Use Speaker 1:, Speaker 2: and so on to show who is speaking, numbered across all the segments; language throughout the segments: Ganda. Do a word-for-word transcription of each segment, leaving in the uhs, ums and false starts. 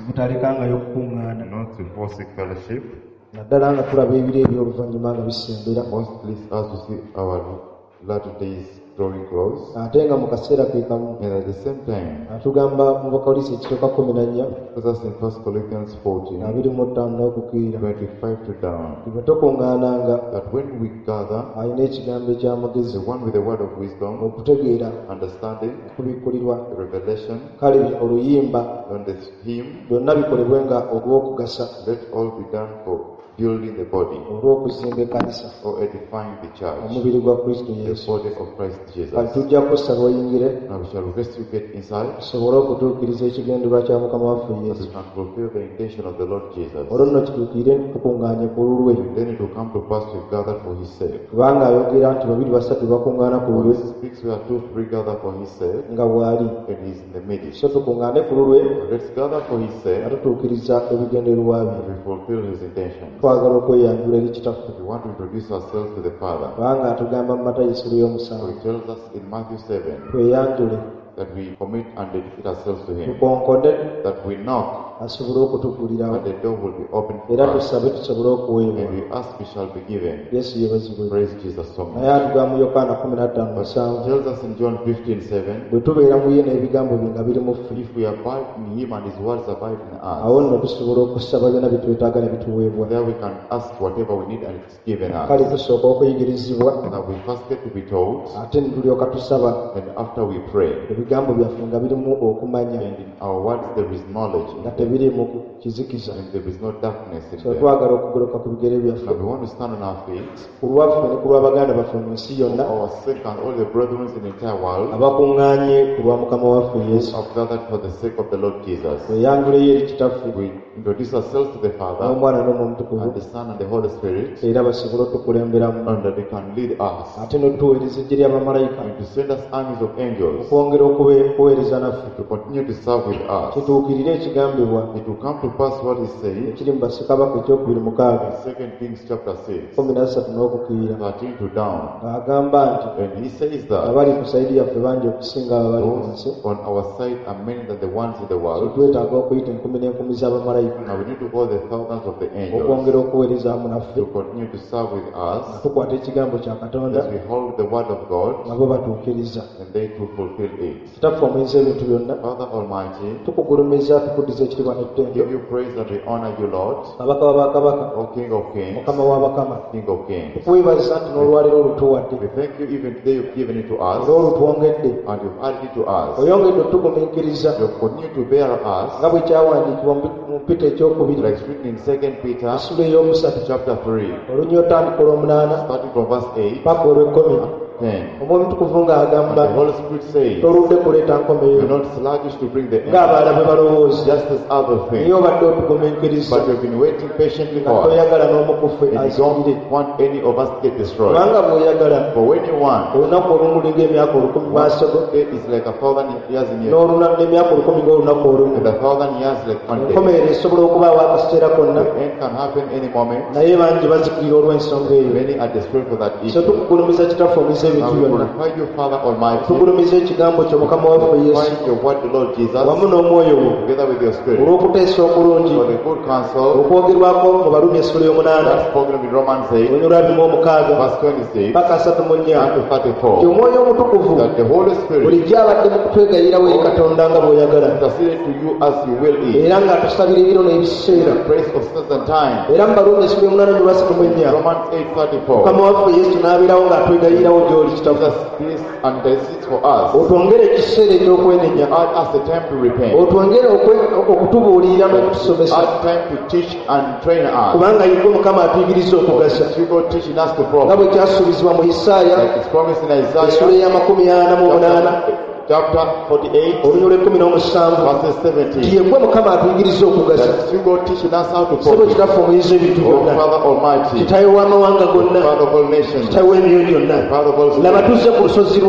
Speaker 1: butalekangayo okukuŋŋaana
Speaker 2: not to forsake fellowship.
Speaker 1: naddala nga tulaba ebiro eby'oluvannyuma nga bisembera
Speaker 2: Mostly as we see our latter days drawing close.
Speaker 1: ate nga mu kaseera ke kamu
Speaker 2: And at the same time,
Speaker 1: atugamba mu bakolisi ekiteeka kumi na nnya
Speaker 2: let us in First Corinthians fourteen,
Speaker 1: abiri mu ttaano n'okukiira
Speaker 2: twenty-five to down,
Speaker 1: bwe tokuŋŋaananga
Speaker 2: that when we gather,
Speaker 1: alina ekigambo eky'amagezi
Speaker 2: the one with the word of wisdom,
Speaker 1: okutegeera
Speaker 2: understanding,
Speaker 1: okubikkulirwa
Speaker 2: revelation,
Speaker 1: kale oluyimba
Speaker 2: and the hymn,
Speaker 1: byonna bikolebwenga olw'okugasa
Speaker 2: let all be done for building the body
Speaker 1: olw'okuzimba ekkanisa
Speaker 2: or edifying the church,
Speaker 1: omubiri gwa kristo
Speaker 2: the
Speaker 1: yesu
Speaker 2: body of Christ Jesus.
Speaker 1: kale tujja kusaba oyingire
Speaker 2: Now we shall request you get inside
Speaker 1: tusobole okutuukiriza ekigendererwa kya mukama waffe
Speaker 2: so
Speaker 1: yesu
Speaker 2: we can fulfill the intention of the Lord Jesus.
Speaker 1: olwo nno kituukire tukuŋŋaanye ku lulwe
Speaker 2: Then it will come to pass to gather for his sake.
Speaker 1: kubanga ayogera nti babiri basatu bakuŋŋaana ku
Speaker 2: For
Speaker 1: lulwe
Speaker 2: he speaks where two, three gather for his sake,
Speaker 1: nga bw'ali
Speaker 2: and he is in the midst.
Speaker 1: so tukuŋŋaane ku lulwe
Speaker 2: Let's gather for his sake
Speaker 1: nga tutuukiriza ebigendererwa
Speaker 2: and
Speaker 1: bye
Speaker 2: we fulfill his intentions.
Speaker 1: twagala okweyanjula eri kitaffe
Speaker 2: We want to introduce ourselves to the Father.
Speaker 1: kubanga atugamba mu matayo essulu
Speaker 2: So
Speaker 1: y'omusanvu
Speaker 2: he tells us in Matthew seven
Speaker 1: tweyanjule
Speaker 2: that we commit and dedicate ourselves to him,
Speaker 1: tukonkode
Speaker 2: that we knock
Speaker 1: asobole okutuggulirawo
Speaker 2: and the door will be opened for
Speaker 1: era
Speaker 2: us,
Speaker 1: tusabe tusobole okuweebwa
Speaker 2: and we ask we shall be given.
Speaker 1: yesu yebazibwe
Speaker 2: Praise Jesus so
Speaker 1: naye
Speaker 2: much.
Speaker 1: atugamba mu yokaana kumi na ttaano
Speaker 2: But
Speaker 1: musanvu
Speaker 2: he tells us in John fifteen seven,
Speaker 1: bwe tubeera mu ye n'ebigambo bye nga biri mu ffe
Speaker 2: if we abide in him and his words abide in
Speaker 1: awo
Speaker 2: us,
Speaker 1: nno tusobola okusaba byonna bye twetaaga ne bituweebwa
Speaker 2: there we can ask whatever we need and it's given
Speaker 1: kale
Speaker 2: us.
Speaker 1: tusooka okuyigirizibwa
Speaker 2: Now we first get to be told,
Speaker 1: ate ne tulyoka tusaba
Speaker 2: and after we pray,
Speaker 1: ebigambo byaffe nga birimu okumanya
Speaker 2: and in our words there is knowledge,
Speaker 1: nga tebiri mu kizikiza
Speaker 2: and there is no darkness in
Speaker 1: so
Speaker 2: them.
Speaker 1: twagala okugoloka ku bigere byaffe
Speaker 2: Now we want to stand on our feet
Speaker 1: ku lwaffe ne ku lw'abaganda baffe mu nsi
Speaker 2: for
Speaker 1: yonna
Speaker 2: our sake and all the brethren in the entire world
Speaker 1: abakuŋŋaanye ku lwa mukama waffe yesu
Speaker 2: have gathered for the sake of the Lord Jesus.
Speaker 1: tweyanjuleyo eri kitaffe
Speaker 2: We introduce ourselves to the Father
Speaker 1: n'omwana n'omwomutukuvu
Speaker 2: and the Son and the Holy Spirit,
Speaker 1: era basobole otukulemberamu
Speaker 2: and that they can lead us
Speaker 1: ate n'otuweereza ejje ly'abamalayika
Speaker 2: and to send us armies of angels
Speaker 1: okwongera okube- okuweereza naffe
Speaker 2: to continue to serve with us.
Speaker 1: kituukirire ekigambibwa
Speaker 2: It will come to pass what is said
Speaker 1: ekiri mu bassekabaka ekyokubiri mukaaga
Speaker 2: in Second Kings chapter six,
Speaker 1: kumi na ssatu n'okukiira
Speaker 2: thirteen to down.
Speaker 1: ng'agamba nti
Speaker 2: And he says that
Speaker 1: abali ku sayidi yaffe bangi okusinga abali ku nsi
Speaker 2: those on our side are many than the ones in the world.
Speaker 1: twetaaga okuyita enkumi n'enkumi z'abamalayika
Speaker 2: Now we need to call the thousands of the angels
Speaker 1: okwongera okuweereza amu naffe
Speaker 2: to continue to serve with us
Speaker 1: tukwata ekigambo kya katonda
Speaker 2: as we hold the word of God
Speaker 1: nga bo batuukiriza
Speaker 2: and they to fulfill it.
Speaker 1: kitaffe omuyinza ebintu byonna
Speaker 2: Father Almighty,
Speaker 1: tukugulumiza tukuddiza ekitiibwa n'ettendo
Speaker 2: give you praise and we honor you, Lord,
Speaker 1: kabaka wa bakabaka
Speaker 2: O King of Kings,
Speaker 1: mukama wa bakama
Speaker 2: King of Kings.
Speaker 1: tukwebaza nti n'olwaliro olutuwadde
Speaker 2: We thank you even today you've given it to us
Speaker 1: era olutwongedde
Speaker 2: and you've added it to us.
Speaker 1: oyongedde otugumiikiriza
Speaker 2: You've continued to bear us,
Speaker 1: nga bwe kyawandiikibwa mu mu pita ekyokubiri
Speaker 2: like written in Second Peter
Speaker 1: essula ey'omusatu
Speaker 2: chapter three,
Speaker 1: olunya otandika olw'omunaana
Speaker 2: starting from verse eight,
Speaker 1: paka olw'ekkumi
Speaker 2: ten.
Speaker 1: omwoyo mutukuvu
Speaker 2: And
Speaker 1: ng'agamba
Speaker 2: the Holy Spirit says,
Speaker 1: toludde kuleeta nkomeyo
Speaker 2: you're not sluggish to bring the end,
Speaker 1: ng'abaala bwe balowooza
Speaker 2: just as other
Speaker 1: naye
Speaker 2: things,
Speaker 1: obadde otugumiikiriza
Speaker 2: but you've been waiting patiently
Speaker 1: nga
Speaker 2: for us,
Speaker 1: toyagala n'omukufe
Speaker 2: and you
Speaker 1: azingire
Speaker 2: don't want any of us to get destroyed.
Speaker 1: kubanga bw'oyagala
Speaker 2: For when you want,
Speaker 1: olunaku olumu lulinga emyaka olukumi
Speaker 2: one
Speaker 1: maasogo
Speaker 2: day is like a thousand years in years,
Speaker 1: n'olunaku n'emyaka olukumi ng'olunaku olumu
Speaker 2: and a thousand years like one day.
Speaker 1: enkomerero esobola okubaawo akaseera konna
Speaker 2: The end can happen any moment.
Speaker 1: naye bangi bazikirira olw'ensonga eyo
Speaker 2: Many are destroyed for that
Speaker 1: so
Speaker 2: issue.
Speaker 1: tukugulumiza kitaffe omuze
Speaker 2: Now
Speaker 1: ebintu
Speaker 2: we
Speaker 1: byonna
Speaker 2: glorify you, Father Almighty.
Speaker 1: tugulumiza ekigambo kyo mukama waffe yesu
Speaker 2: Find your word, the Lord Jesus,
Speaker 1: wamu n'omwoyo wo
Speaker 2: together with your spirit,
Speaker 1: olw'okuteesa okulungi
Speaker 2: for the good counsel
Speaker 1: okwogerwako mu balumi essula y'omunaana
Speaker 2: that's spoken in Romans eight,
Speaker 1: olunya olwabimu omukaaga
Speaker 2: verse twenty-six,
Speaker 1: paka asatu mu nnya
Speaker 2: and to
Speaker 1: nti
Speaker 2: thirty-four,
Speaker 1: omwoyo omutukuvu
Speaker 2: that the Holy Spirit
Speaker 1: bulijjo abadde mu kutwegayirawo eri katonda nga bw'oyagala
Speaker 2: interceded to you as you will eat.
Speaker 1: era ng'atusabira ebiro n'ebiseera
Speaker 2: The praise of seasons and time.
Speaker 1: era mu balumi essula y'omunaana olwasatu mu nnya
Speaker 2: Romans eight thirty-four.
Speaker 1: mukama waffe yesu n'abeerawo ng'atwegayirawo gy'oli kitaffe
Speaker 2: Jesus this and intercedes for us.
Speaker 1: otwongere ekiseera eky'okwenenya
Speaker 2: Add us the time to repent.
Speaker 1: otwongere okwe- okutubuulira n'okutusomesa
Speaker 2: Add time to teach and train us.
Speaker 1: kubanga yigwe mukama atuyigiriza okugasa
Speaker 2: You go teaching us to
Speaker 1: nga
Speaker 2: profit.
Speaker 1: bwe kyasuubizibwa mu isaaya
Speaker 2: Like it's promised in
Speaker 1: essula
Speaker 2: Isaiah
Speaker 1: ey'amakumi ana mu munaana
Speaker 2: chapter forty-eight,
Speaker 1: olunya olw'ekkumi n'omusanvu
Speaker 2: verses
Speaker 1: nti
Speaker 2: seventeen.
Speaker 1: yegwe mukama atuyigiriza okugasa
Speaker 2: That you go teaching us how to
Speaker 1: sebo
Speaker 2: profit.
Speaker 1: kitaffe omuyinza ebintu
Speaker 2: Oh,
Speaker 1: byonna
Speaker 2: Father Almighty,
Speaker 1: kitawe w'amawanga gonna
Speaker 2: Father of all nations,
Speaker 1: kitawe w'emyoyo gyonna
Speaker 2: Father of all
Speaker 1: laba
Speaker 2: spirits,
Speaker 1: tuzze ku lusozi lwo
Speaker 2: we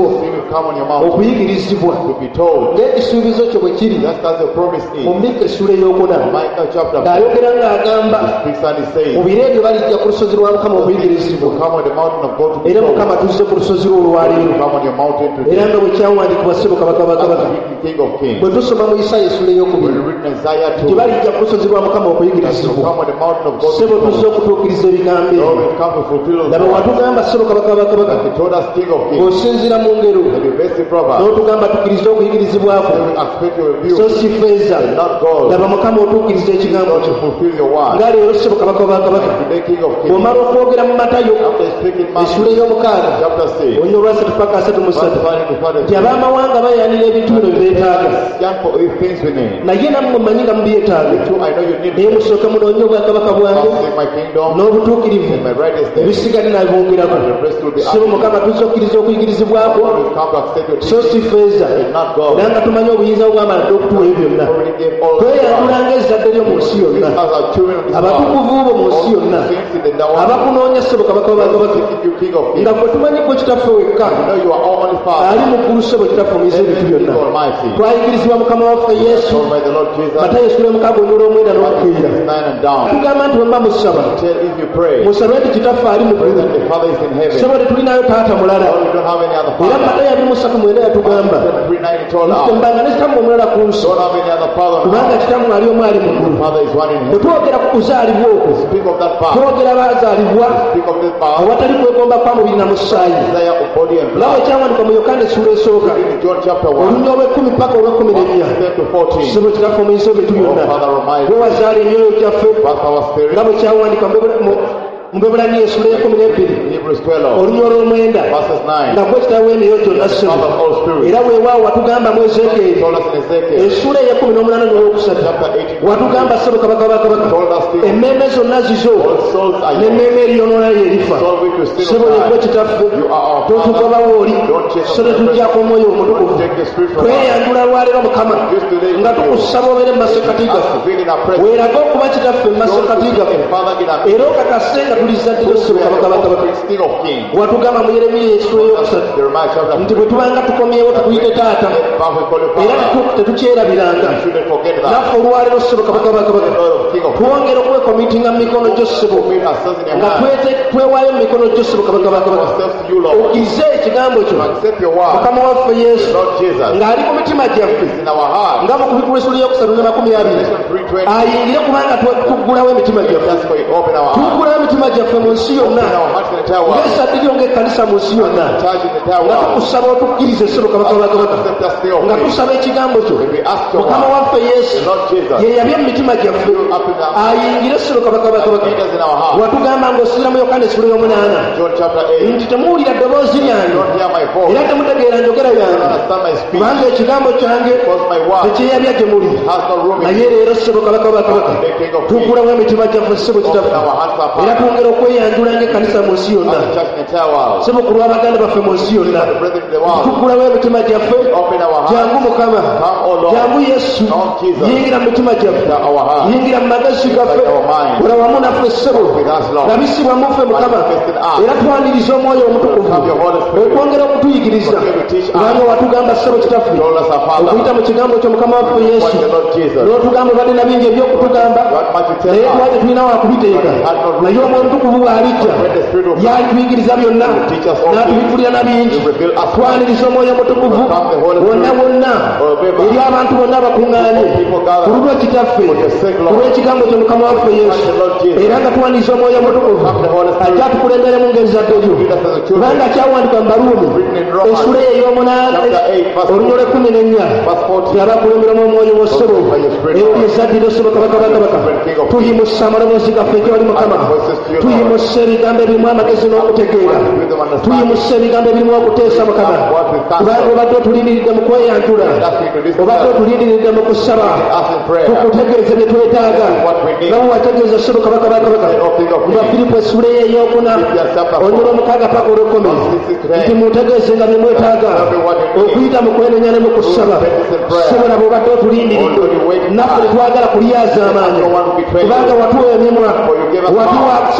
Speaker 2: you come on your mountain
Speaker 1: okuyigirizibwa
Speaker 2: to be told,
Speaker 1: ng'ekisuubizo kyo bwe kiri
Speaker 2: just as the promise
Speaker 1: mu
Speaker 2: is,
Speaker 1: Mika essula ey'okuna
Speaker 2: Micah chapter four,
Speaker 1: ng'ayogera ng'agamba
Speaker 2: speaks and he
Speaker 1: mu
Speaker 2: says,
Speaker 1: biro ebyo balijja ku lusozi lwa Mukama
Speaker 2: to
Speaker 1: okuyigirizibwa
Speaker 2: come on the mountain of God to be
Speaker 1: era
Speaker 2: told,
Speaker 1: Mukama tuzze ku lusozi lwo olwaleero
Speaker 2: to come on your mountain to
Speaker 1: era
Speaker 2: be
Speaker 1: nga bwe kyawandiikibwa ssebo kabaka ba kabaka
Speaker 2: the King of Kings.
Speaker 1: bwe tusoma mu Isaaya essula
Speaker 2: When
Speaker 1: ey'okubiri
Speaker 2: you read in Isaiah two,
Speaker 1: gye balijja ku lusozi lwa Mukama
Speaker 2: that you
Speaker 1: okuyigirizibwa
Speaker 2: come on the mountain of God to
Speaker 1: ssebo
Speaker 2: be
Speaker 1: tuzze
Speaker 2: told,
Speaker 1: okutuukiriza ebigambo
Speaker 2: Lord,
Speaker 1: ebyo
Speaker 2: will come to fulfill those
Speaker 1: laba
Speaker 2: words.
Speaker 1: watugamba ssebo kabaka ba kabaka
Speaker 2: That he told us, King of Kings,
Speaker 1: ng'osinziira mu ngero
Speaker 2: that the basic proverb,
Speaker 1: n'otugamba tukkirize okuyigirizibwa kwo
Speaker 2: they will expect your review,
Speaker 1: so si feeza
Speaker 2: not God,
Speaker 1: laba Mukama otuukiriza ekigambo
Speaker 2: not
Speaker 1: kyo
Speaker 2: to fulfill your word.
Speaker 1: nga leero ssebo kabaka ba kabaka
Speaker 2: Today, King of Kings,
Speaker 1: bw'omala okwogera mu Matayo
Speaker 2: after speaking
Speaker 1: essula
Speaker 2: Matthew
Speaker 1: ey'omukaaga
Speaker 2: chapter six,
Speaker 1: onywa olwasatu paka asatu mu
Speaker 2: verse
Speaker 1: ssatu
Speaker 2: five to
Speaker 1: nti
Speaker 2: five,
Speaker 1: abaamawanga bayanira ebintu bino bye beetaaga
Speaker 2: stand for eight things we need.
Speaker 1: naye nammwe mmanyi nga mubyetaaga
Speaker 2: Two, I know you need
Speaker 1: naye
Speaker 2: them.
Speaker 1: musooke munoonye obwakabaka bwange
Speaker 2: First, seek my kingdom,
Speaker 1: n'obutuukirivu
Speaker 2: and my righteousness,
Speaker 1: ebisigadde nabongerako
Speaker 2: and the rest will be
Speaker 1: sebo
Speaker 2: added.
Speaker 1: Mukama tuzza okukkiriza okuyigirizibwako
Speaker 2: God will come to accept your
Speaker 1: so si
Speaker 2: teaching,
Speaker 1: feeza
Speaker 2: and not God.
Speaker 1: era nga tumanyi obuyinza bwamala dde okutuwa ebyo byonna
Speaker 2: Already gave all the
Speaker 1: tweyandula
Speaker 2: power.
Speaker 1: ng'ezzadde lyo mu nsi yonna
Speaker 2: As our children of this
Speaker 1: abatukuvu bo mu nsi
Speaker 2: all
Speaker 1: yonna
Speaker 2: the saints in the world,
Speaker 1: abakunoonya ssebo kabaka wa kabaka
Speaker 2: seeking you, King of Kings.
Speaker 1: nga gwe tumanyi gwe kitaffe wekka
Speaker 2: You know you are Almighty
Speaker 1: ali
Speaker 2: Father,
Speaker 1: mu ggulu ssebo kitaffe omuyiza ebintu byonna
Speaker 2: Almighty.
Speaker 1: twayigirizibwa Mukama waffe Yesu
Speaker 2: Told by the Lord Jesus,
Speaker 1: Matayo essula omukaaga onyula omwenda n'omukiira
Speaker 2: nine and down.
Speaker 1: tugamba nti bwe mba musaba
Speaker 2: Tell if you pray,
Speaker 1: musabe nti kitaffe ali mu ggulu
Speaker 2: that the Father is in heaven.
Speaker 1: ssebo tetulinayo taata mulala
Speaker 2: Lord, we don't have any other
Speaker 1: era
Speaker 2: Father.
Speaker 1: Matayo abiri mu ssatu mwenda yatugamba
Speaker 2: Three nine he told
Speaker 1: nti
Speaker 2: us,
Speaker 1: tembanga ne kitammwe omulala ku nsi
Speaker 2: don't have any other Father.
Speaker 1: kubanga kitammwe ali omu ali mu ggulu
Speaker 2: Father is one in
Speaker 1: bwe
Speaker 2: heaven.
Speaker 1: twogera ku kuzaalibwa okwo
Speaker 2: Speak of that power.
Speaker 1: twogera baazaalibwa
Speaker 2: Speak of this power.
Speaker 1: awatali kwegomba kwa mubiri na musaayi
Speaker 2: Desire of body and
Speaker 1: nga bwe
Speaker 2: blood.
Speaker 1: kyawandikwa mu Yokaana essula esooka
Speaker 2: In John chapter one,
Speaker 1: olunya olw'ekkumi paka olw'ekkumi n'ennya
Speaker 2: ten to fourteen.
Speaker 1: ssebo kitaffe omuyinza ebintu
Speaker 2: Oh,
Speaker 1: byonna
Speaker 2: Father Almighty,
Speaker 1: gwe wazaala emyoyo gyaffe
Speaker 2: bless our spirit.
Speaker 1: nga bwe kyawandikwa mu Bebula- mu- mu Bebulaniya essula y'ekkumi n'ebbiri
Speaker 2: Hebrews twelve,
Speaker 1: olunya olw'omwenda
Speaker 2: verses nine.
Speaker 1: nga gwe kitaawe emyoyo gyonna ssebo
Speaker 2: Father of all spirits.
Speaker 1: era weewaawo watugamba mu Ezeekeri
Speaker 2: Told us in Ezekiel
Speaker 1: essula ey'ekkumi n'omunaana n'olwokusatu
Speaker 2: chapter eighteen.
Speaker 1: watugamba ssebo kabaka ba kabaka
Speaker 2: Told us still,
Speaker 1: emmeeme zonna zizo
Speaker 2: all souls are yours.
Speaker 1: n'emmeeme eriyonoona lyerifa
Speaker 2: Soul which will still
Speaker 1: ssebo yegwe
Speaker 2: die.
Speaker 1: kitaffe
Speaker 2: You are our
Speaker 1: totugobawo
Speaker 2: Father.
Speaker 1: oli
Speaker 2: Don't chase us
Speaker 1: so tetuggyako omwoyo omutukuvu
Speaker 2: Take the spirit from us.
Speaker 1: tweyanjula lwaleero Mukama
Speaker 2: Just today,
Speaker 1: nga tukusaba obeere mu masekati gaffe
Speaker 2: us to be in our presence.
Speaker 1: weerage okuba kitaffe mu masekati gaffe
Speaker 2: And Father, in our
Speaker 1: era okakase nga tuli zadde ly'ossebo kabaka ba kabaka
Speaker 2: King of Kings.
Speaker 1: watugamba mu Yeremiya essula ey'okusatu
Speaker 2: Jeremiah chapter
Speaker 1: nti bwe tubanga tukomyewo tukuyite taata
Speaker 2: Father, we call you
Speaker 1: era
Speaker 2: Father.
Speaker 1: tetu- tetukyerabiranga
Speaker 2: You shouldn't forget that.
Speaker 1: naffe olwaleero ssebo kabaka ba kabaka
Speaker 2: The Lord of King of Kings.
Speaker 1: twongere okwekomitinga mu mikono gyo ssebo
Speaker 2: Commit ourselves in your
Speaker 1: nga
Speaker 2: hands.
Speaker 1: twete- twewaayo mu mikono gyo ssebo kabaka ba kabaka
Speaker 2: Ourselves to you, Lord.
Speaker 1: okkirize ekigambo kyo
Speaker 2: Accept your word.
Speaker 1: mukama waffe yesu
Speaker 2: Lord Jesus.
Speaker 1: ng'ali mu mitima gyaffe
Speaker 2: It's in our heart.
Speaker 1: nga mu kubikula essula y'okusatu ne makumi abiri
Speaker 2: Revelation three twenty.
Speaker 1: ayingire kubanga tu- tuggulawo emitima gyaffe
Speaker 2: That's why you open our heart.
Speaker 1: tuggulawo emitima gyaffe mu nsi
Speaker 2: Open
Speaker 1: yonna
Speaker 2: our hearts in the entire world.
Speaker 1: ng'esadde lyo ng'ekkanisa mu nsi yonna
Speaker 2: Charge in the entire
Speaker 1: nga
Speaker 2: world.
Speaker 1: tukusaba otukkirize ssebo kabaka ba kabaka
Speaker 2: Accept us still.
Speaker 1: nga tusaba ekigambo kyo
Speaker 2: We ask your
Speaker 1: mukama
Speaker 2: word.
Speaker 1: waffe yesu
Speaker 2: The Lord Jesus.
Speaker 1: ye yabye mu mitima gyaffe
Speaker 2: Up in our
Speaker 1: ayingire ssebo kabaka ba kabaka
Speaker 2: Lead us in our heart.
Speaker 1: watugamba ng'osubira mu Yokaana essula y'omunaana
Speaker 2: John chapter eight.
Speaker 1: nti temuwulira ddoboozi lyange
Speaker 2: Don't hear my voice.
Speaker 1: era temutegeera njogera yange
Speaker 2: Understand my speech.
Speaker 1: kubanga ekigambo kyange
Speaker 2: Because my word
Speaker 1: tekyeyabya gye muli
Speaker 2: has no room in
Speaker 1: naye leero ssebo kabaka ba kabaka
Speaker 2: the King of Kings.
Speaker 1: tuggulawo emitima gyaffe ssebo
Speaker 2: Open
Speaker 1: kitaffe
Speaker 2: our hearts up.
Speaker 1: era twongera okweyanjula ng'ekkanisa mu nsi yonna
Speaker 2: As a church in the entire world.
Speaker 1: ssebo ku lw'abaganda baffe mu nsi yonna
Speaker 2: The brethren in the world.
Speaker 1: tuggulawo emitima gyaffe
Speaker 2: Open our hearts.
Speaker 1: jangu mukama
Speaker 2: Come, O Lord.
Speaker 1: jangu yesu
Speaker 2: Come, Jesus.
Speaker 1: yingira mu mitima gyaffe
Speaker 2: Enter our hearts.
Speaker 1: yingira mu magezi gaffe
Speaker 2: Enter our minds.
Speaker 1: ola wamu naffe ssebo
Speaker 2: With us, Lord.
Speaker 1: labisibwa muffe mukama
Speaker 2: Manifest in us.
Speaker 1: era twaniriza omwoyo omutukuvu
Speaker 2: Have your Holy Spirit.
Speaker 1: okwongera okutuyigiriza
Speaker 2: Continue to teach us.
Speaker 1: kubanga watugamba ssebo kitaffe
Speaker 2: Told us our
Speaker 1: okuyita
Speaker 2: Father.
Speaker 1: mu kigambo kyo mukama waffe yesu
Speaker 2: What the Lord Jesus.
Speaker 1: n'otugamba obadde na bingi ebyokutugamba
Speaker 2: What much you tell
Speaker 1: naye
Speaker 2: us.
Speaker 1: twali tulina wakubiteeka naye omwoyo omutukuvu bw'alijja yali tuyigiriza byonna n'atubikkulira na bingi twaniriza omwoyo omutukuvu bonna bonna eri abantu bonna abakuŋŋaanye ku lulwe kitaffe ku lw'ekigambo kyo mukama waffe yesu era nga twaniriza omwoyo omutukuvu ajja atukulemberemu ng'ezzadde lyo kubanga kyawandikwa mu Baruumi essula ey'omunaana olunya olw'ekkumi n'ennya abakulemberamu omwoyo w'ossebo eyo lyezzadde ly'ossebo kabaka ba kabaka tuyimusa amaloboozi gaffe gy'oli mukama tuyimusa ebigambo ebirimu amagezi n'okutegeera tuyimusa ebigambo ebirimu okuteesa mukama kubanga obadde otulindiridde mu kweyanjula obadde otulindiridde mu kusaba tukutegeeze bye twetaaga nga bwe wategeeza ssebo kabaka ba kabaka nga filipo essula ye ey'okuna onyula omukaaga paka olw'ekkumi nti mutegeeze nga bye mwetaaga okuyita mu kwenenya ne mu kusaba sobola bw'obadde otulindiridde naffe tetwagala kulyaza amaanyi kubanga watuwa emimwa watuwa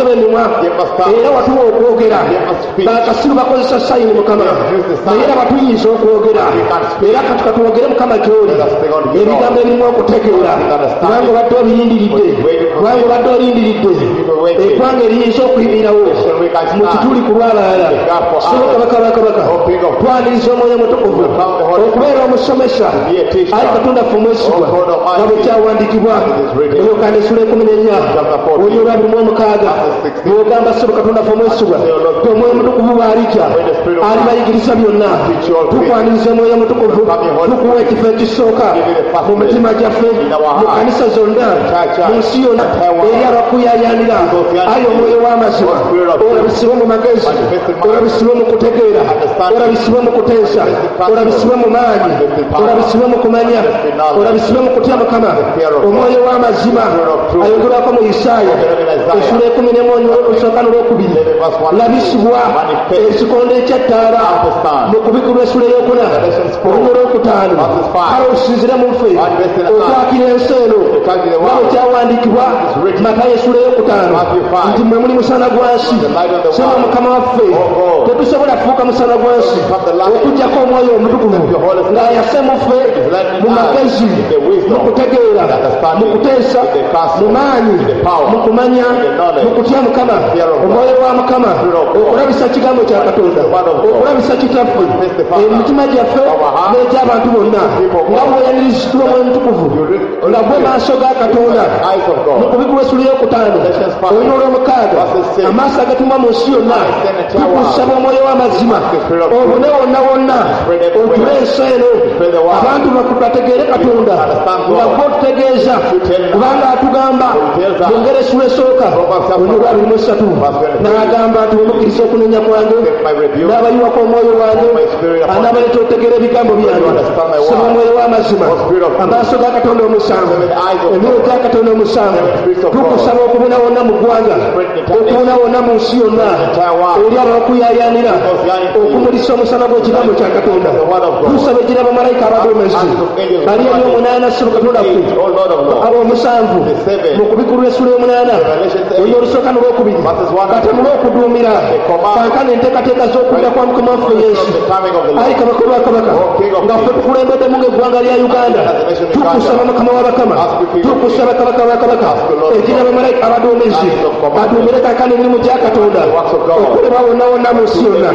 Speaker 1: basaba emimwa era watuwa okwogera bakasiru bakozesa sayini mukama naye era batuyinza okwogera era kati katwogere mukama gyoli ebigambo ebirimu okutegeera kubanga obadde obirindiridde kubanga obadde olindiridde eggwanga eriyinza okuyimirirawo mu kituli ku lw'abalala soboka bakabakabaka twaniriza omwoyo mutukuvu okubeera omusomesa ayi katonda ffe omwesigwa nga bwe kyawandiikibwa eyokanda essula ekumi n'ennya oli olwabiri mu omukaaga niwogamba ssebo katonda ffe omwesigwa ti omwoyo mutukuvu bw'alijja alibayigiriza byonna tukwaniriza omwoyo mutukuvu tukuwa ekifo ekisooka mu mitima gyaffe mu kanisa zonna mu nsi yonna eri abakuyayanira ayi omwoyo w'amazima olabisibwe mu magezi olabisibwe mu kutegeera olabisibwe mu kuteesa olabisibwe mu maanyi olabisibwe mu kumanya olabisibwe mu kutya mukama omwoyo w'amazima ayogerwako mu isaaya essula ekumi n'emu osooka n'olwokubiri labisibwa ekikondo ekyattaala mu kubikirwa essula ey'okuna olunya olwokutaano kale osinzire mu ffe okwakira ensi eno nga bwe kyawandiikibwa matayo essula ey'okutaano nti mwe muli musana gwa nsi sema mukama waffe tetusobola kufuuka musana gwa nsi okujjako omwoyo omutukuvu ng'ayase mu ffe mu magezi mu kutegeera mu kuteesa mu maanyi mu kumanya mu kutya mukama omwoyo wa mukama okulabisa kigambo kya katonda okulabisa kitaffe emitima gyaffe n'egy'abantu bonna nga bweyanirizitula omwoyo mutukuvu nga gwe maaso ga katonda mu kubikula essula ey'okutaano olina olw'omukaaga amaaso agatumwa mu nsi yonna tukusaba omwoyo w'amazima obune wonna wonna otule ensi eno abantu bategeere katonda nga gwe otutegeeza kubanga atugamba mu ngeri essula esooka olina olwabiri mu esatu n'agamba nti wemukkiriza okunenya kwange n'abayiwako omwoyo wange anaabaleeta otegeera ebigambo byange saba omwoyo w'amazima amaaso ga katonda omusanvu emyoyo gya katonda omusanvu tukusaba okubuna wonna mu ggwanga okubuna wonna mu nsi yonna eri abakuyayanira okumulisa omusana gw'ekigambo kya katonda tusaba egira bamalayika abaduumezi bali eri omunaana ssebo katonda ffe aba omusanvu mu kubikulwa essula y'omunaana olyo olusooka n'olwokubiri kati mu lw'okuduumira kankana enteekateeka z'okudda kwa mukama waffe yesu ayi kabaka lwakabaka nga ffe tukulembeddemu ng'eggwanga lya uganda tukusaba mukama w'abakama tukusaba kabaka lwakabaka egira bamalayika abaduumezi baduumire kankana emirimu gya katonda okuleba wonna wonna mu nsi yonna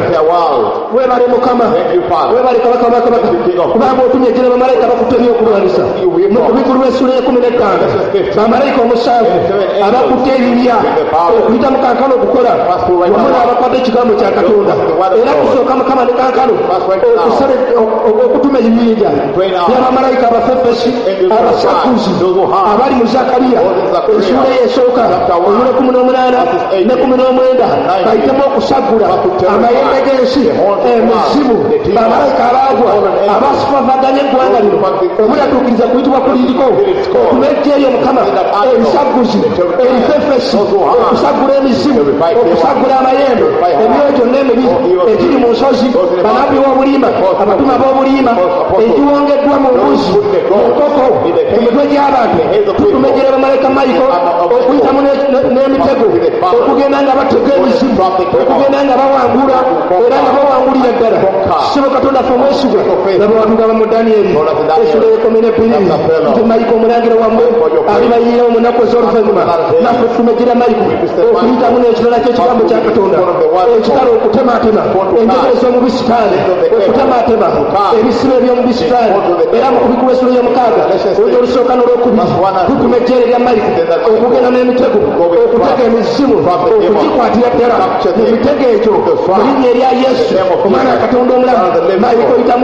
Speaker 1: webale mukama webale kabaka lwakabaka kubanga otumye egira bamalayika bakutte ebyokulwanisa mu kubikulwa essula y'ekumi n'ettaano bamalayika omusanvu abakutte ebibya okuyita mu kankano okukola wamu n'abakwadde ekigambo kya katonda era kusooka mukama ne kankano okusaba okutuma ebibinja by'abamalayika abafefesi abasakuzi abali mu zakaliya essula eyo esooka olula ekumi n'omunaana ne kumi n'omwenda bayitemu okusagula amayembe g'ensi emizibu bamalayika abaagwa abasufavaganya eggwanga lino omulatuukiriza kuyitibwa kuliriko okumejja eyo mukama ebisaguzi ebifefesi okusagula emizibu okusagula amayembe emyoyo gyonna emibi egiri mu nsozi banabbi b'obulimba abatuma b'obulimba egiwongeddwa mu mbuzi mu nkoko emitwe gy'abantu tutumejjera bamalayika maliko okuyitamu n'emitego okugenda nga batega emizibu okugenda nga bawangula era nga bawangulira ddala sebo katonda ffe omwesigwa nabo batugamba mu daniyeri essula y'ekumi n'ebbiri nti maliko omulangira wammwe alibayirirawo mu nnaku ez'oluvannyuma naffe tutumejjera maliko okuyitamu n'ekirala ky'ekigambo kya katonda ekitala okutematema enjogera ez'omubisitaani okutematema ebisibo eby'omubisitaani era mu kubikula essula y'omukaaga olyo olusooka n'olwokubiri tutumejjera erya maliko okugenda n'emitego okutega emizimu okugikwatira ddala mu mitego egyo mu linnya erya yesu omwana katonda omulamu maliko yitamu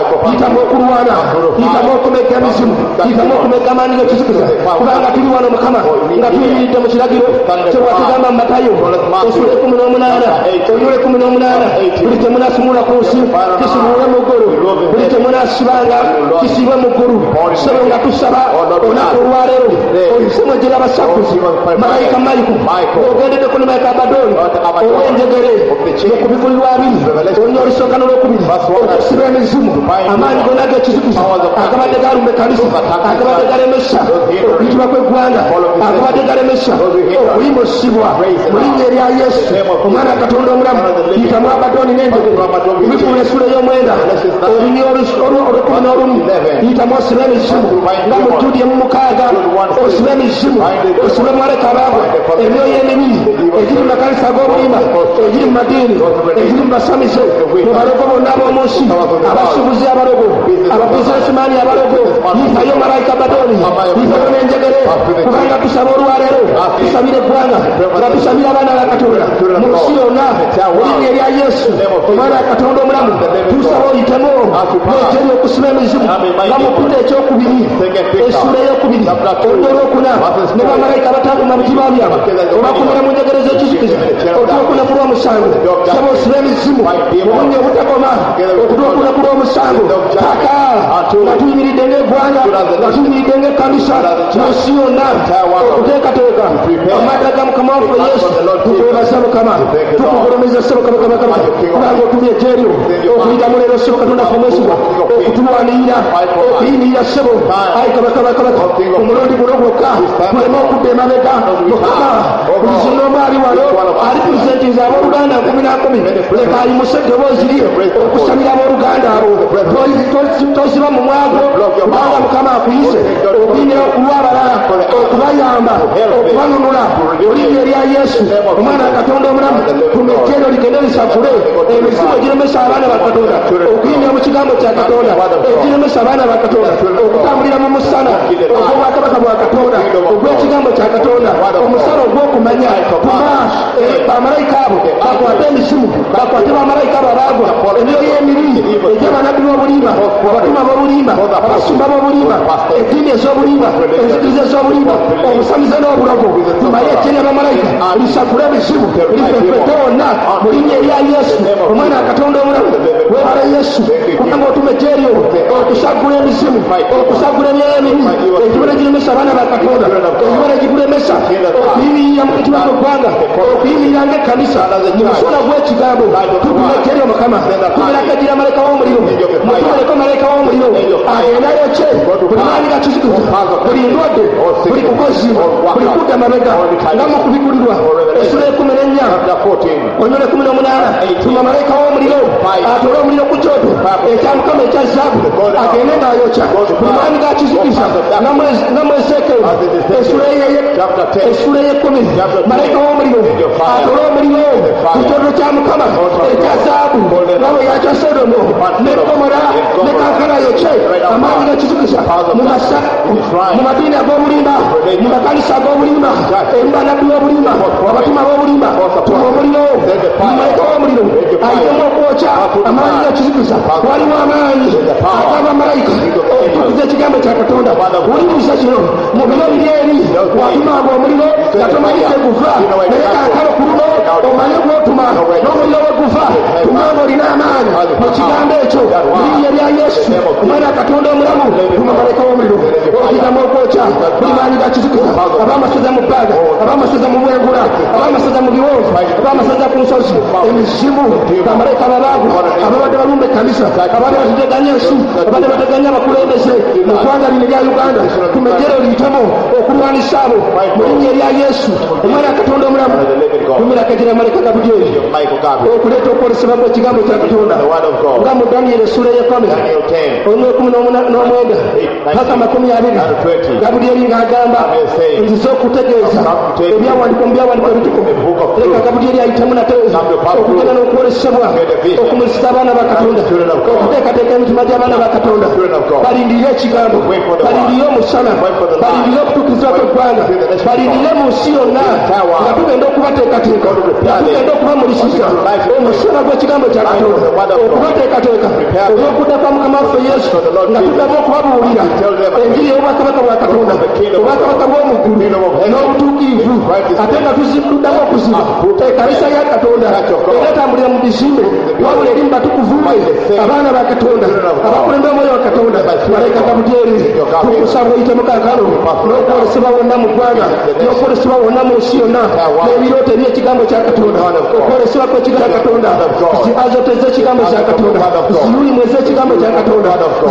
Speaker 1: okulwana yitamu okumegga emizimu yitamu okumegga amaanyi g'ekizikiza kubanga tuli wano mukama nga tuyimiridde mu kiragiro kyewatugamba mu matayo essula ekumi n'omunaana olunya ekumi n'omunaana buli kyemunasumula ku nsi kisumulwe mu ggulu buli kyemunasibanga kisiibwe mu ggulu sebo nga tusaba olunaku olwaleero oyisemu egira abasakuzi malayika maliko ogendedeko ne malayika abadooni olw'enjegere n'okubigulirwa abiri olunya olusooka n'olwokubiri okusiba emizimu amaanyi gonna g'ekizikiza agabadde galumba ekkanisa agabadde galemesa okuyitibwa kw'eggwanga akabadde galemesa okuyimusibwa mu linnya erya Yesu omwana Katonda omulamu yitamu Abadoni n'enjegere kubikula essula ey'omwenda olunya olukumi n'olumu yitamu osibe emizimu nga mu Judi emu mukaaga osibe emizimu osibe mwaleka abaabwe emyoyo emibiri egiri mu makanisa ag'obulimba egiri mu madiini egiri mu basamize mu balogo bonna ab'omu nsi abasuubuzi abalogo ababizinesimani abalogo yitayo malayika Abadoni yitayo n'enjegere kubanga tusaba olwaleero tusabira eggwanga nga tusabira abaana ba Katonda mu nsi yonna mu linnya erya Yesu omwana wa Katonda omulamu tusaba oyitemu n'ekeri okusiba emizimu nga mu Peter ekyokubiri essula ey'okubiri olunya olwokuna ne bamalayika bataguma bitima byabwe obakumira mu njegere z'ekizikiza otuokuna ku lw'omusango saba osiba emizimu obunnya obutakoma okutuokuna ku lw'omusango paka nga tuyimiridde ng'eggwanga nga tuyimiridde ng'ekkanisa mu nsi yonna okuteekateeka amata ga Mukama waffe Yesu tukwebaza Mukama tukugulumiza ssebo kabakabakaba kubanga otubye ejjeeryo okuyitamu leero ssebo Katonda ffe omwesigwa okutulwanirira okuyimirira ssebo ayi kabakabakabaka omulundi guno gwokka tuleme okudda emabega Mukama buli zino omwali wano ali pulezidenti abooluganda nkumi nakumi leka ayimuse eddoboozi lye okusabira abooluganda abo toziba mu mwago kubanga Mukama akuyise okuyinira okulwa abalala okubayamba okubanunula olinnya erya Yesu omwana wa Katonda omulamu tumejjeero ligende lisakule emizimu egiremesa abaana ba Katonda okuyingira mu kigambo kya Katonda egiremesa abaana ba Katonda okutambulira mu musana ogw'obwakabaka bwa Katonda ogw'ekigambo kya Katonda omusana ogw'okumanya tuma bamalayika abo bakwate emisimu bakwate bamalayika abo abaagwa emyoyo emibiri egy'abanabbi b'obulimba abatuma b'obulimba abasumba b'obulimba eddiini ez'obulimba enzikiriza ez'obulimba obusamize n'obulogo tumaye ekiri abamalayika lisakule ebizibu lifefete wonna mu linnya erya Yesu omwana wa Katonda omulamu webale Yesu kubanga otuma ejjeeryo okusagula emizimu okusagula emyoyo emibi egibona egiremesa abaana ba Katonda egibona egikulemesa okuyimirira mu kitiba gw'eggwanga okuyimirira ng'ekkanisa mu musula gw'ekigambo tutuma ejjeeryo Mukama tumerako egira malayika w'omuliro mutumereko malayika w'omuliro agendayo kye buli maanyi ga kizikiza buli ndwadde buli kukozibwa buli kudda mabega nga mu kubigulirwa essula ekumi n'ennya onyola ekumi n'omunaana tuma malayika w'omuliro atole omuliro ku kyoto ekya Mukama ekya zaabu agende ng'ayokya buli maanyi ga kizikiza nga mu Ezeekeri essula ey'ekkumi malayika w'omuliro atole omuliro ku kyoto kya Mukama ekya zaabu nga bwe yakya Sodomu ne Gomora ne kankana yokye amaanyi ga kizikiza mu madiini ag'obulimba mu makanisa ag'obulimba eri banabbi b'obulimba abatuma b'obulimba tuma omuliro malayika w'omuliro ayitemu okwokya amaanyi ga kizikiza waliwo amaanyi ag'abamalayika okutukuza ekigambo kya Katonda wulimusa kino mu biro biri eri watumanga omuliro nga tomanyise guva naye kankalo ku luno omanye gwotuma n'omuliro we guva tumanga olina amaanyi mu kigambo ekyo mu linnya erya Yesu omwana wa Katonda omulamu tuma malayika w'omuliro okuyitamu okwokya buli maanyi ga kizikiza abamasaza mu bbaaga abamasaza mu bwengula abamasaza mu biwonvu abamasaza ku nsozi emizimu bamalayika babaagu ababadde balumba ekkanisa abadde bateganya ensi abadde bateganya abakulembeze mu ggwanga lino erya Uganda tumejjero liyitemu okulwanisa abo mu linnya erya Yesu omwana wa Katonda omulamu tumirako egira malayika Gabudyeri okuleeta okwolesebwa kw'ekigambo kya Katonda nga mu Danyeri essula ey'ekumi omwe ekumi n'omwenda paka makumi abiri Gabudyeri ng'agamba nzize okutegeeza ebyawandiika mu byawandiika ebitukuvu leka Gabudyeri ayitemu nate okugenda n'okwolesebwa okumulisa abaana ba Katonda okuteekateeka emitima gy'abaana ba Katonda balindire ekigambo balindire omusana balindire okutuukiriza kw'eggwanga balindire mu nsi yonna nga tugenda okubateekateeka nga tugenda okubamulisiza omusana gw'ekigambo kya Katonda okubateekateeka olw'okudda kwa Mukama waffe Yesu nga tuddamu okubabuulira enjiri y'obwakabaka bwa Katonda obwakabaka bw'omuggulu n'obutuukirivu ate nga tuziddamu okuziba ekkanisa ya Katonda era etambulira mu bizimbe wabula eri mu batukuvu abaana ba Katonda abakulembera omwoyo wa Katonda malayika Gabudyeri tukusaba oyitemu kaakano n'okwolesebwa wonna mu ggwanga n'okwolesebwa wonna mu nsi yonna n'ebirooto eby'ekigambo kya Katonda okwolesebwa kw'ekigambo kya Katonda zi azoteze ekigambo kya Katonda ziyulimu ez'ekigambo kya Katonda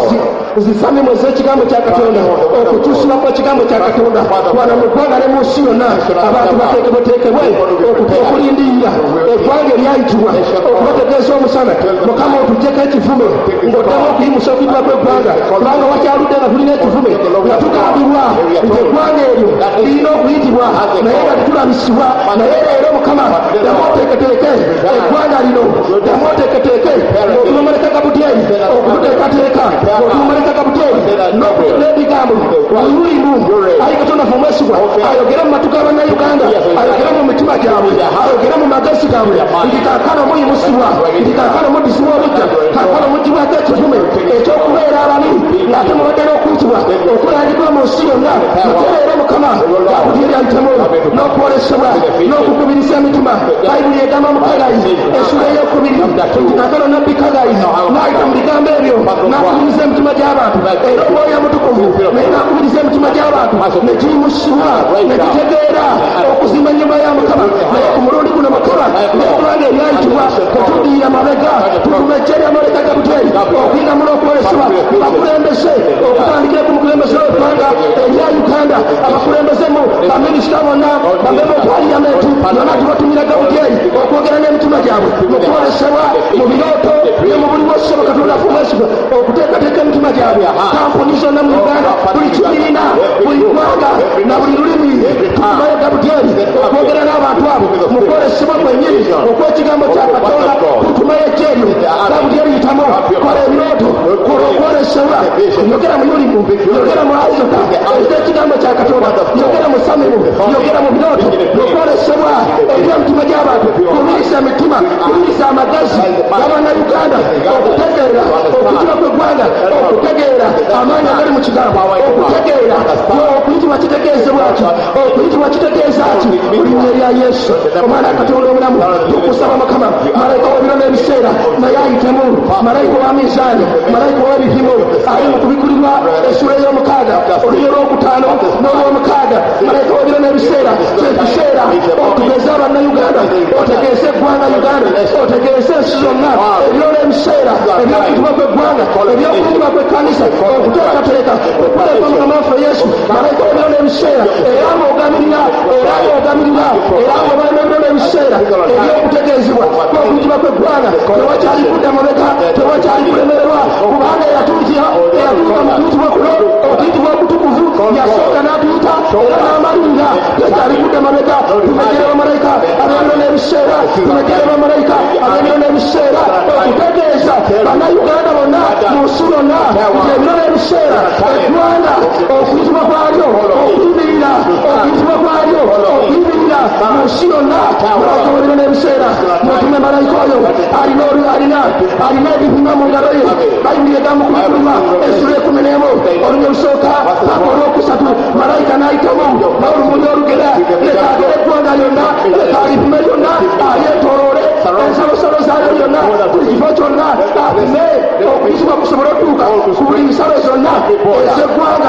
Speaker 1: zisamimu ez'ekigambo kya Katonda okukyusibwa kw'ekigambo kya Katonda wano mu ggwanga ne mu nsi yonna abantu bateekebweteekebwe okulindirira eggwanga eryayitibwa okubategeeza omusana Mukama otugyeko ekivume ng'oddamu okuyimusa okuyitibwa kw'eggwanga kubanga wakyaludde nga tulina ekivume nga tugambibwa nti eggwanga eryo lirina okuyitibwa naye nga tetulabisibwa naye leero Mukama ddamu oteeketeeke eggwanga lino ddamu oteeketeeke ng'otuma Maleka Gabudyeri okututeekateeka ng'otuma Maleka Gabudyeri n'okutula ebigambo olululimu ayi Katonda ffe omwesigwa ayogere mu matu g'Abannayuganda ayogere mu mitima gyabwe ayogere mu magezi gaabwe nti kaakano muyimusibwa nti kaakano muddisibwa obujja kaakano mugibwako ekivume ekyokubeera abami ng'ate mubadde n'okuyitibwa okulayiribwa mu nsi yonna mutereere Mukama Gabudyeri ayitemu n'okwolesebwa n'okukubiriza emitima bayibuli egamba mu Kagayi essula ey'okubiri nti kaakano nabbi Kagayi n'ayita mu bigambo ebyo n'akubiriza emitima gy'abantu era omwoyo omutukuvu naye n'akubiriza emitima gy'abantu ne giyimusibwa ne gitegeera okuzimba ennyumba ya Mukama naye ku mulundi guno Mukama n'eggwanga eryayitibwa tetuddiira mabega tutuma ejje lya Maleka Gabudyeri okuyingamu n'okwolesebwa bakulembeze okutandikira ku mukulembeze w'eggwanga erya Uganda abakulembezemu baminisita bonna bameme paliyamenti yonna tubatumira Gabudyeri okwogera n'emitima gyabwe mu kwolesebwa mu birooto ne mu buli bwosebo Katonda afumwesigwa okuteekateeka emitima gyabwe kampuni zonna mu Uganda buli kibiina buli ggwanga na buli lulimi tutumayo Gabudyeri okwogera n'abantu abo mu kwolesebwa kwennyini okw'ekigambo kya Katonda tutumayo ejjeeryo Gabudyeri yitamu kola ebirooto kola okwolesebwa yogera mu yulimu yogera mu azoka ez'ekigambo kya Katonda yogera mu samimu yogera mu birooto okwolesebwa eby'emitima gy'abantu kubiriza emitima kubiriza amagazi g'Abannayuganda okutegeera okuyitibwa kw'eggwanga okutegeera amaanyi agali mu kigambo okutegeera okuyitibwa kitegeezebwa ki okuyitibwa kitegeeza ki mu linnya erya Yesu omwana wa Katonda omulamu tukusaba Mukama malayika w'ebiro n'ebiseera naye ayitemu malayika wa mizaani malayika w'ebipimo ali mu kubikurirwa essula ey'omukaaga olunya olwokutaano n'olwomukaaga malayika w'ebiro n'ebiseera kyekiseera otugeze Abannayuganda otegeeze eggwanga Uganda otegeeze ensi zonna ebiro n'ebiseera ebyokuyitibwa kw'eggwanga ebyokuyitibwa kw'ekkanisa okuteekateeka okwoleka Mukama waffe Yesu malayika w'ebiro n'ebiseera era ng'ogamirira era ng'ogamirira era ng'obalina ebiro n'ebiseera ebyokutegeezebwa kw'okuyitibwa kw'eggwanga tewakyali kudda mabega tewakyali kulemererwa kubanga eyatuutira eyatuuka mu kuyitibwa kuno okuyitibwa okutukuvu yasooka n'atuyita era n'amalinga tekyali kudda mabega tumegere bamalayika ab'ebiro n'ebiseera tumegere bamalayika ab'ebiro n'ebiseera okutegeeza Bannayuganda bonna mu nsi yonna nti ebiro n'ebiseera eggwanga okuyitibwa kwalyo okuyimirira okuyitibwa kwalyo okuyimirira mu nsi yonna malayika w'ebiro n'ebiseera mutume malayika oyo alina alina alina ebipimo mu ngalo ye bayibuli egamba kubikurirwa essula ekumi n'emu olunya olusooka paka olwokusatu malayika n'ayitamu n'olumuli olugera leka agere eggwanga lyonna leka alipime lyonna alyetooloole ensalosalo zaalyo lyonna buli kifo kyonna apime okuyitibwa kusobola otuuka ku buli nsalo zonna ez'eggwanga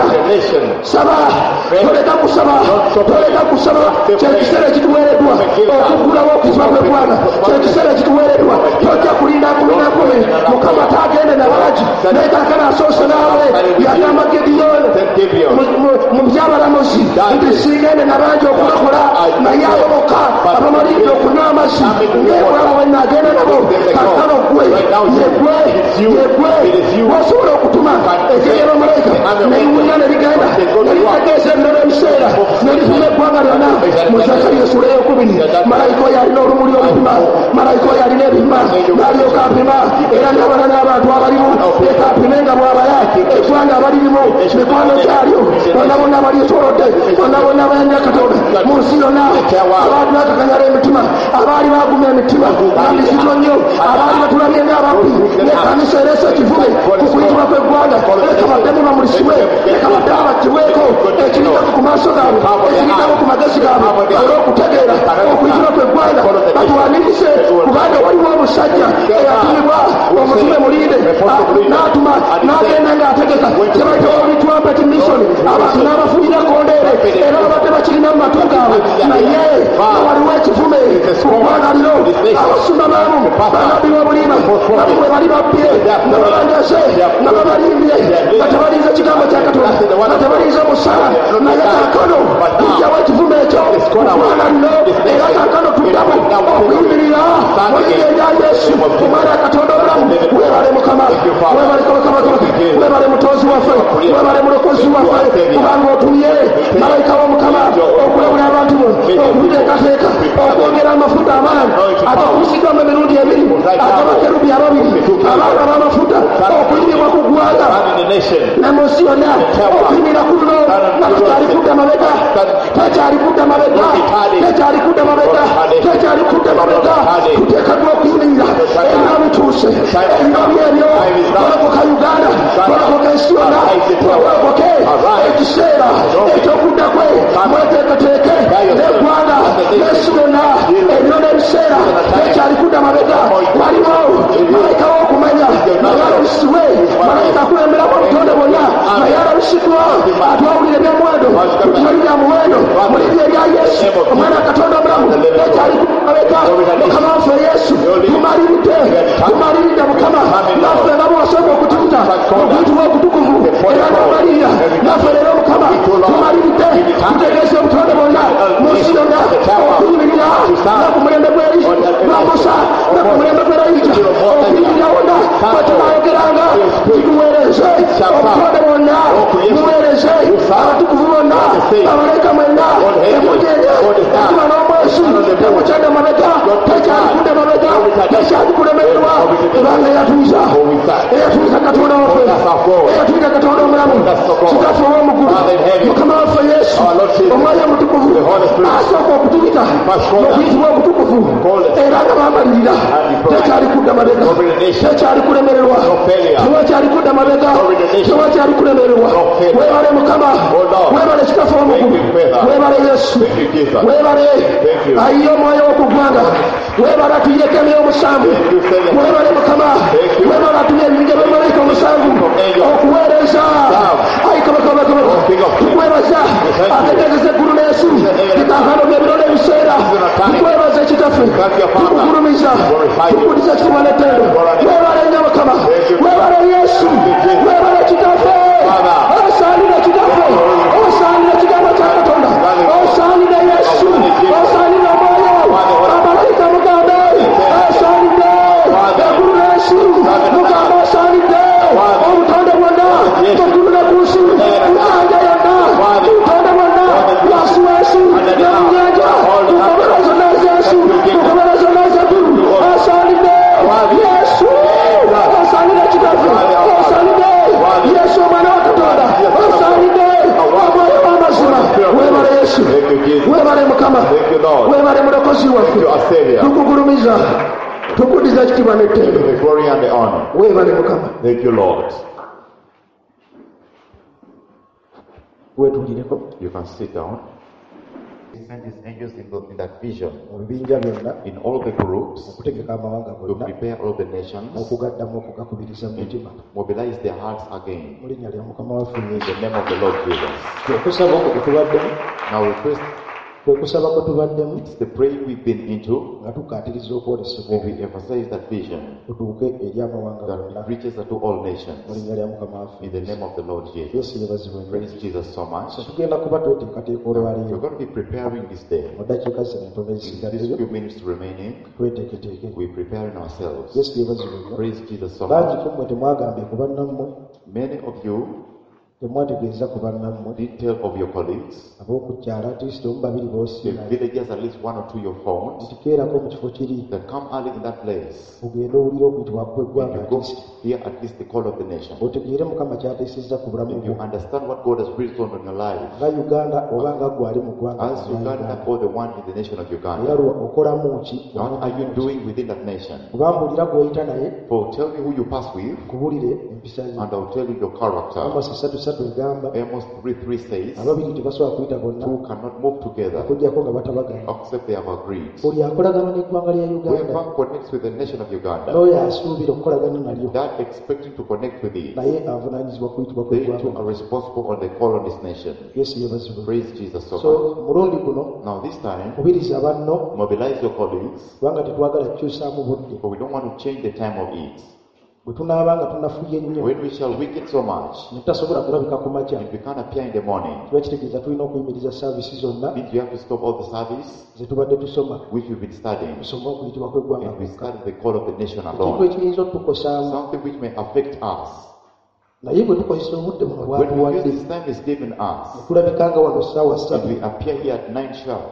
Speaker 1: saba toleka kusaba toleka kusaba kyekiseera ekituweereddwa okuggulawo okuyitibwa kw'eggwanga kyekiseera ekituweereddwa tojja kulinda kulinakome Mukama taagende nabalagi naye kaakano asoose naawe yagamba Gediyoni mu byabalamuzi nti siigende nabangi okulokola naye ababoka abamalirira okunywa amazzi ng'ebwabo bwe naagenda nabo kaakano gwe yegwe yegwe wosobola okutuma ejeri y'abamalayika neyiwulira ne ligenda nelitegeeza ebiro n'ebiseera nelipima eggwanga lyonna mu Zakariya essula ey'okubiri malayika oyo alina olumuli olupima malayika oyo alina ebipima n'alyoka apima era n'abala n'abantu abalimu leka apime nga bw'abala eggwanga abalirimu mikwano gyalyo bonna bonna abalyetoolodde bonna bonna abayanja Katonda mu nsi yonna abaali bakakanyala emitima abaali baguma emitima bamizito nnyo abaali batulabye ng'ababbi n'ekkanisa ereese ekivume ku kuyitibwa kw'eggwanga leka baddemu bamulisibwe leka baddemu battibweko ekirikako ku maaso gaabwe ekirikako ku magezi gaabwe olw'okutegeera okuyitibwa kw'eggwanga batuwanirize kubanga waliwo omusajja eyatumibwa omutume mulinde n'atuma n'agenda ng'ategeka kyebayita olitwapeti misoni abantu n'abafunira kondeere era babadde bakirina mu matu gaabwe naye waliwo ekivume ku ggwanga lino abasumba baamu banabbi b'obuliima nabo bwe bali babbye nga babanjase nga babalimbye nga tebaliiza ekigambo kya katonda nga tebaliiza omusala naye kaakano tujjawo ekivume ekyo ku ggwanga lino era kaakano tuddamu okuyimirira mu linnya erya yesu omwana katonda omulamu weebale mukama weebale kabakabaka weebale mutonzi waffe weebale mulokozi waffe kubanga otumye malayika w'omukama okulabula abantu bo okuteekateeka okwongera amafuta amaanyi ate okusigamu emirundi ebiri ate bakerubi ababiri abaana b'amafuta okuyimibwa ku ggwanga ne mu nsi yonna okuyimira kuno nga tukyali kudda mabega tekyali kudda mabega tekyali kudda mabega tekyali kudda mabega tuteekaddwa okuyimirira ebiro bituuse ebiro byebyo tolokoka uganda tolokoka ensi yonna tolokoke ekiseera ekyokudda kwe mweteeketeeke n'eggwanga n'ensi yonna ebiro n'ebiseera tekyali kudda mabega waliwo malayika w'okumanya naye alabisiwe malayika akulembera mu butonde bwonna naye alabisiddwa atwawulire by'omuwendo kutuli bya muwendo mu linnya erya yesu omwana katonda omulamu tekyali kudda mabega mukama waffe yesu tumaliridde tumaliridde mukama naffe nga bw'osooka okutimuta okuyitibwa okutukuvu era n'amaliya naffe leero mukama tumaliridde tutegeeza obutonde bwonna mu nsi yonna okuyimirira nga ku mulembe gwa musa nga ku mulembe gw'erayija okuyimirira wonna bwetunaayogeranga tutuweereze obutonde bwonna muweereze abatukuvu bonna abalayika mwenna emujeje ekuba n'omwesu temukyadde mabega tekyali kudde mabega tekyali kulemererwa kubanga eyatuuza eyatuuza katonda waffe eyatuuza katonda omulamu kitaffe ow'omugulu mukama waffe yesu omwana omutukuvu asooka okutuyita okuyitibwa obutukuvu era nga bamalirira tekyali kudda mabega tekyali kulemererwa tewakyali kudda mabega tewakyali kulemererwa weebale mukama weebale kitaffe ow'omugulu weebale yesu weebale ayiye omwoyo w'okuggwanga weebale atuyireko emyoyo omusanvu weebale mukama weebale atuye ebibinja by'amalayika omusanvu okuweereza ayi kabakabakabaka tukwebaza ategeezeza eggulu n'ensi bikaakano by'ebiro n'ebiseera tukwebaza ekitaffe tukugulumiza tukuliza ekitiibwa n'ettendo weebale nnyo mukama weebale yesu weebale kitaffe osaanira kitaffe osaanira kigambo kya katonda osaanira yesu osaanira omwoyo abalayika mugambe osaanidde eggulu n'ensi mugambe osaanidde obutonde bwonna eggulu ne ku nsi kunyanja yonna obutonde bwonna wasiwasi ne mu nyanja kukobera zonna ez'ensi kukobera zonna ez'eggulu osaanidde yesu osaanidde kitaffe osaanidde yesu omwana wa katonda osaanidde omwoyo w'amazima weebale yesu weebale mukama weebale mulokozi waffe tukugulumiza tukuddiza ekitiibwa n'ettendo weebale mukama weetulireko
Speaker 2: You can sit down. He sent his angels in, the, in that vision,
Speaker 1: mu bibinja byonna
Speaker 2: in all the groups,
Speaker 1: okutegeka amawanga
Speaker 2: to
Speaker 1: gonna
Speaker 2: prepare all the nations,
Speaker 1: okugaddamu okugakubiriza mu mutima
Speaker 2: and mobilize their hearts again
Speaker 1: mu linnya lya mukama waffe
Speaker 2: in
Speaker 1: yesu
Speaker 2: the name of the Lord Jesus.
Speaker 1: kwekusaba okwo kwe tubaddemu
Speaker 2: Now we first,
Speaker 1: kwekusaba kwe tubaddemu
Speaker 2: it's the praying we've been into,
Speaker 1: nga tukaatiriza okwolesebwa
Speaker 2: and we emphasize that vision
Speaker 1: tutuuke eri amawanga
Speaker 2: that
Speaker 1: gonna
Speaker 2: reaches to all nations
Speaker 1: mu linnya lya mukama waffe
Speaker 2: in the name of the Lord Jesus.
Speaker 1: yesu yebazibwe
Speaker 2: Praise Jesus so much.
Speaker 1: so tugenda kuba tweteekateeka
Speaker 2: We're
Speaker 1: olwaleero
Speaker 2: going to be preparing this day.
Speaker 1: mu ddakiika zino entono
Speaker 2: In these
Speaker 1: ezisigaddeyo
Speaker 2: few minutes remaining,
Speaker 1: tweteeketeeke
Speaker 2: we're preparing ourselves.
Speaker 1: yesu yebazibwe nnyo
Speaker 2: Praise Jesus so
Speaker 1: bangi
Speaker 2: much.
Speaker 1: kummwe temwagambye ku bannammwe
Speaker 2: Many of you
Speaker 1: temwategeeza ku bannammwe
Speaker 2: Didn't tell of your colleagues,
Speaker 1: ab'okukyala atisito omu babiri
Speaker 2: the
Speaker 1: boosinga
Speaker 2: villagers, at least one or two you found,
Speaker 1: kitekeerako mu kifo kiri
Speaker 2: that come early in that place.
Speaker 1: ogenda owulira okuyitibwa kw'eggwanga
Speaker 2: If you go
Speaker 1: atisito
Speaker 2: hear at least the call of the nation.
Speaker 1: otegeere mukama kyateesezza ku bulamu
Speaker 2: If you
Speaker 1: bwo
Speaker 2: understand what God has breathed on in your life,
Speaker 1: nga uganda oba nga gwali mu ggwanga
Speaker 2: as Uganda or the one in the nation of
Speaker 1: era
Speaker 2: Uganda,
Speaker 1: lwa okolamu ki
Speaker 2: what are you doing within that nation?
Speaker 1: kubambulira gw'oyita naye
Speaker 2: For tell me who you pass with,
Speaker 1: kubulire empisa ze
Speaker 2: and I'll tell you your character.
Speaker 1: amos esatu satu egamba
Speaker 2: Amos three three says,
Speaker 1: ababiri tebasobola kuyita bonna
Speaker 2: two cannot move together
Speaker 1: okuggyako nga batabagana
Speaker 2: except they have agreed.
Speaker 1: buli akolagana n'eggwanga lya uganda
Speaker 2: Whoever connects with the nation of Uganda,
Speaker 1: n'oyo asuubira okukolagana nalyo
Speaker 2: that expecting to connect with it,
Speaker 1: naye avunaanyizibwa kuyitibwa
Speaker 2: they too
Speaker 1: kw'eggwanga
Speaker 2: are responsible on the call on this nation.
Speaker 1: yesu yebazibwe
Speaker 2: Praise Jesus so much.
Speaker 1: so mulundi guno
Speaker 2: Now this time,
Speaker 1: kubiriza banno
Speaker 2: mobilize your colleagues,
Speaker 1: kubanga tetwagala kukyusaamu budde
Speaker 2: but we don't want to change the time of it.
Speaker 1: bwe tunaaba nga tunafuye nnyo
Speaker 2: When we shall weaken so much,
Speaker 1: ne tutasobola kulabika ku makya
Speaker 2: if we can't appear in the morning,
Speaker 1: kiba kitegeeza tulina okuyimiriza saavisi zonna
Speaker 2: means we have to stop all the service
Speaker 1: ze tubadde tusoma
Speaker 2: which we've been studying,
Speaker 1: tusome okuyitibwa kw'eggwanga
Speaker 2: and we study the call of the nation
Speaker 1: ekintu
Speaker 2: alone.
Speaker 1: ekiyinza okutukosaamu
Speaker 2: Something which may affect us.
Speaker 1: naye bwe tukozesa obudde buno
Speaker 2: When we use
Speaker 1: bwatuwadde
Speaker 2: this time is given us,
Speaker 1: tulabika nga wano ssaawa
Speaker 2: and
Speaker 1: ssatu
Speaker 2: we appear here at nine sharp,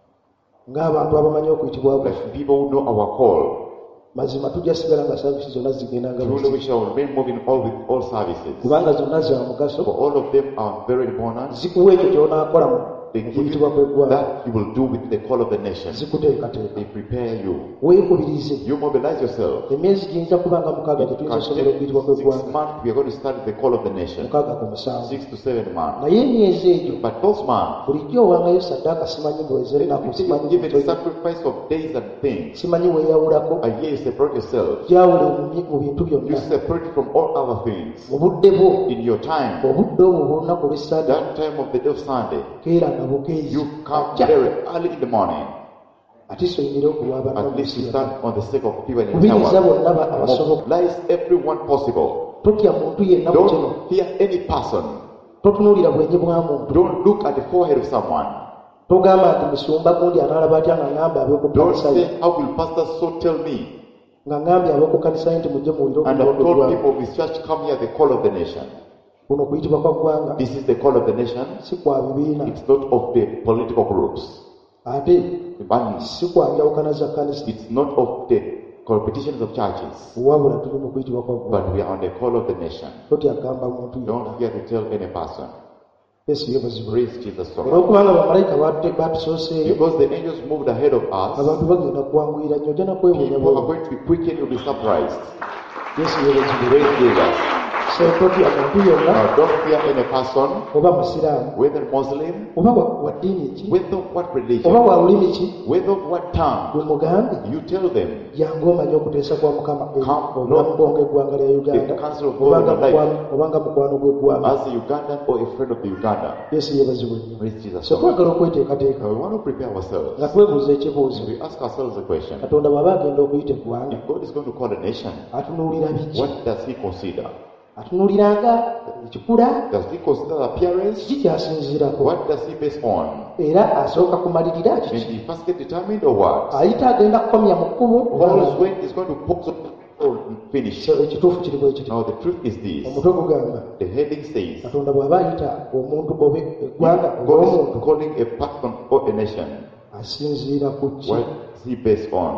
Speaker 1: ng'abantu abamanyi okuyitibwa
Speaker 2: like
Speaker 1: bwaffe
Speaker 2: people who know our call,
Speaker 1: mazima tujja sigala nga saavisi zonna zigenda nga
Speaker 2: truly we shall remain moving all with all services.
Speaker 1: kubanga zonna za mugaso
Speaker 2: For all of them are very important.
Speaker 1: zikuwa ekyo ky'onaakola mu
Speaker 2: They give
Speaker 1: okuyitibwa
Speaker 2: you
Speaker 1: kw'eggwanga
Speaker 2: that you will do with the call of the nation.
Speaker 1: zikuteekateeka
Speaker 2: They prepare you.
Speaker 1: weekubirize
Speaker 2: You mobilize yourself.
Speaker 1: emyezi giyinza kuba nga mukaaga tetuyinza kusobola okuyitibwa
Speaker 2: Six
Speaker 1: kw'eggwanga
Speaker 2: months we are going to study the call of the nation.
Speaker 1: mukaaga ku musanvu
Speaker 2: Six to seven months.
Speaker 1: naye emyezi egyo
Speaker 2: But those months,
Speaker 1: bulijjo owangayo saddaaka simanyi bweze ennaku
Speaker 2: you
Speaker 1: simanyi
Speaker 2: give it a
Speaker 1: bweze-
Speaker 2: sacrifice of days and things.
Speaker 1: simanyi weeyawulako
Speaker 2: A year you separate yourself.
Speaker 1: gyawule mu- mu bintu
Speaker 2: You
Speaker 1: byonna
Speaker 2: separate from all other things.
Speaker 1: mu budde bwo
Speaker 2: In your time,
Speaker 1: obudde obwo bw'olunaku olw'essande
Speaker 2: that time of the day of Sunday,
Speaker 1: keera nga bukeezi
Speaker 2: you come very early in the morning.
Speaker 1: ate soyinire okulwa banno
Speaker 2: At least you
Speaker 1: mu
Speaker 2: stand on the sake of people in the
Speaker 1: kubiriza
Speaker 2: tower.
Speaker 1: bonna ba- abasoboka
Speaker 2: Mobilize everyone possible.
Speaker 1: totya muntu yenna ku kino
Speaker 2: Don't fear any person.
Speaker 1: totunuulira bwenyi bwa muntu
Speaker 2: Don't look at the forehead of someone.
Speaker 1: togamba nti musumba gundi anaalaba atya nga ngambye ab'oku
Speaker 2: Don't
Speaker 1: kanisa ye
Speaker 2: say, how will Pastor so tell me?
Speaker 1: nga ngambye ab'oku kanisa ye nti mujje muwulire
Speaker 2: And I've
Speaker 1: okulondo
Speaker 2: told
Speaker 1: gwange
Speaker 2: people of this church, come here, the call of the nation.
Speaker 1: kuno okuyitibwa kwa ggwanga
Speaker 2: This is the call of the nation.
Speaker 1: si kwa bibiina
Speaker 2: It's not of the political groups.
Speaker 1: ate
Speaker 2: But
Speaker 1: si kwa njawukana za kanisa
Speaker 2: it's not of the competitions of churches.
Speaker 1: wabula tuli mu kuyitibwa kwa ggwanga
Speaker 2: But we are on the call of the nation.
Speaker 1: totya agamba muntu yonna
Speaker 2: Don't fear to tell any person.
Speaker 1: yesu yebazibwe
Speaker 2: Praise Jesus so much.
Speaker 1: olwokubanga bamalayika batu- batusooseeyo
Speaker 2: Because the angels moved ahead of us,
Speaker 1: abantu bagenda kuwanguyira nnyo ojja nakwebuunya
Speaker 2: people are
Speaker 1: bwe
Speaker 2: going to be quickened, you'll be surprised.
Speaker 1: yesu yebazibwe
Speaker 2: Praise Jesus.
Speaker 1: so totya muntu yonna
Speaker 2: Now don't fear any person,
Speaker 1: oba musiraamu
Speaker 2: whether Muslim,
Speaker 1: oba wa wa ddiini ki
Speaker 2: whether what
Speaker 1: oba
Speaker 2: religion,
Speaker 1: wa lulimi ki
Speaker 2: whether what tongue.
Speaker 1: gwe mugambe
Speaker 2: You tell them,
Speaker 1: jangu omanye okuteesa kwa mukama eri
Speaker 2: Come,
Speaker 1: obulamu
Speaker 2: Lord.
Speaker 1: bwonga eggwanga lya uganda
Speaker 2: The council of God
Speaker 1: obanga
Speaker 2: in your life.
Speaker 1: mukwano- obanga mukwano gw'eggwanga
Speaker 2: as a Ugandan or a friend of the Uganda.
Speaker 1: yesu yebazibwe nnyo
Speaker 2: Praise Jesus
Speaker 1: so
Speaker 2: so much.
Speaker 1: twagala okweteekateeka
Speaker 2: Now we want to prepare ourselves.
Speaker 1: nga twebuuza ekibuuzo
Speaker 2: We ask ourselves a question.
Speaker 1: katonda bw'aba agenda okuyita eggwanga
Speaker 2: If God is going to call a nation,
Speaker 1: atunuulira biki
Speaker 2: what does he consider?
Speaker 1: atunuuliranga ekikula
Speaker 2: Does he consider appearance?
Speaker 1: kiki kyasinziirako
Speaker 2: What does he base on?
Speaker 1: era asooka kumalirira
Speaker 2: And
Speaker 1: kiki
Speaker 2: he first get determined or what?
Speaker 1: ayita agenda kukomya mu kkubo oba
Speaker 2: Or is
Speaker 1: nga-
Speaker 2: when he's going to pause or finish?
Speaker 1: So, ekituufu kiri bwe kiti
Speaker 2: Now the truth is this.
Speaker 1: omutwe gugamba
Speaker 2: The heading says,
Speaker 1: katonda bw'aba ayita omuntu oba eggwanga oba
Speaker 2: God
Speaker 1: omuntu
Speaker 2: is calling a person or a nation.
Speaker 1: asinziira ku ki
Speaker 2: What is he based on?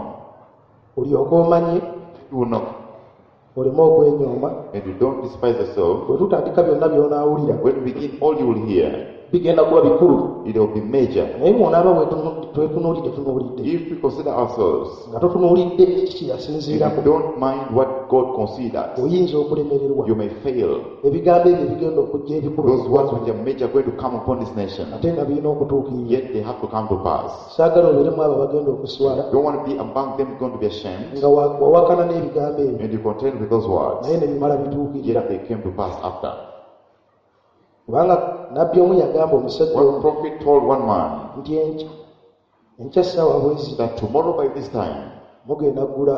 Speaker 1: olyoka omanye
Speaker 2: You will know.
Speaker 1: oleme okwenyooma
Speaker 2: And you don't despise yourself.
Speaker 1: bwe tutandika byonna by'onaawulira
Speaker 2: When we begin, all you will hear,
Speaker 1: bigenda kuba bikulu
Speaker 2: it will be major.
Speaker 1: naye bw'onaaba twetunuulidde tunuulidde
Speaker 2: If we consider ourselves,
Speaker 1: nga totunuulidde kiki
Speaker 2: if
Speaker 1: kyeyasinziirako
Speaker 2: you don't mind what God considers,
Speaker 1: oyinza okulemererwa
Speaker 2: you may fail.
Speaker 1: ebigambo ebyo bigenda okujja ebikulu
Speaker 2: Those words which are major are going to come upon this nation,
Speaker 1: ate nga birina okutuukirira
Speaker 2: yet they have to come to pass.
Speaker 1: saagala obeeremu abo abagenda okuswala
Speaker 2: You don't want to be among them going to be ashamed,
Speaker 1: nga wa- wawakana n'ebigambo ebyo
Speaker 2: and you contend with those words,
Speaker 1: naye ne bimala bituukirira
Speaker 2: yet they came to pass after.
Speaker 1: kubanga nabbi omu yagamba omusajja
Speaker 2: One
Speaker 1: omu
Speaker 2: prophet told one man
Speaker 1: nti enkya enkya ssaawa bwezi
Speaker 2: that tomorrow by this time,
Speaker 1: mugenda kugula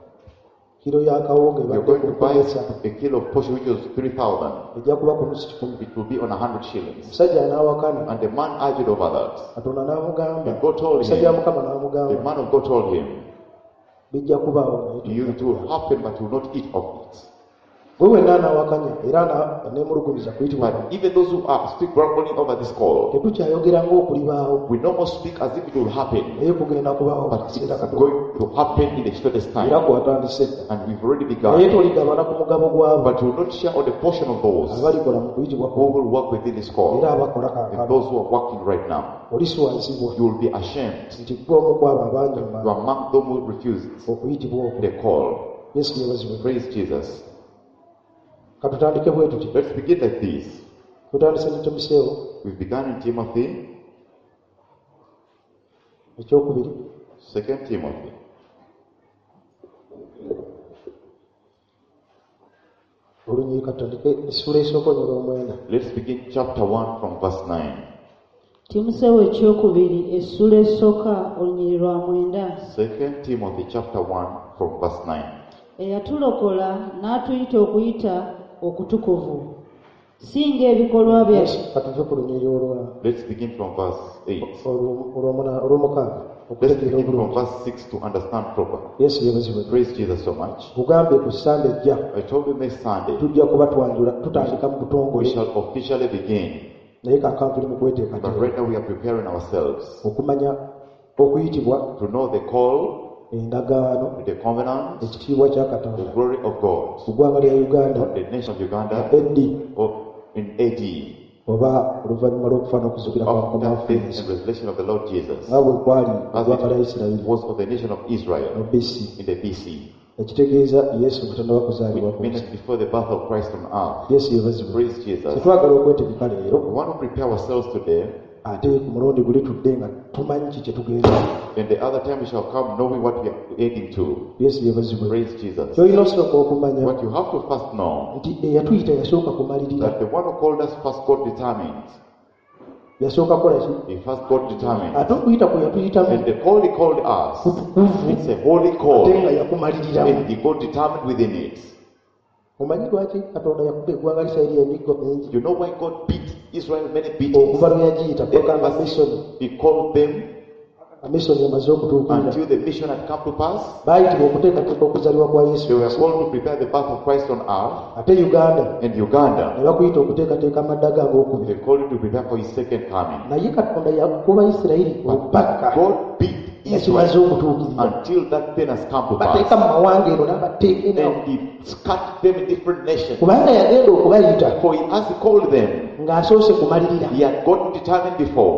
Speaker 1: kiro ya kawunga
Speaker 2: you're
Speaker 1: ebadde
Speaker 2: going
Speaker 1: ku
Speaker 2: to buy
Speaker 1: lukumi esatu
Speaker 2: a kilo of portion which was three thousand.
Speaker 1: ejja kuba ku nusu kikumi
Speaker 2: It will be on a hundred shillings.
Speaker 1: omusajja anaawakana
Speaker 2: And the man argued over that.
Speaker 1: katonda n'amugamba
Speaker 2: And God told
Speaker 1: omusajja wa
Speaker 2: him,
Speaker 1: mukama
Speaker 2: the
Speaker 1: n'amugamba
Speaker 2: man of God told him,
Speaker 1: bijja kubaawo naye
Speaker 2: you, it will happen, but you will not eat of it.
Speaker 1: wewe nana wakanya era nemulugumiza kuyitibwa.
Speaker 2: But even those who are speak grumbling over this call,
Speaker 1: tetukyayogera ng'okulibaawo
Speaker 2: we no more speak as if it will happen,
Speaker 1: naye kugenda kubaawo
Speaker 2: but
Speaker 1: kaseera
Speaker 2: it's
Speaker 1: katono
Speaker 2: going to happen in the shortest
Speaker 1: era
Speaker 2: time.
Speaker 1: kwatandise
Speaker 2: And we've already
Speaker 1: naye
Speaker 2: begun.
Speaker 1: toligabana ku mugabo gwabo
Speaker 2: But we will not share on the portion of those
Speaker 1: abalikola mu kuyitibwa
Speaker 2: who will work within this call,
Speaker 1: era abakola
Speaker 2: and
Speaker 1: kaakano
Speaker 2: those who are working right now.
Speaker 1: oliswazibwa
Speaker 2: You will be ashamed.
Speaker 1: nti gwe omu kwabo
Speaker 2: You
Speaker 1: abanyuma
Speaker 2: are among them who refused
Speaker 1: okuyitibwa okwo.
Speaker 2: the call.
Speaker 1: yesu yebazibwe.
Speaker 2: Praise Jesus.
Speaker 1: katutandike bwe tuti
Speaker 2: Let's begin like this.
Speaker 1: tutandise ne timoseewo
Speaker 2: We've begun in Timothy,
Speaker 1: ekyokubiri
Speaker 2: Second Timothy.
Speaker 1: olunyi katandike essula esooka onyolo omwenda.
Speaker 2: Let's begin chapter one from verse nine.
Speaker 3: timoseewo ekyokubiri essula esooka olunyiri lwa mwenda.
Speaker 2: Second Timothy chapter one from verse nine.
Speaker 3: eyatulokola n'atuyita okuyita okutukuvu si ng'ebikolwa bya
Speaker 1: katuve ku lunyiri olwa
Speaker 2: Let's begin from verse eight.
Speaker 1: olw'omukaaga
Speaker 2: Let's
Speaker 1: okutegeera
Speaker 2: begin from
Speaker 1: obulungi.
Speaker 2: verse six to understand proper.
Speaker 1: yesu yebazibwe.
Speaker 2: Praise Jesus so much.
Speaker 1: kugambye ku sande ejja
Speaker 2: I told you next Sunday
Speaker 1: tujja kuba twanjula tutandika mu
Speaker 2: we
Speaker 1: butongole
Speaker 2: shall officially begin.
Speaker 1: naye kaakano tuli mu
Speaker 2: But
Speaker 1: kweteekateeka
Speaker 2: right now we are preparing ourselves
Speaker 1: okumanya okuyitibwa,
Speaker 2: to know the call,
Speaker 1: endagaano,
Speaker 2: the covenant,
Speaker 1: ekitiibwa kya
Speaker 2: the
Speaker 1: katonda
Speaker 2: glory of God,
Speaker 1: ku ggwanga lya uganda
Speaker 2: the nation of Uganda,
Speaker 1: eddi
Speaker 2: or in A D,
Speaker 1: oba oluvannyuma lw'okufa n'okuzuukira kwa mukama
Speaker 2: after
Speaker 1: waffe
Speaker 2: death
Speaker 1: yesu
Speaker 2: and revelation of the Lord Jesus,
Speaker 1: nga bwe kwali
Speaker 2: as
Speaker 1: eggwanga lya
Speaker 2: it
Speaker 1: isirayiri
Speaker 2: was of the nation of
Speaker 1: mu
Speaker 2: Israel
Speaker 1: B C,
Speaker 2: in the B C,
Speaker 1: ekitegeeza yesu katonda wakuzaalibwa
Speaker 2: which
Speaker 1: ku
Speaker 2: minutes
Speaker 1: nsi.
Speaker 2: before the birth of Christ on earth.
Speaker 1: yesu yebazibwe.
Speaker 2: Praise Jesus.
Speaker 1: tetwagala okwetegeka leero
Speaker 2: We want to prepare ourselves today,
Speaker 1: ate ku mulundi guli tudde nga tumanyi ki kye tugenda.
Speaker 2: and the other time we shall come knowing what we are heading to.
Speaker 1: yesu yebazibwe.
Speaker 2: Praise Jesus.
Speaker 1: kyolina osooka okumanya
Speaker 2: What you have to first know,
Speaker 1: nti eyatuyita yasooka kumalirira,
Speaker 2: that the one who called us first God determined.
Speaker 1: yasooka kukola ki?
Speaker 2: He first God determined.
Speaker 1: ate okuyita kwe yatuyitamu
Speaker 2: And the call he called us,
Speaker 1: kutukuvu
Speaker 2: it's a holy
Speaker 1: ate
Speaker 2: call.
Speaker 1: nga yakumaliriramu.
Speaker 2: And he got determined within it.
Speaker 1: omanyi lwaki katonda yakuba eggwanga lisirayiri emiggo mingi
Speaker 2: You know why God beat Israel many beatings?
Speaker 1: okuva lwe yagiyita kwekanga misoni.
Speaker 2: He called them
Speaker 1: amisoni emaze okutuukirira,
Speaker 2: until the mission had come to pass.
Speaker 1: baayitibwa okuteekateeka okuzaalibwa kwa yesu
Speaker 2: They were called to prepare the birth of Christ on earth.
Speaker 1: ate uganda
Speaker 2: And Uganda,
Speaker 1: ne bakuyita okuteekateeka amadda ge ag'okubiri.
Speaker 2: they called him to prepare for his second coming.
Speaker 1: naye katonda yakuba isirayiri obupaka
Speaker 2: God beat
Speaker 1: yakimaze
Speaker 2: Israel
Speaker 1: okutuukirira,
Speaker 2: until that thing has come to
Speaker 1: bateeka
Speaker 2: pass.
Speaker 1: mu mawanga eno n'abateeka enawo,
Speaker 2: And he scattered them in different nations.
Speaker 1: kubanga yagenda okubayita
Speaker 2: For he, as he called them,
Speaker 1: ng'asoose kumalirira,
Speaker 2: he had gotten determined before.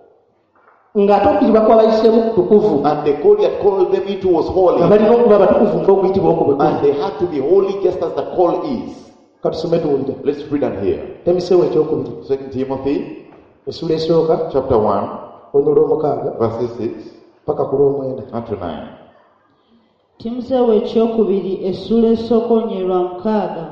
Speaker 1: ng'ate okuyitibwa kwabayiseemu kutukuvu,
Speaker 2: And the call he had called them into was
Speaker 1: nga
Speaker 2: holy.
Speaker 1: balina okuba abatukuvu ng'okuyitibwa okwo bwe
Speaker 2: And
Speaker 1: kuli.
Speaker 2: they had to be holy just as the call is.
Speaker 1: katusome tuwulire
Speaker 2: Let's read and hear.
Speaker 1: temiseewo ekyokubiri
Speaker 2: Second Timothy
Speaker 1: essula esooka
Speaker 2: chapter one,
Speaker 1: olunyiri olw'omukaaga
Speaker 2: verses six
Speaker 1: paka ku lw'omwenda.
Speaker 2: unto nine.
Speaker 3: timoseewo ekyokubiri essula esooka olunyiri lwa mukaaga.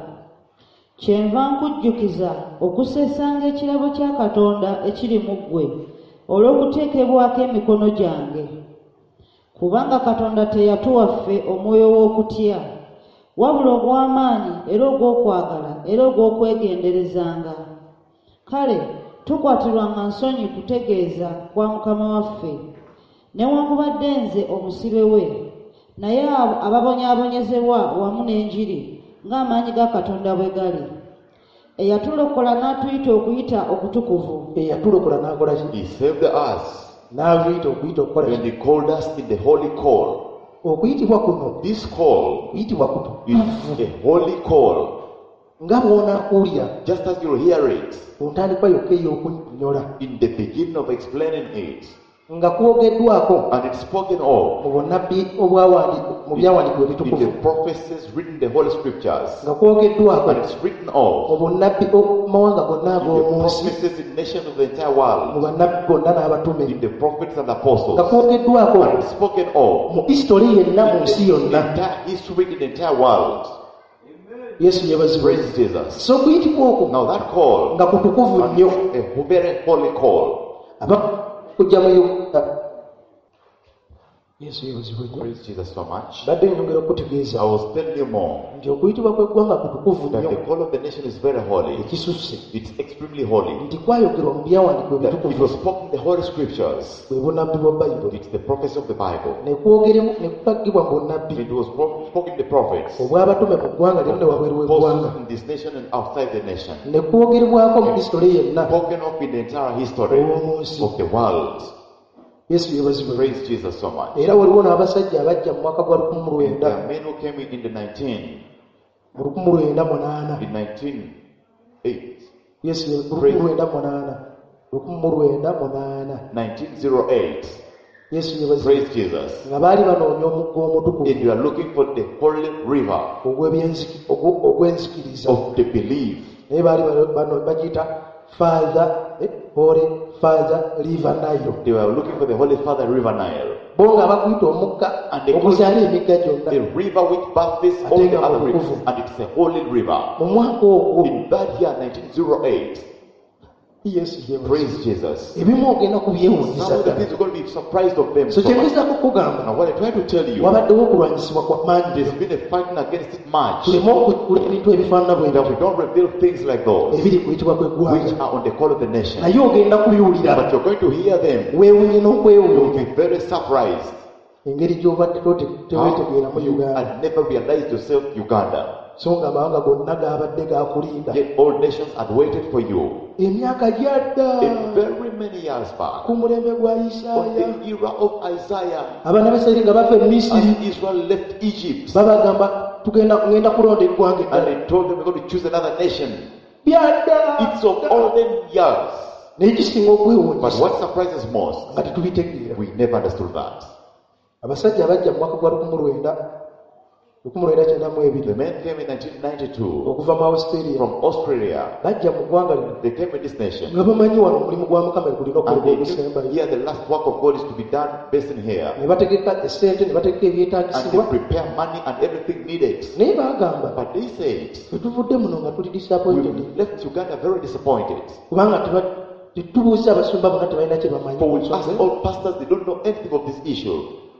Speaker 3: kyenva nkujjukiza okusesanga ekirabo kya katonda ekiri mu ggwe olw'okuteekebwako emikono gyange. kubanga katonda teyatuwa ffe omwoyo w'okutya, wabula ogw'amaanyi era ogw'okwagala era ogw'okwegenderezanga. kale tukwatirwanga nsonyi kutegeeza kwa mukama waffe, newankubadde nze omusibe we, naye abo ababonyaabonyezebwa wamu n'enjiri ng'amaanyi ga katonda bwe gali, eyatulokola n'atuyita okuyita okutukuvu.
Speaker 1: eyatulokola n'akola ki?
Speaker 2: He saved us
Speaker 1: n'atuyita okuyita okukola
Speaker 2: when
Speaker 1: ki?
Speaker 2: he called us in the holy call.
Speaker 1: okuyitibwa kuno,
Speaker 2: This call
Speaker 1: kuyitibwa kuno
Speaker 2: is a holy call.
Speaker 1: nga bw'onaakuwulira
Speaker 2: Just as you'll hear it
Speaker 1: ku ntandikwa yokka ey'okunyola,
Speaker 2: in the beginning of explaining it,
Speaker 1: nga kwogeddwako
Speaker 2: and it's spoken of
Speaker 1: mu bunnabbi obwawandi- mu byawandiikibwa
Speaker 2: in
Speaker 1: ebitukuvu,
Speaker 2: the prophecies written in the Holy Scriptures,
Speaker 1: nga kwogeddwako
Speaker 2: and it's written of
Speaker 1: mu bunnabbi mu mawanga gonna
Speaker 2: in the
Speaker 1: ag'omu nsi,
Speaker 2: prophecies in nations of the entire
Speaker 1: mu
Speaker 2: world,
Speaker 1: bannabbi bonna n'abatume,
Speaker 2: in the prophets and
Speaker 1: nga
Speaker 2: apostles,
Speaker 1: kwogeddwako
Speaker 2: and it's spoken of
Speaker 1: mu isitori yenna mu
Speaker 2: in
Speaker 1: nsi
Speaker 2: the
Speaker 1: yonna.
Speaker 2: entire history in the entire world.
Speaker 1: yesu yebazibwe.
Speaker 2: Praise Jesus.
Speaker 1: so okuyitibwa okwo
Speaker 2: Now that call,
Speaker 1: nga kutukuvu nnyo,
Speaker 2: a very holy call.
Speaker 1: aba kujja mu Yu- Yesu yebazibwe nnyo.
Speaker 2: Praise Jesus so much.
Speaker 1: Badde nyongera okutegeeza
Speaker 2: I was telling you more
Speaker 1: nti okuyitibwa kw'eggwanga kutukuvu
Speaker 2: that
Speaker 1: nnyo
Speaker 2: the call of the nation is very holy.
Speaker 1: ekisusse
Speaker 2: It's extremely holy.
Speaker 1: nti kwayogerwa mu byawandiikibwa
Speaker 2: That it
Speaker 1: ebitukuvu
Speaker 2: was spoken in the Holy Scriptures.
Speaker 1: bwe bunnabbi bwa bayibuli
Speaker 2: It's the prophecy of the Bible.
Speaker 1: ne kwogeremu ne kutaggibwa mu bunnabbi
Speaker 2: It was pro- spoken in the prophets.
Speaker 1: obw'abatume mu ggwanga lino ne wabweru w'eggwanga
Speaker 2: Apostles in this nation and outside the nation.
Speaker 1: ne kwogerebwako mu hisitole yenna
Speaker 2: Spoken of in the entire history
Speaker 1: ow'omunsi.
Speaker 2: of the world.
Speaker 1: Yesu yebazibwe nnyo.
Speaker 2: Praise Jesus so much.
Speaker 1: era waliwo n'abasajja abajja mu mwaka gwa lukumi mu
Speaker 2: There
Speaker 1: lwenda
Speaker 2: are men who came in in the nineteen,
Speaker 1: mu lukumi mu lwenda munaana
Speaker 2: in nineteen eight,
Speaker 1: yesu ye- mu lukumi mu lwenda munaana lukumi mu lwenda munaana
Speaker 2: nineteen oh eight.
Speaker 1: yesu yebazibwe
Speaker 2: Praise Jesus.
Speaker 1: nga baali banoonya omugga
Speaker 2: And
Speaker 1: omutukuvu
Speaker 2: you are looking for the holy river
Speaker 1: ogw'ebyenziki- ogw- ogw'enzikiriza
Speaker 2: of the belief.
Speaker 1: naye baali bano- bano bagiyita father eh, holy father river nile
Speaker 2: They were looking for the Holy Father River Nile.
Speaker 1: bo nga bakuyita omugga
Speaker 2: And they
Speaker 1: oguzaala emigga gyonna
Speaker 2: The river which births all the other rivers. And it's a holy river.
Speaker 1: mu mwaka ogwo
Speaker 2: In that year, nineteen oh eight,
Speaker 1: yesu yebazibwe
Speaker 2: praise Jesus.
Speaker 1: ebimu ogenda
Speaker 2: Some
Speaker 1: kubyewuunyisa
Speaker 2: of the
Speaker 1: ddala
Speaker 2: things you're going to be surprised of them.
Speaker 1: so
Speaker 2: So much.
Speaker 1: kyengezaako kugamba
Speaker 2: Now, what I try to tell you,
Speaker 1: wabaddewo okulwanyisibwa kwa maanyi
Speaker 2: there's been a fighting against it much.
Speaker 1: tuleme okukula ebintu ebifaanana bwe
Speaker 2: That
Speaker 1: bityo
Speaker 2: we don't reveal things like those
Speaker 1: ebiri kuyitibwa
Speaker 2: which
Speaker 1: kw'eggwanga
Speaker 2: are on the call of the nation.
Speaker 1: naye ogenda kubiwulira
Speaker 2: But you're going to hear them.
Speaker 1: weewunye
Speaker 2: You'll
Speaker 1: n'okwewuunya
Speaker 2: be very surprised.
Speaker 1: engeri gy'obadde tote- teweetegeera mu
Speaker 2: You
Speaker 1: uganda
Speaker 2: had never realized yourself Uganda.
Speaker 1: so nga amawanga gonna gaabadde gakulinda
Speaker 2: Yet all nations had waited for you.
Speaker 1: emyaka gyadda
Speaker 2: In very many years back,
Speaker 1: ku mulembe gwa
Speaker 2: on
Speaker 1: isaaya
Speaker 2: the era of Isaiah,
Speaker 1: abaana b'isirayiri nga bava e misiri
Speaker 2: as Israel left Egypt,
Speaker 1: babagamba tugenda ngenda kulonda eggwanga
Speaker 2: and
Speaker 1: eddala
Speaker 2: they told them we're going to choose another nation.
Speaker 1: byadda
Speaker 2: It's of olden years.
Speaker 1: naye kisinga
Speaker 2: But
Speaker 1: okwewuunyisa
Speaker 2: what surprises most,
Speaker 1: nga tetubitegeera
Speaker 2: we never understood that.
Speaker 1: abasajja abajja mu mwaka gwa lukumi lwenda lukumi lwenda kyenda mu
Speaker 2: The
Speaker 1: ebiri
Speaker 2: men came in nineteen ninety-two
Speaker 1: okuva mu australia
Speaker 2: from Australia.
Speaker 1: bajja mu ggwanga lino
Speaker 2: They came in this nation.
Speaker 1: nga bamanyi wano omulimu gwa mukama gulina
Speaker 2: And
Speaker 1: okolebwa
Speaker 2: they knew
Speaker 1: ogusembayo
Speaker 2: here the last work of God is to be done based in here.
Speaker 1: ne bategeka esente ne bategeka
Speaker 2: And they
Speaker 1: ebyetaagisibwa
Speaker 2: prepare money and everything needed.
Speaker 1: naye bagamba
Speaker 2: But they said,
Speaker 1: bwe tuvudde muno nga tuli
Speaker 2: we
Speaker 1: disappointed
Speaker 2: left Uganda very disappointed.
Speaker 1: kubanga teba- tetubuuza abasumba bonna tebalina kye bamanyi
Speaker 2: For
Speaker 1: ku
Speaker 2: we
Speaker 1: nsonga
Speaker 2: asked
Speaker 1: eyo.
Speaker 2: all pastors, they don't know anything of this issue.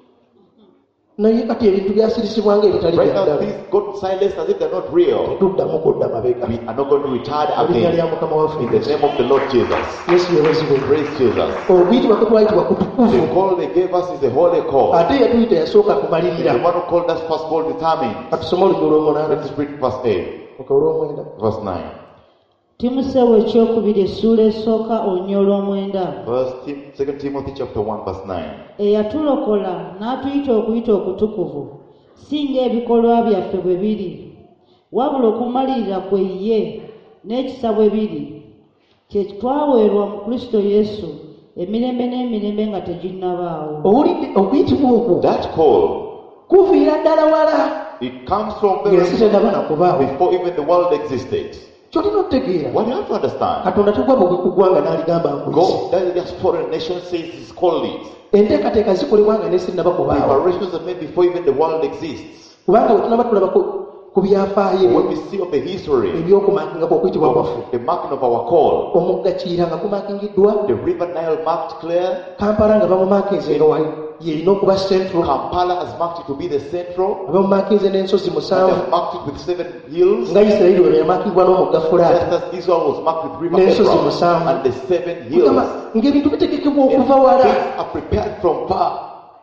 Speaker 1: naye kati ebintu byasirisibwanga ebitali
Speaker 2: Right now,
Speaker 1: byaddala
Speaker 2: things got silenced as if they're not real.
Speaker 1: tetuddamu kudda mabega
Speaker 2: We are not going to retire
Speaker 1: mu linnya lya
Speaker 2: again.
Speaker 1: mukama waffe
Speaker 2: In the name of the Lord Jesus.
Speaker 1: yesu yebazibwe
Speaker 2: Praise Jesus.
Speaker 1: okuyitibwa kwe twayitibwa kutukuvu
Speaker 2: The call they gave us is a holy call.
Speaker 1: ate yatuyita yasooka
Speaker 2: The
Speaker 1: kumalirira
Speaker 2: one who called us first called determined.
Speaker 1: katusome olugero lw'omunaana
Speaker 2: Let's read verse eight,
Speaker 1: olw'omwenda
Speaker 2: verse nine.
Speaker 3: timoseewo ekyokubiri essuula esooka olunya olw'omwenda
Speaker 2: First Tim- Second Timothy chapter one, verse nine.
Speaker 3: eyatulokola n'atuyita okuyita okutukuvu si ng'ebikolwa byaffe bwe biri wabula okumalirira kwe ye n'ekisa bwe biri kye twaweerwa mu kristo yesu emirembe n'emirembe nga teginnabaawo
Speaker 1: owulidde okuyitibwa okwo
Speaker 2: That call,
Speaker 1: kuviira ddala wala
Speaker 2: it comes from
Speaker 1: ng'ensi
Speaker 2: very
Speaker 1: tennaba nakubaawo
Speaker 2: before even the world existed.
Speaker 1: kyolina okutegeera
Speaker 2: What you have to understand,
Speaker 1: katonda tegwaba ku ggwanga n'aligamba nkwisi
Speaker 2: God, that is just foreign nation says He's called it.
Speaker 1: enteekateeka zikolebwa nga n'ensi tennaba kubaawo
Speaker 2: Preparations are made before even the world exists.
Speaker 1: kubanga bwe tunaba tulaba ku- ku byafaayo
Speaker 2: When we see of the history
Speaker 1: ebyokumakingako okuyitibwa kwaffe
Speaker 2: of the marking of our call,
Speaker 1: omugga kiira nga gumakingiddwa
Speaker 2: the river Nile marked clear,
Speaker 1: kampala nga bamumakinze nga wali yerina okuba central
Speaker 2: Kampala has marked it to be the central,
Speaker 1: nga bamumakinze n'ensozi
Speaker 2: and
Speaker 1: musanvu
Speaker 2: they've marked it with seven hills,
Speaker 1: nga isirayiri bwe yamakibwa n'omugga
Speaker 2: just
Speaker 1: fulaati
Speaker 2: as Israel was marked with river
Speaker 1: n'ensozi
Speaker 2: Ephraim
Speaker 1: musanvu
Speaker 2: and the seven hills.
Speaker 1: Kugamba ng'ebintu bitegekebwa
Speaker 2: And
Speaker 1: okuva wala
Speaker 2: things are prepared from far,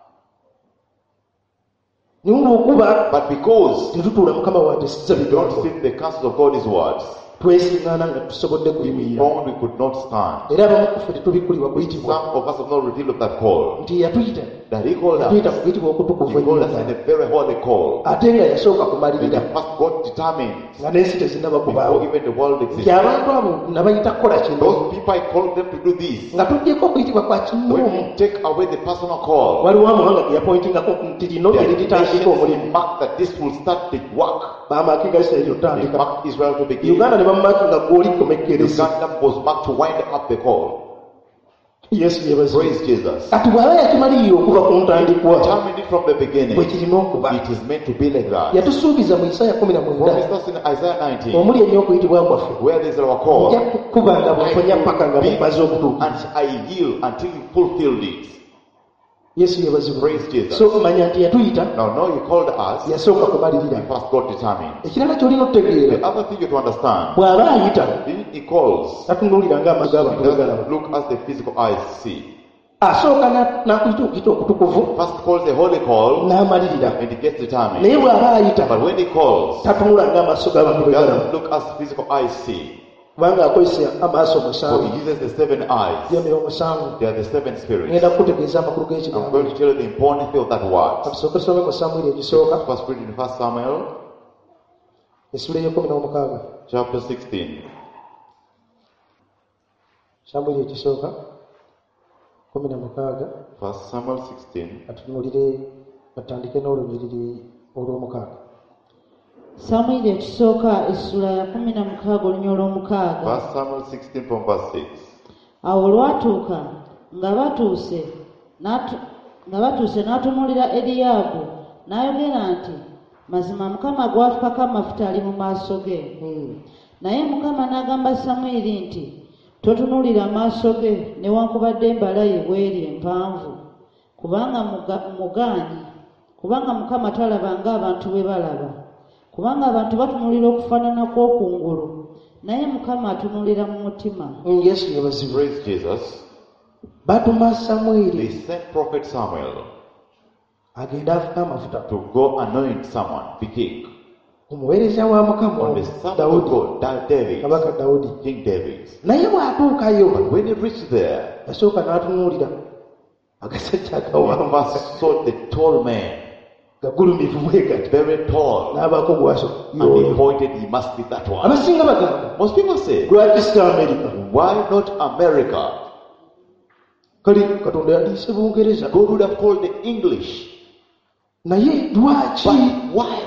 Speaker 1: naye olwokuba
Speaker 2: but because
Speaker 1: tetutuula mukama wa tesizza
Speaker 2: we don't
Speaker 1: bigambo
Speaker 2: sit the counsel of God, His words,
Speaker 1: twesiŋŋaana nga tusobodde kuyimirira
Speaker 2: found we could not stand.
Speaker 1: era abamu ku ffe tetubikulibwa kuyitibwa
Speaker 2: Some of us have not revealed of that call.
Speaker 1: nti yatuyita
Speaker 2: That He called
Speaker 1: yatuyita
Speaker 2: us.
Speaker 1: mu kuyitibwa okutukuvu
Speaker 2: He called
Speaker 1: ennyo
Speaker 2: us in
Speaker 1: ddala
Speaker 2: a very holy call.
Speaker 1: ate nga yasooka
Speaker 2: And
Speaker 1: kumalirira
Speaker 2: the first God determined
Speaker 1: nga n'ensi tezinnaba
Speaker 2: before
Speaker 1: kubaawo
Speaker 2: even the world
Speaker 1: nti
Speaker 2: existed.
Speaker 1: abantu abo nabayita kukola kino
Speaker 2: Those people I called them to do this.
Speaker 1: nga tugyeko okuyitibwa kwa
Speaker 2: When
Speaker 1: kinnoomu
Speaker 2: we take away the personal call,
Speaker 1: waliwo amawanga ge yapointingako nti lino
Speaker 2: the
Speaker 1: lye litandika omulimu
Speaker 2: nations mark that this will start the work.
Speaker 1: bamakinga isirayiri
Speaker 2: They
Speaker 1: otandika
Speaker 2: marked Israel to begin.
Speaker 1: uganda ne bamumakinga gwoli komekkereza
Speaker 2: Uganda was marked to wind up the call.
Speaker 1: yesu yebazibu
Speaker 2: Praise Jesus.
Speaker 1: kati bw'aba yakimalirira okuva ku ntandikwa
Speaker 2: Determined it from the
Speaker 1: bwe
Speaker 2: beginning.
Speaker 1: kirina okuba
Speaker 2: It is meant to be like that.
Speaker 1: yatusuubiza mu isaya kumi na mwenda
Speaker 2: Promised us in Isaiah nineteen,
Speaker 1: omuli ennyo okuyitibwa kwaffe
Speaker 2: where there is our
Speaker 1: nja
Speaker 2: call,
Speaker 1: kukuba nga bwekonya paka nga mumaze okutuukiriza
Speaker 2: and I yield until you fulfilled it.
Speaker 1: Yesu yebazibwa.
Speaker 2: Praise Jesus.
Speaker 1: So manya nti yatuyita
Speaker 2: Now, now he called us.
Speaker 1: yasooka kumalirira.
Speaker 2: He first got determined.
Speaker 1: Ekirala ky'olina okutegeera
Speaker 2: The other thing you to understand,
Speaker 1: bw'aba ayita
Speaker 2: he, he calls.
Speaker 1: tatunuulira ng'amaaso
Speaker 2: He
Speaker 1: g'abantu bwe galaba.
Speaker 2: doesn't look as the physical eyes see.
Speaker 1: Asooka na- n'akuyita okuyita okutukuvu
Speaker 2: First calls the holy call,
Speaker 1: n'amalirira.
Speaker 2: and he gets determined.
Speaker 1: Naye bw'aba ayita
Speaker 2: But when he calls,
Speaker 1: tatunula ng'amaaso g'abantu
Speaker 2: he
Speaker 1: bwe galaba.
Speaker 2: doesn't look as physical eyes see.
Speaker 1: Kubanga akozesa amaaso
Speaker 2: So
Speaker 1: musanvu.
Speaker 2: he uses the seven eyes.
Speaker 1: Byomero musanvu.
Speaker 2: They are the seven spirits.
Speaker 1: Ngenda kukutegeeza amakulu
Speaker 2: I'm
Speaker 1: g'ekigambo.
Speaker 2: going to tell you the importance of that word.
Speaker 1: Katusooke tusome mu Samwiri egisooka
Speaker 2: First read in First Samuel,
Speaker 1: essula ey'ekkumi n'omukaaga.
Speaker 2: chapter sixteen.
Speaker 1: Samwiri egisooka kkumi na mukaaga.
Speaker 2: First Samuel sixteen.
Speaker 1: Atunuulire batandike n'olunyiriri olw'omukaaga.
Speaker 3: Samwiri ekisooka essula ya kumi na mukaaga olunya olw'omukaaga.
Speaker 2: First Samuel sixteen from verse six.
Speaker 3: Awo lwatuuka nga batuuse n'atu- nga batuuse n'atunuulira Eriyaabu n'ayogera nti, mazima Mukama gw'afukako amafuta ali mu maaso ge. Naye Mukama n'agamba Samwiri nti, totunuulira maaso ge newankubadde embala ye bw'eri empanvu, kubanga muga- mugaanyi, kubanga Mukama talaba ng'abantu bwe balaba. Kubanga abantu batunuulira okufaanana kw'okungulu, naye Mukama atunuulira mu mutima.
Speaker 1: Yesu yebazibwa.
Speaker 2: Praise Jesus.
Speaker 1: Batuma
Speaker 2: They
Speaker 1: Samwiri
Speaker 2: sent prophet Samuel
Speaker 1: agenda afuka amafuta
Speaker 2: to go anoint someone, the king,
Speaker 1: omuweereza wa Mukama
Speaker 2: on the servant of
Speaker 1: Dawudi,
Speaker 2: God, Da- David,
Speaker 1: kabaka Dawudi.
Speaker 2: King David.
Speaker 1: Naye bw'atuukayo
Speaker 2: But when he reached there,
Speaker 1: yasooka n'atunuulira agasajja
Speaker 2: he
Speaker 1: akawanvu
Speaker 2: first saw the tall man,
Speaker 1: gagulumivu bwe gati
Speaker 2: very tall,
Speaker 1: n'abaako gwaso
Speaker 2: and he pointed, he must be that one.
Speaker 1: abasinga bagamba
Speaker 2: Most people say,
Speaker 1: lwaki si Amerika?
Speaker 2: why not America?
Speaker 1: Kale Katonda yandiise Bungereza,
Speaker 2: God would have called the English.
Speaker 1: naye lwaki
Speaker 2: But why?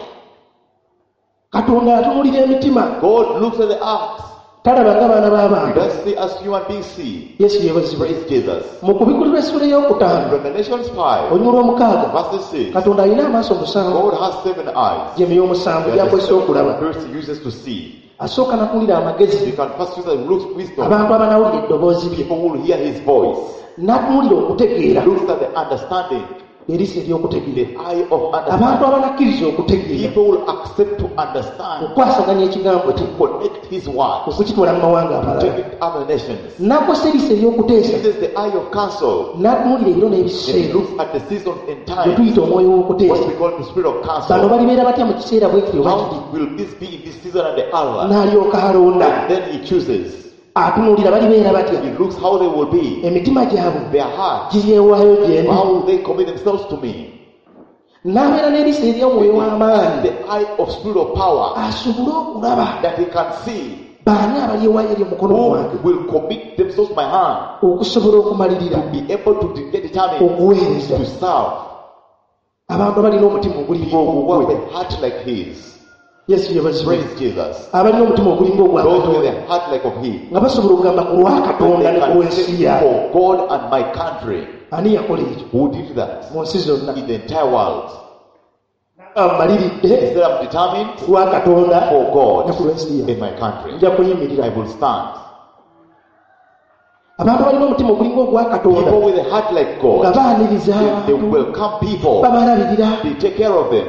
Speaker 1: Katonda atunulira emitima
Speaker 2: God looks at the hearts.
Speaker 1: talaba ng'abaana
Speaker 2: He
Speaker 1: b'abantu.
Speaker 2: doesn't see as human beings see.
Speaker 1: Yesu yebazibwa.
Speaker 2: Praise Jesus.
Speaker 1: Mu kubikkulirwa essula ey'okutaano
Speaker 2: Revelations five,
Speaker 1: olunya olw'omukaaga,
Speaker 2: verse six.
Speaker 1: Katonda alina amaaso musanvu,
Speaker 2: God has seven eyes.
Speaker 1: gyemi y'omusanvu
Speaker 2: They are the
Speaker 1: gy'akozesa
Speaker 2: seven
Speaker 1: okulaba.
Speaker 2: spirits he uses to see.
Speaker 1: Asooka n'atunulira amagezi,
Speaker 2: You can first use and look wisdom.
Speaker 1: abantu abanawulira eddoboozi lye,
Speaker 2: People will hear his voice.
Speaker 1: n'atunulira okutegeera,
Speaker 2: Looks at the understanding,
Speaker 1: eriiso ery'okutegeera.
Speaker 2: the eye of
Speaker 1: Abantu
Speaker 2: understanding.
Speaker 1: abanakkiriza okutegeera,
Speaker 2: People will accept to understand,
Speaker 1: okwasaganya ekigambo
Speaker 2: to
Speaker 1: kye,
Speaker 2: connect his word,
Speaker 1: okukitwala mu mawanga
Speaker 2: to
Speaker 1: amalala.
Speaker 2: take it to other nations.
Speaker 1: N'akosa eriiso ery'okuteesa,
Speaker 2: This is the eye of counsel.
Speaker 1: n'atunulira ebiro
Speaker 2: It
Speaker 1: n'ebiseera,
Speaker 2: looks at the seasons and
Speaker 1: bye
Speaker 2: times.
Speaker 1: tuyita omwoyo
Speaker 2: What
Speaker 1: w'okuteesa.
Speaker 2: we call the spirit of
Speaker 1: Bano
Speaker 2: counsel.
Speaker 1: balibeera batya mu kiseera bwe kityo bakiri?
Speaker 2: How will this be in this season and the other?
Speaker 1: N'alyoka alonda,
Speaker 2: And then he chooses.
Speaker 1: atunuulira balibeera batya,
Speaker 2: He looks how they will be.
Speaker 1: emitima gyabwe
Speaker 2: Their hearts.
Speaker 1: giryewaayo gye ndi.
Speaker 2: How will they commit themselves to me?
Speaker 1: N'abeera n'eriiso ery'omwoyo w'amaanyi,
Speaker 2: The eye of spirit of power,
Speaker 1: asobole okulaba
Speaker 2: that he can see
Speaker 1: baani abalyewaayo eri omukono
Speaker 2: who
Speaker 1: gwange,
Speaker 2: will commit themselves to my hand,
Speaker 1: okusobola okumalirira
Speaker 2: to be able to de- get determined
Speaker 1: okuweereza
Speaker 2: to serve
Speaker 1: abantu abalina omutima ogulinga
Speaker 2: people who have
Speaker 1: ogugwe.
Speaker 2: a heart like his.
Speaker 1: Yesu yebazibwe.
Speaker 2: Praise Jesus.
Speaker 1: Abalina omutima ogulinga ogwa
Speaker 2: Those with
Speaker 1: Katonda,
Speaker 2: a heart like of him.
Speaker 1: nga basobola okugamba ku lwa Katonda ne ku
Speaker 2: They
Speaker 1: lw'ensi
Speaker 2: can say,
Speaker 1: yaabwe.
Speaker 2: for God and my country.
Speaker 1: Ani yakola ekyo
Speaker 2: Who did that?
Speaker 1: mu nsi zonna?
Speaker 2: In the entire world.
Speaker 1: Amaliridde
Speaker 2: Instead I'm determined
Speaker 1: ku lwa Katonda
Speaker 2: for
Speaker 1: ne
Speaker 2: God
Speaker 1: ku lw'ensi yaabwe.
Speaker 2: in my country.
Speaker 1: Nja kuyimirira.
Speaker 2: I will stand.
Speaker 1: Abantu abalina omutima ogulinga ogwa Katonda
Speaker 2: People with a heart like
Speaker 1: nga
Speaker 2: God,
Speaker 1: baaniriza
Speaker 2: they, they
Speaker 1: abantu,
Speaker 2: welcome people.
Speaker 1: babalabirira.
Speaker 2: They take care of them.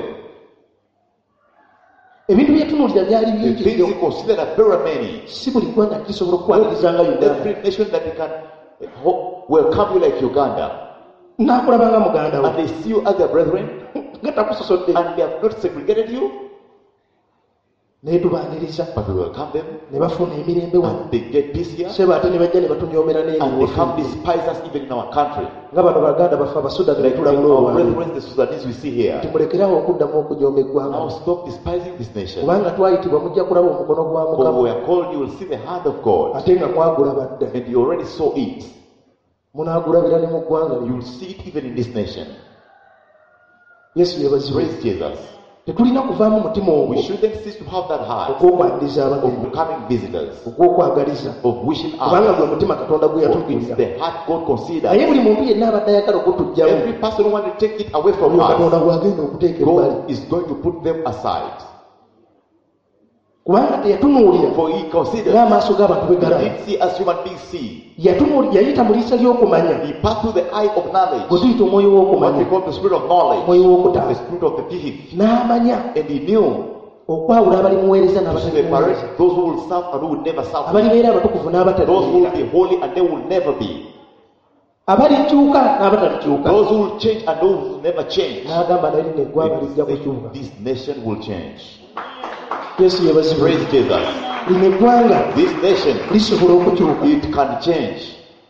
Speaker 1: Ebintu bye tunuulira byali
Speaker 2: The
Speaker 1: bingi
Speaker 2: things
Speaker 1: nnyo.
Speaker 2: he considered are very many.
Speaker 1: Si buli ggwanga lisobola okukwaniriza nga Uganda.
Speaker 2: Every nation that they can ho- welcome you like Uganda,
Speaker 1: Naakulaba nga muganda
Speaker 2: and
Speaker 1: we,
Speaker 2: they see you as their brethren,
Speaker 1: nga takusosodde,
Speaker 2: and they have not segregated you,
Speaker 1: naye tubaaniriza
Speaker 2: but we welcome them,
Speaker 1: ne bafuna emirembe wano.
Speaker 2: and they get peace here,
Speaker 1: Seba ate ne bajja ne batunyoomera
Speaker 2: and they come
Speaker 1: n'eriwo.
Speaker 2: despise us even in our country.
Speaker 1: Nga bano baganda baffe abasuda ne
Speaker 2: Like
Speaker 1: tulabula
Speaker 2: our
Speaker 1: olwange.
Speaker 2: brethren, the Sudanese we see here.
Speaker 1: Timulekerawo okuddamu okujooma eggwanga.
Speaker 2: Now stop despising this nation.
Speaker 1: Kubanga twayitibwa mujja kulaba omukono gwa
Speaker 2: For
Speaker 1: Mukama,
Speaker 2: we are called, you will see the hand of God,
Speaker 1: ate nga mwagulaba dda.
Speaker 2: and you already saw it.
Speaker 1: Munaagulabira ne mu ggwanga
Speaker 2: You
Speaker 1: lino.
Speaker 2: will see it even in this nation.
Speaker 1: Yesu yebazibwe.
Speaker 2: Praise Jesus.
Speaker 1: Tetulina kuvaamu mutima ogwo
Speaker 2: We shouldn't cease to have that heart
Speaker 1: ogw'okwaniriza
Speaker 2: of
Speaker 1: abagenyi,
Speaker 2: welcoming visitors,
Speaker 1: ogw'okwagaliza,
Speaker 2: of wishing
Speaker 1: kubanga
Speaker 2: others.
Speaker 1: gwe mutima Katonda gwe
Speaker 2: For it's
Speaker 1: yatugulira.
Speaker 2: the heart God
Speaker 1: Naye
Speaker 2: considers.
Speaker 1: buli muntu yenna abadde ayagala okutugyamu,
Speaker 2: Every person who wants to take it away from
Speaker 1: oyo Katonda
Speaker 2: us,
Speaker 1: gw'agenda okuteeka ebbali.
Speaker 2: God is going to put them aside.
Speaker 1: kubanga teyatunuulira
Speaker 2: For he considered,
Speaker 1: ng'amaaso g'abantu bwe
Speaker 2: he
Speaker 1: galaba.
Speaker 2: didn't see as human beings see.
Speaker 1: Yatunuulira, yayita mu liisa ly'okumanya,
Speaker 2: He passed through the eye of knowledge,
Speaker 1: bwe tuyita omwoyo
Speaker 2: what we
Speaker 1: w'okumanya,
Speaker 2: call the spirit of knowledge,
Speaker 1: omwoyo w'okutaasa,
Speaker 2: the spirit of the faith.
Speaker 1: n'amanya
Speaker 2: And he knew
Speaker 1: okwawula abalimuweereza
Speaker 2: to
Speaker 1: n'abatalimuweereza,
Speaker 2: separate those who will serve and who will never serve,
Speaker 1: abalibeera abatukuvu
Speaker 2: those who will
Speaker 1: n'abatalibeera,
Speaker 2: be holy and they will never be,
Speaker 1: abalikyuka n'abatalikyuka.
Speaker 2: those who will change and those who will never change.
Speaker 1: N'agamba naye lino eggwanga
Speaker 2: It
Speaker 1: lijja
Speaker 2: said,
Speaker 1: kukyuka.
Speaker 2: this nation will change.
Speaker 1: Yesu yebazibwe.
Speaker 2: Praise Jesus.
Speaker 1: Lino eggwanga
Speaker 2: This nation,
Speaker 1: lisobola okukyuka.
Speaker 2: it can change.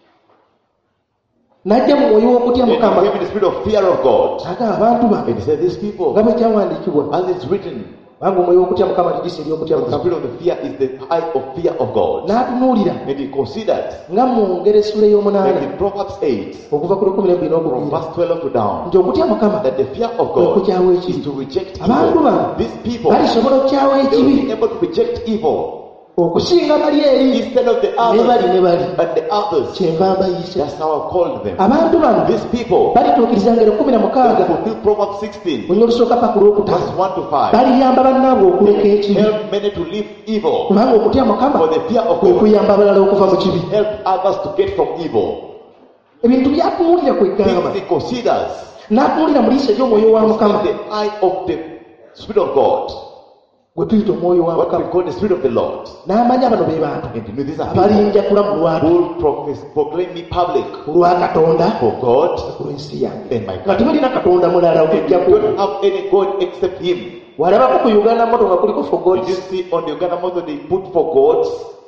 Speaker 1: N'ajja mu mwoyo w'okutya
Speaker 2: And he
Speaker 1: Mukama,
Speaker 2: gave me the spirit of fear of God.
Speaker 1: aga abantu
Speaker 2: And
Speaker 1: bange
Speaker 2: he said, these people,
Speaker 1: nga bwe kyawandiikibwa,
Speaker 2: as it's written,
Speaker 1: kubanga omwoyo w'okutya Mukama lidiisa ery'okutya
Speaker 2: the
Speaker 1: Mukama.
Speaker 2: spirit of the fear is the eye of fear of God.
Speaker 1: N'atunuulira
Speaker 2: And he considered,
Speaker 1: nga mu ngero essula
Speaker 2: like
Speaker 1: ey'omunaana
Speaker 2: in Proverbs eight,
Speaker 1: okuva ku lukumi n'ebbiri
Speaker 2: from
Speaker 1: n'okuviira,
Speaker 2: verse twelve to down,
Speaker 1: nti okutya Mukama
Speaker 2: that the fear of
Speaker 1: kwe
Speaker 2: God
Speaker 1: kukyawa
Speaker 2: is
Speaker 1: ekibi.
Speaker 2: to reject
Speaker 1: Abantu
Speaker 2: evil.
Speaker 1: bano
Speaker 2: These people,
Speaker 1: balisobola okukyawa
Speaker 2: they will
Speaker 1: ekibi
Speaker 2: be able to reject evil
Speaker 1: okusinga bali eri
Speaker 2: instead of the
Speaker 1: ne bali
Speaker 2: others
Speaker 1: ne bali.
Speaker 2: and the others.
Speaker 1: Kyenva mbayise.
Speaker 2: That's how I called them.
Speaker 1: Abantu bano
Speaker 2: These people,
Speaker 1: balituukiriza ngero kumi na
Speaker 2: they
Speaker 1: mukaaga
Speaker 2: fulfill Proverbs sixteen,
Speaker 1: bunya olusooka paka
Speaker 2: verse
Speaker 1: olwokutaano.
Speaker 2: one to five.
Speaker 1: Baliyamba bannaabwe okuleka ekibi,
Speaker 2: Help many to leave evil,
Speaker 1: kubanga okutya Mukama
Speaker 2: for the fear of
Speaker 1: kwe
Speaker 2: God
Speaker 1: kuyamba abalala okuva mu kibi.
Speaker 2: help others to get from evil.
Speaker 1: Ebintu byatunuulira kwe ggamba,
Speaker 2: Things he considers
Speaker 1: n'atunuulira mu liiso ery'omwoyo wa Mukama,
Speaker 2: the eye of the Spirit of God,
Speaker 1: gwe tuyita omwoyo wa
Speaker 2: what we
Speaker 1: Mukama,
Speaker 2: call the Spirit of the Lord.
Speaker 1: n'amanya bano be bantu
Speaker 2: And you know, these are people
Speaker 1: abalinjakula mu lwatu
Speaker 2: who will profess- proclaim me public
Speaker 1: ku lwa Katonda
Speaker 2: for God
Speaker 1: ku lw'ensi yange.
Speaker 2: and my
Speaker 1: Nga
Speaker 2: country.
Speaker 1: tebalina Katonda mulala
Speaker 2: And you
Speaker 1: okujjako.
Speaker 2: don't have any God except Him.
Speaker 1: Walabako ku Uganda moto nga kuliko for God.
Speaker 2: Did you see on the Uganda motto they put for gods?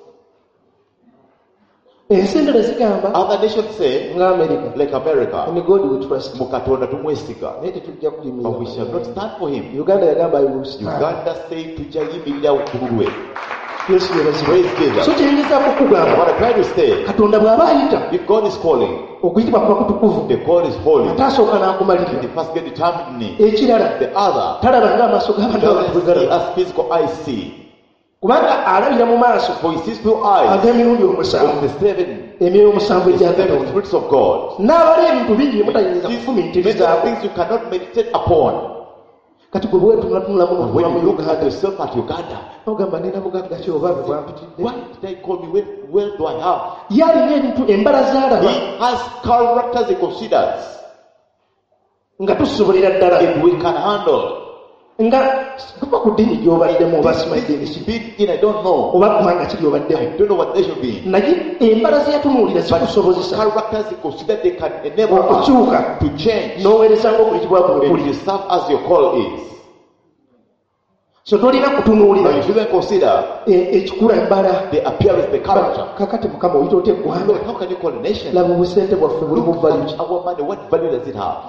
Speaker 1: Ensi endala zigamba
Speaker 2: Other nations say,
Speaker 1: nga America,
Speaker 2: like America,
Speaker 1: in God we trust.
Speaker 2: Mukatonda tumwesiga,
Speaker 1: Naye tetujja
Speaker 2: but we shall not
Speaker 1: kuyimirira.
Speaker 2: stand for Him.
Speaker 1: Uganda yagamba I will stand.
Speaker 2: Uganda say tujayimirira tululwe.
Speaker 1: Yesu yebazibwe.
Speaker 2: Praise Jesus.
Speaker 1: So kyengezaako
Speaker 2: What
Speaker 1: kugamba,
Speaker 2: I try to say,
Speaker 1: Katonda bw'aba ayita
Speaker 2: if God is calling,
Speaker 1: okuyitibwa kuba kutukuvu,
Speaker 2: the God is holy.
Speaker 1: ataasooka
Speaker 2: The
Speaker 1: n'akumalirira.
Speaker 2: first get determined need.
Speaker 1: Ekirala
Speaker 2: The other
Speaker 1: talaba ng'amaaso g'abantu abantu bwe
Speaker 2: doesn't see
Speaker 1: galaba,
Speaker 2: as physical eyes see.
Speaker 1: kubanga alabira mu maaso
Speaker 2: For he sees through eyes
Speaker 1: ag'emirundi
Speaker 2: of
Speaker 1: omusanvu,
Speaker 2: the seven,
Speaker 1: emyoyo omusanvu
Speaker 2: the
Speaker 1: egya
Speaker 2: seven
Speaker 1: Katonda.
Speaker 2: spirits of God.
Speaker 1: N'abala ebintu bingi bye mutayinza
Speaker 2: These
Speaker 1: kufumiitirizaako.
Speaker 2: things you cannot meditate upon.
Speaker 1: Kati gwe bwetunulatunula muno
Speaker 2: When
Speaker 1: okuva
Speaker 2: you
Speaker 1: mu
Speaker 2: look at
Speaker 1: Uganda,
Speaker 2: yourself at Uganda,
Speaker 1: ogamba nina bugagga ki oba bwampitidde.
Speaker 2: what did I call me? Where, where do I have?
Speaker 1: Ye alina ebintu embala z'alaba
Speaker 2: He has characters he considers
Speaker 1: nga tusobolera ddala,
Speaker 2: that we can handle.
Speaker 1: nga kuba ku ddiini gy'obaddemu oba simanyi ddiini
Speaker 2: This
Speaker 1: ki,
Speaker 2: big in I don't know.
Speaker 1: oba ggwanga ki gy'obaddemu,
Speaker 2: I don't know what they should be.
Speaker 1: naye embala ze yatunuulira zikusobozesa
Speaker 2: Characters he considered they can enable us
Speaker 1: okukyuka
Speaker 2: to change.
Speaker 1: n'oweereza ng'okuyitibwa kuno
Speaker 2: And
Speaker 1: kuli.
Speaker 2: you serve as your call is.
Speaker 1: So tolina
Speaker 2: Now
Speaker 1: kutunuulira
Speaker 2: you shouldn't consider
Speaker 1: e- ekikula embala.
Speaker 2: the appearance, the character.
Speaker 1: Kakati Mukama oyita otya eggwanga?
Speaker 2: Lord, how can you call a nation?
Speaker 1: Laba obusente bwaffe buli mu value ki?
Speaker 2: Our money, what value does it have?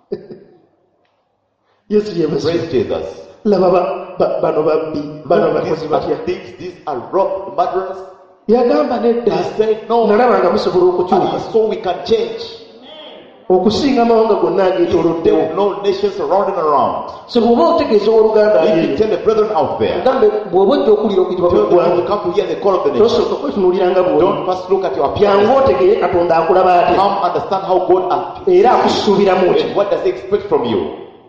Speaker 1: Yesu yebazibwe.
Speaker 2: Praise Jesus.
Speaker 1: Laba ba- ba- bano babbi, bano
Speaker 2: Look,
Speaker 1: bakozi
Speaker 2: these
Speaker 1: batya.
Speaker 2: are things, these are rob, murderers.
Speaker 1: Yagamba nedda,
Speaker 2: He said no,
Speaker 1: nalaba nga musobola
Speaker 2: and
Speaker 1: okukyuka
Speaker 2: he saw we can change.
Speaker 1: okusinga amawanga gonna
Speaker 2: There
Speaker 1: ageetooloddewo.
Speaker 2: were no nations surrounding around.
Speaker 1: So bw'oba otegeeza owooluganda
Speaker 2: If you
Speaker 1: eyo,
Speaker 2: tell the brethren out there,
Speaker 1: gambe bw'oba ojja okuwulira okuyitibwa
Speaker 2: tell them to
Speaker 1: kw'eggwanga,
Speaker 2: come to hear the call of the nation.
Speaker 1: tosooka kwetunuulira nga bw'oli.
Speaker 2: Don't first look at your
Speaker 1: Byangu
Speaker 2: appearance.
Speaker 1: otegeere Katonda akulaba ate,
Speaker 2: Come understand how God appears.
Speaker 1: era akusuubiramu ki.
Speaker 2: And what does he expect from you?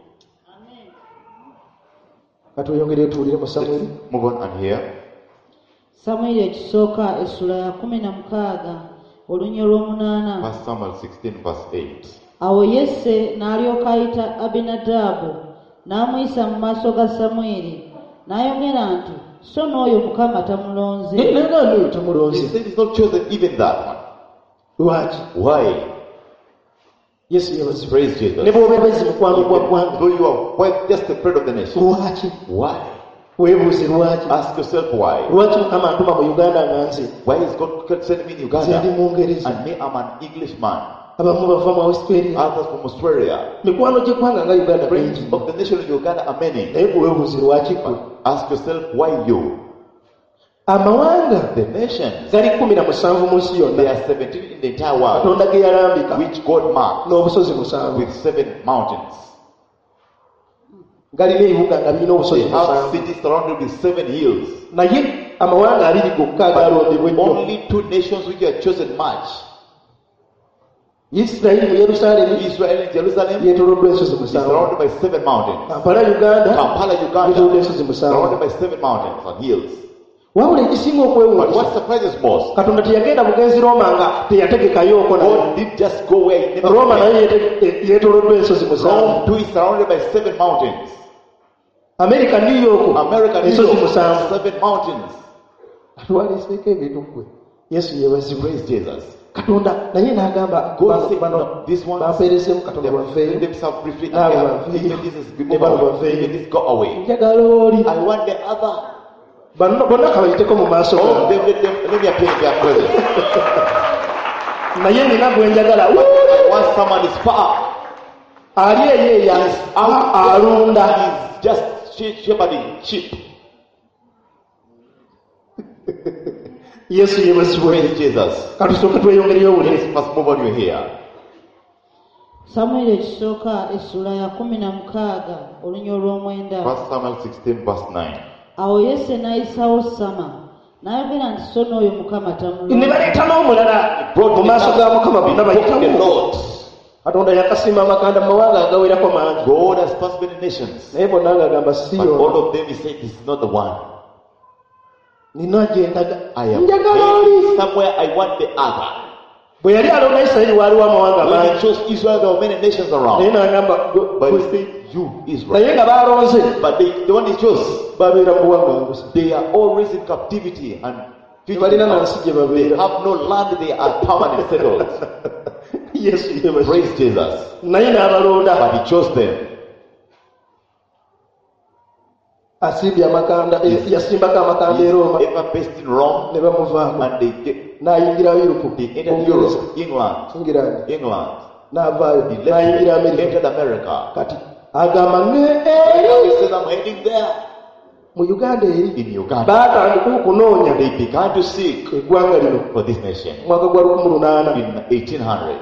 Speaker 1: Katweyongere tuwulire mu Samwiri.
Speaker 2: Let's move on and hear.
Speaker 3: Samwiri ekisooka essula ya kumi na mukaaga olunnyo olw'omunaana.
Speaker 2: First Samuel sixteen verse eight.
Speaker 3: Awo Yese n'alyoka ayita Abinadaabu n'amuyisa mu maaso ga Samwiri n'ayogera nti, so n'oyo Mukama tamulonze.
Speaker 1: Naye oyo
Speaker 2: He
Speaker 1: tumulonze.
Speaker 2: said he's not chosen even that one.
Speaker 1: Lwaki?
Speaker 2: Why?
Speaker 1: Yesu yebazibwe.
Speaker 2: Praise Jesus.
Speaker 1: Ne bw'oba bwezi mukwano gwa ggwanga,
Speaker 2: Though you are quite just the friend of the nation.
Speaker 1: lwaki?
Speaker 2: Why?
Speaker 1: Weebuuze lwaki?
Speaker 2: Ask yourself why.
Speaker 1: Lwaki Mukama antuma mu Uganda nga nze
Speaker 2: Why is God sending me in
Speaker 1: nze ndi
Speaker 2: Uganda?
Speaker 1: Mungereza,
Speaker 2: And me, I'm an Englishman.
Speaker 1: abamu bava mu Australia,
Speaker 2: Others from Australia.
Speaker 1: mikwano gy'eggwanga nga Uganda
Speaker 2: Friends
Speaker 1: mingi.
Speaker 2: of the nation of Uganda are many.
Speaker 1: Naye gwe weebuuze lwaki gwe?
Speaker 2: Ask yourself why you.
Speaker 1: Amawanga
Speaker 2: The nations,
Speaker 1: gali kumi na musanvu mu nsi
Speaker 2: there
Speaker 1: yonna,
Speaker 2: are seventeen in the entire world,
Speaker 1: Katonda ge yalambika
Speaker 2: which God marked
Speaker 1: n'obusozi musanvu.
Speaker 2: with seven mountains.
Speaker 1: Galina ebibuga nga birina obusozi
Speaker 2: They have
Speaker 1: musanvu.
Speaker 2: cities surrounded with seven hills.
Speaker 1: Naye amawanga abiri gokka agalondebwa ennyo
Speaker 2: Only two nations which are chosen much.
Speaker 1: Isirayiri mu Yerusaalemi
Speaker 2: Israel in Jerusalem is
Speaker 1: yeetooloddwa ensozi musanvu.
Speaker 2: surrounded by seven mountains.
Speaker 1: Kampala Uganda
Speaker 2: Kampala,
Speaker 1: yeetooloddwa
Speaker 2: Uganda
Speaker 1: ensozi
Speaker 2: is
Speaker 1: musanvu.
Speaker 2: surrounded by seven mountains and hills.
Speaker 1: Wabula ekisinga
Speaker 2: But
Speaker 1: okwewuunyisa
Speaker 2: what surprises most,
Speaker 1: Katonda teyagenda bugenzi Roma nga teyategekayooko nayo.
Speaker 2: God did just go where he never
Speaker 1: Roma nayo
Speaker 2: went.
Speaker 1: yeete- yeetooloddwa ensozi musanvu.
Speaker 2: Rome too is surrounded by seven mountains.
Speaker 1: America New York
Speaker 2: America, New
Speaker 1: ensozi
Speaker 2: York,
Speaker 1: musanvu.
Speaker 2: seven mountains.
Speaker 1: Twaleseeko ebintu ggwe. Yesu yeebazibwe.
Speaker 2: Praise Jesus.
Speaker 1: Katonda naye n'agamba
Speaker 2: God
Speaker 1: bano
Speaker 2: said,
Speaker 1: bano
Speaker 2: no, this one,
Speaker 1: bampeerezeemu
Speaker 2: they
Speaker 1: Katonda
Speaker 2: have
Speaker 1: bavveeyo.
Speaker 2: freed themselves briefly and
Speaker 1: Ah,
Speaker 2: they have
Speaker 1: bavveeyo.
Speaker 2: even this is
Speaker 1: Ne
Speaker 2: move
Speaker 1: bano
Speaker 2: away.
Speaker 1: bavveeyo.
Speaker 2: Even this go away.
Speaker 1: Njagala oli.
Speaker 2: I want the other.
Speaker 1: Bano bonna kabayiteko mu maaso
Speaker 2: Oh,
Speaker 1: gange.
Speaker 2: them, let them, let me appear in their presence.
Speaker 1: Naye nina gwe njagala.
Speaker 2: I want someone is far.
Speaker 1: Ali eyeeya
Speaker 2: He's out
Speaker 1: alunda.
Speaker 2: He's just she- shepherding sheep.
Speaker 1: Yesu yeebazibwe.
Speaker 2: Praise Jesus.
Speaker 1: Katusooke tweyongereyo
Speaker 2: Let's
Speaker 1: obulezi.
Speaker 2: first move on you here.
Speaker 3: Samwiri ekisooka essula ya kumi na mukaaga olunya olw'omwenda.
Speaker 2: First Samuel sixteen verse nine.
Speaker 3: Awo Yese n'ayisawo Sama n'ayogera nti so n'oyo Mukama
Speaker 1: Ne
Speaker 3: tamulonda.
Speaker 1: baleeta n'omulala mu maaso ga Mukama bonna
Speaker 2: Before the
Speaker 1: bayitamu.
Speaker 2: Lord.
Speaker 1: Katonda yakasimba amakanda mu mawanga agawerako mangi.
Speaker 2: God has passed many nations.
Speaker 1: Naye bonna ng'agamba si
Speaker 2: But all
Speaker 1: ono.
Speaker 2: of them he said this is not the one.
Speaker 1: Nina gye ndaga.
Speaker 2: I am
Speaker 1: Njagala oli.
Speaker 2: going somewhere I want the other.
Speaker 1: Bwe yali alonda Isirayiri waaliwo amawanga
Speaker 2: When he
Speaker 1: mangi.
Speaker 2: chose Israel there were many nations
Speaker 1: Naye
Speaker 2: around.
Speaker 1: n'agamba
Speaker 2: But he
Speaker 1: gwe-
Speaker 2: said you Israel.
Speaker 1: naye nga baalonze
Speaker 2: But they, the one he chose,
Speaker 1: babeera mu buwanga gusa.
Speaker 2: they are always in captivity and
Speaker 1: Tebalina na nsi gye
Speaker 2: they
Speaker 1: babeera.
Speaker 2: have no land, they are permanent settled.
Speaker 1: Yesu yeebazibwe.
Speaker 2: Praise Jesus.
Speaker 1: Naye n'abalonda.
Speaker 2: But he chose them.
Speaker 1: Asimbye amakanda eh, yasimbako amakanda e Roma
Speaker 2: Ever based in Rome,
Speaker 1: ne bamuvaako
Speaker 2: and they get,
Speaker 1: n'ayingira Europe
Speaker 2: they entered Europe, England,
Speaker 1: England
Speaker 2: England.
Speaker 1: n'avaayo
Speaker 2: He
Speaker 1: n'ayingira
Speaker 2: left,
Speaker 1: America.
Speaker 2: entered America.
Speaker 1: Kati agamba ne
Speaker 2: He
Speaker 1: eri
Speaker 2: said, I'm heading there.
Speaker 1: mu Uganda eri
Speaker 2: In Uganda,
Speaker 1: baatandika okunoonya
Speaker 2: they began to seek
Speaker 1: eggwanga lino
Speaker 2: for this nation
Speaker 1: mwaka gwa lukumi lunaana.
Speaker 2: in eighteen hundred.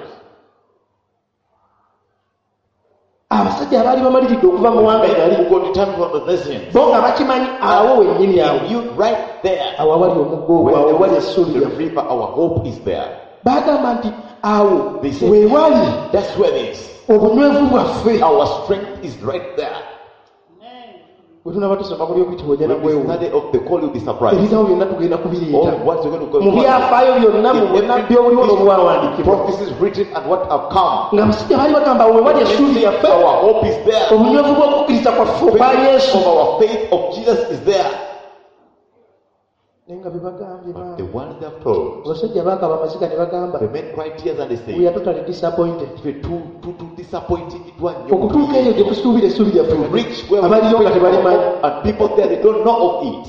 Speaker 1: Abasajja abaali bamaliridde okuva mu wanga
Speaker 2: Men
Speaker 1: gali
Speaker 2: who got returned from the nations.
Speaker 1: bo nga bakimanyi awo wennyini awo
Speaker 2: And you right there,
Speaker 1: awo awali omugga ogwo awo
Speaker 2: where
Speaker 1: awali
Speaker 2: the,
Speaker 1: essuuli
Speaker 2: the
Speaker 1: lyaffe.
Speaker 2: river, our hope is there.
Speaker 1: Bagamba nti awo
Speaker 2: They said,
Speaker 1: weewali
Speaker 2: that's where it is.
Speaker 1: obunywevu bwaffe.
Speaker 2: Our strength is right there.
Speaker 1: Bwe tunaba tusoma ku by'okuyitibwa ojja
Speaker 2: When we
Speaker 1: nagwewuunya.
Speaker 2: study of the call, you'll be surprised.
Speaker 1: Ebitabo byonna tugenda kubiriita.
Speaker 2: All what you're going to go
Speaker 1: Mu byafaayo byonna mu bunnabbi obuliwo n'obwawandiikibwa.
Speaker 2: prophecies written and what have come.
Speaker 1: Nga abasajja baali bagamba awo weewali essuuli lyaffe.
Speaker 2: Our hope is there.
Speaker 1: Obunywevu bw'okukkiriza kwaffe okwa Yesu.
Speaker 2: Of our faith of Jesus is there.
Speaker 1: Naye nga bye bagambye
Speaker 2: But
Speaker 1: ba-
Speaker 2: the ones they have told,
Speaker 1: abasajja baakaba amaziga ne bagamba
Speaker 2: the men cried tears and they
Speaker 1: we
Speaker 2: say,
Speaker 1: are totally disappointed.
Speaker 2: "We're too, too, too disappointed. It was
Speaker 1: Okutuuka eyo gye tusuubira essuuli lyaffe
Speaker 2: to reach where we
Speaker 1: abaliyo nga tebalimanyi.
Speaker 2: and people there they don't know of it."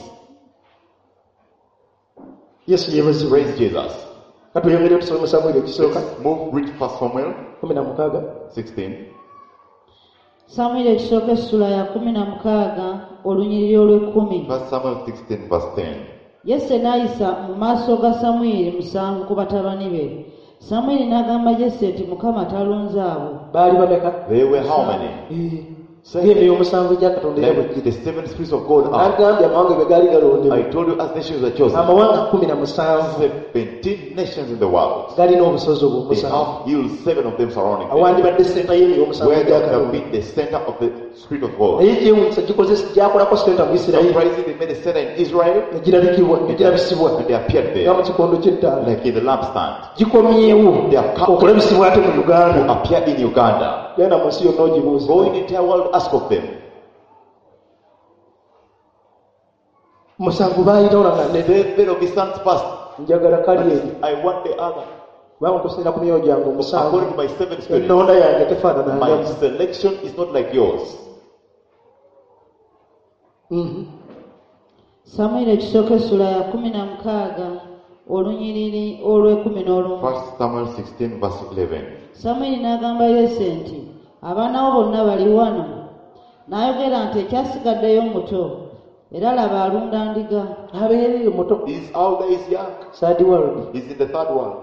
Speaker 1: Yesu yeebazibwe.
Speaker 2: Praise Jesus.
Speaker 1: Katweyongere tusome mu Samwiri ekisooka
Speaker 2: Let's move. Read First Samuel
Speaker 1: kumi na mukaaga.
Speaker 2: sixteen.
Speaker 3: Samwiri ekisooka essula ya kumi na mukaaga olunyiriri olw'ekkumi.
Speaker 2: First Samuel sixteen verse ten.
Speaker 3: Yese n'ayisa mu maaso ga Samwiri musanvu ku batabani be. Samwiri n'agamba Yese nti Mukama talonze abo.
Speaker 1: Baali bameka?
Speaker 2: They were how many?
Speaker 1: Eh, ng'emyoyo omusanvu gya Katonda era bwe
Speaker 2: Like
Speaker 1: giri.
Speaker 2: the seven spirits of God are.
Speaker 1: Agambye amawanga ge gaali galondebwa.
Speaker 2: I told you as nations were chosen.
Speaker 1: Amawanga kumi na musanvu
Speaker 2: Seventeen nations in the world.
Speaker 1: galina obusozi obwo
Speaker 2: They
Speaker 1: omusanvu.
Speaker 2: have hills, seven of them surrounding them.
Speaker 1: Awandibadde senta y'emyoyo omusanvu
Speaker 2: Where they
Speaker 1: gya
Speaker 2: have
Speaker 1: Katonda.
Speaker 2: been the center of the Spirit of God.
Speaker 1: Naye gyewuunyisa gikozesa gyakolako senta mu Isirayiri
Speaker 2: Surprisingly, they made a center in Israel
Speaker 1: ne girabikibwa ne girabisibwa
Speaker 2: and they appeared
Speaker 1: nga mu
Speaker 2: there,
Speaker 1: kikondo ky'ettaala.
Speaker 2: like in the lampstand.
Speaker 1: Gikomyewo
Speaker 2: They have come
Speaker 1: okulabisibwa ate mu
Speaker 2: who
Speaker 1: Uganda.
Speaker 2: appeared in Uganda.
Speaker 1: Genda mu nsi yonna ogibuuza.
Speaker 2: Go in the entire world, ask of them.
Speaker 1: Musanvu baayitawo nga ne
Speaker 2: Seven of his sons passed.
Speaker 1: njagala kali eri.
Speaker 2: I want the other.
Speaker 1: Kubanga nkusinziira ku myoyo gyange omusanvu.
Speaker 2: According to my seven spirits,
Speaker 1: Ennonda yange tefaanana
Speaker 2: my
Speaker 1: nga
Speaker 2: selection is not like yours.
Speaker 1: Mhm.
Speaker 3: Samwiri ekisooka essula ya kumi na mukaaga olunyiriri olw'ekkumi n'olumu.
Speaker 2: First Samuel sixteen verse eleven.
Speaker 3: Samwiri n'agamba Yese nti abaana bo bonna bali wano. N'ayogera nti ekyasigaddeyo muto era laba alunda ndiga.
Speaker 1: Abeerere muto.
Speaker 2: His elder is young.
Speaker 1: Third world.
Speaker 2: He's in the third world.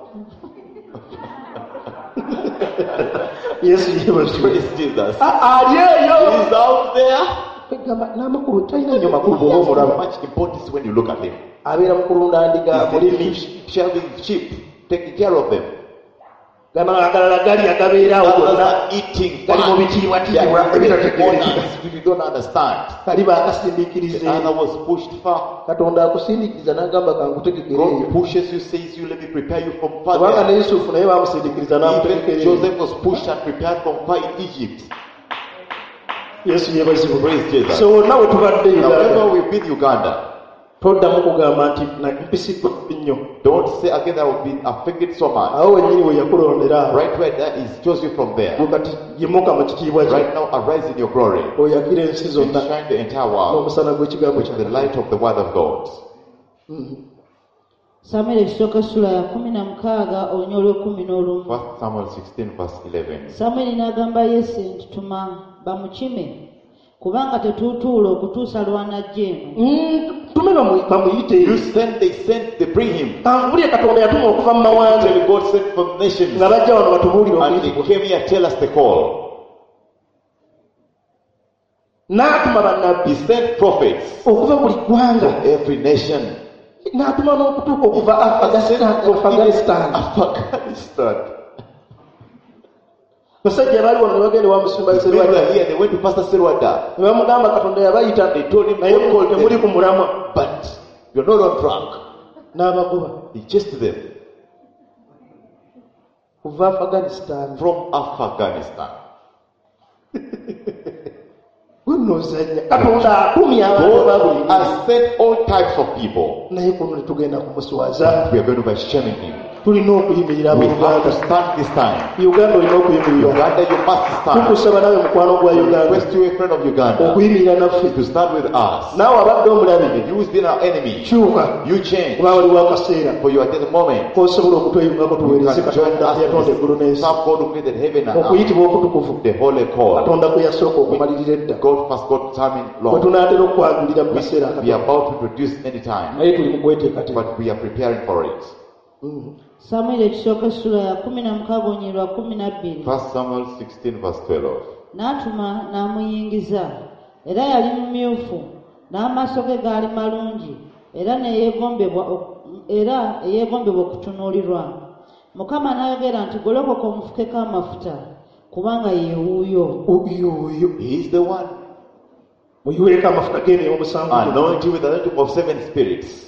Speaker 1: Yesu yeebazibwe.
Speaker 2: Praise Jesus.
Speaker 1: Ali eyo.
Speaker 2: He's out there.
Speaker 1: Gamba n'amakulu talina nnyo makulu bw'oba
Speaker 2: He has
Speaker 1: omulaba.
Speaker 2: much importance when you look at him.
Speaker 1: Abeera mu kulunda ndiga
Speaker 2: He's
Speaker 1: mulimi.
Speaker 2: sheep, shepherding sheep, taking care of them.
Speaker 1: gano agalala gali agabeerawo
Speaker 4: Others
Speaker 1: gonna
Speaker 4: are eating
Speaker 1: gali mu
Speaker 4: fat.
Speaker 1: bitiibwatiibwa
Speaker 4: They are
Speaker 1: ebitategeerekeka
Speaker 4: honest, if you don't understand.
Speaker 1: kali baakasindiikiriza
Speaker 4: The other was pushed far.
Speaker 1: katonda akusindiikiriza n'agamba kangutegekera eyo
Speaker 4: God pushes you, says you, let me prepare you from
Speaker 1: kubanga
Speaker 4: far.
Speaker 1: ne yusufu naye bamusindiikiriza
Speaker 4: Even
Speaker 1: n'amutegekera eyo
Speaker 4: Joseph was pushed and prepared from far in Egypt.
Speaker 1: yesu yeebazibwe
Speaker 4: Praise Jesus.
Speaker 1: so wonna we tubadde
Speaker 4: Now, whenever
Speaker 1: uganda
Speaker 4: we've been Uganda,
Speaker 1: toddamu kugamba nti na- mpisiddwa nnyo
Speaker 4: don't say again that I've been affected so much.
Speaker 1: awo wennyini we yakulondera
Speaker 4: Right where that is, chose you from there.
Speaker 1: gwe kati yimuka mu kitiibwa kye
Speaker 4: Right now, arise in your glory
Speaker 1: oyakira ensi
Speaker 4: and
Speaker 1: zonna
Speaker 4: shine the entire world
Speaker 1: n'omusana gw'ekigambo
Speaker 4: with the
Speaker 1: kya
Speaker 4: light of the word of God.
Speaker 3: Samwiri ekisooka essula ya kumi na mukaaga olunya olw'ekkumi n'olumu.
Speaker 4: First Samuel sixteen verse eleven.
Speaker 3: Samwiri n'agamba Yese nti tuma bamukime kubanga tetuutuula okutuusa lw'anajja eno.
Speaker 1: Mm, tume bamu- bamuyite
Speaker 4: You send, they sent, they bring him.
Speaker 1: kanvulye katonda yatuma okuva mu mawanga
Speaker 4: Until God sent from nations.
Speaker 1: nga bajja wano batubuulire
Speaker 4: And they
Speaker 1: okuyitibwa
Speaker 4: came here, tell us the call.
Speaker 1: n'atuma bannabbi
Speaker 4: He sent prophets
Speaker 1: okuva buli ggwanga
Speaker 4: from every nation.
Speaker 1: n'atuma n'okutuuka okuva
Speaker 4: He sent from
Speaker 1: afghanistan
Speaker 4: Afghanistan.
Speaker 1: basajja baali wano ne bagenda wa musumba
Speaker 4: These men were
Speaker 1: serwada
Speaker 4: here, they went to Pastor Serwada.
Speaker 1: ne bamugamba katonda yabayita
Speaker 4: They told him,
Speaker 1: naye
Speaker 4: God called
Speaker 1: temuli ku
Speaker 4: them,
Speaker 1: mulamwa
Speaker 4: but you're not on track.
Speaker 1: n'abagoba
Speaker 4: He chased them
Speaker 1: kuva afghanistan
Speaker 4: from Afghanistan.
Speaker 1: gunozanya katonda akumya abantu ba buli
Speaker 4: God
Speaker 1: ngeri.
Speaker 4: has sent all types of people.
Speaker 1: naye kuno ne tugenda kumuswaza
Speaker 4: We are going to be shaming him.
Speaker 1: tulina okuyimirira
Speaker 4: We have to
Speaker 1: ab'uganda
Speaker 4: stand this time.
Speaker 1: uganda olina okuyimirira
Speaker 4: Uganda, you must stand.
Speaker 1: tukusaba nawe mukwano gwa uganda
Speaker 4: Request you, a friend of Uganda,
Speaker 1: okuyimirira naffe
Speaker 4: to stand with us.
Speaker 1: naawe abadde omulabe
Speaker 4: If you has been our enemy,
Speaker 1: kyuka
Speaker 4: you change.
Speaker 1: kuba waliwo akaseera
Speaker 4: For you are at the moment.
Speaker 1: kosobola okutweyungako
Speaker 4: You
Speaker 1: tuweereze
Speaker 4: can join
Speaker 1: katonda yatonda eggulu
Speaker 4: us.
Speaker 1: n'ensi
Speaker 4: Serve God who created heaven and earth.
Speaker 1: okuyitibwa okutukuvu
Speaker 4: The holy call.
Speaker 1: katonda kwe yasooka okumalirira edda
Speaker 4: God first got time
Speaker 1: bwe
Speaker 4: long.
Speaker 1: tunaatera okukwagulira mu
Speaker 4: We
Speaker 1: biseera
Speaker 4: are
Speaker 1: akatono
Speaker 4: about to produce any time,
Speaker 1: naye tuli mu kweteekateeka
Speaker 4: but we are preparing for it.
Speaker 3: Samwiri ekisooka essula ya kumi na mukaaga olunya lwa kumi na bbiri.
Speaker 4: First Samuel sixteen verse twelve.
Speaker 3: N'atuma n'amuyingiza era yali mumyufu n'amaaso ge gaali malungi era neyeegombebwa ok- era eyeegombebwa okutunuulirwa. Mukama n'ayogera nti golokoka omufukeko amafuta kubanga ye wuuyo.
Speaker 1: oyo
Speaker 4: He is the one.
Speaker 1: muyiweeko amafuta g'emyoyo omusanvu
Speaker 4: Anoint you with the anointing of seven spirits.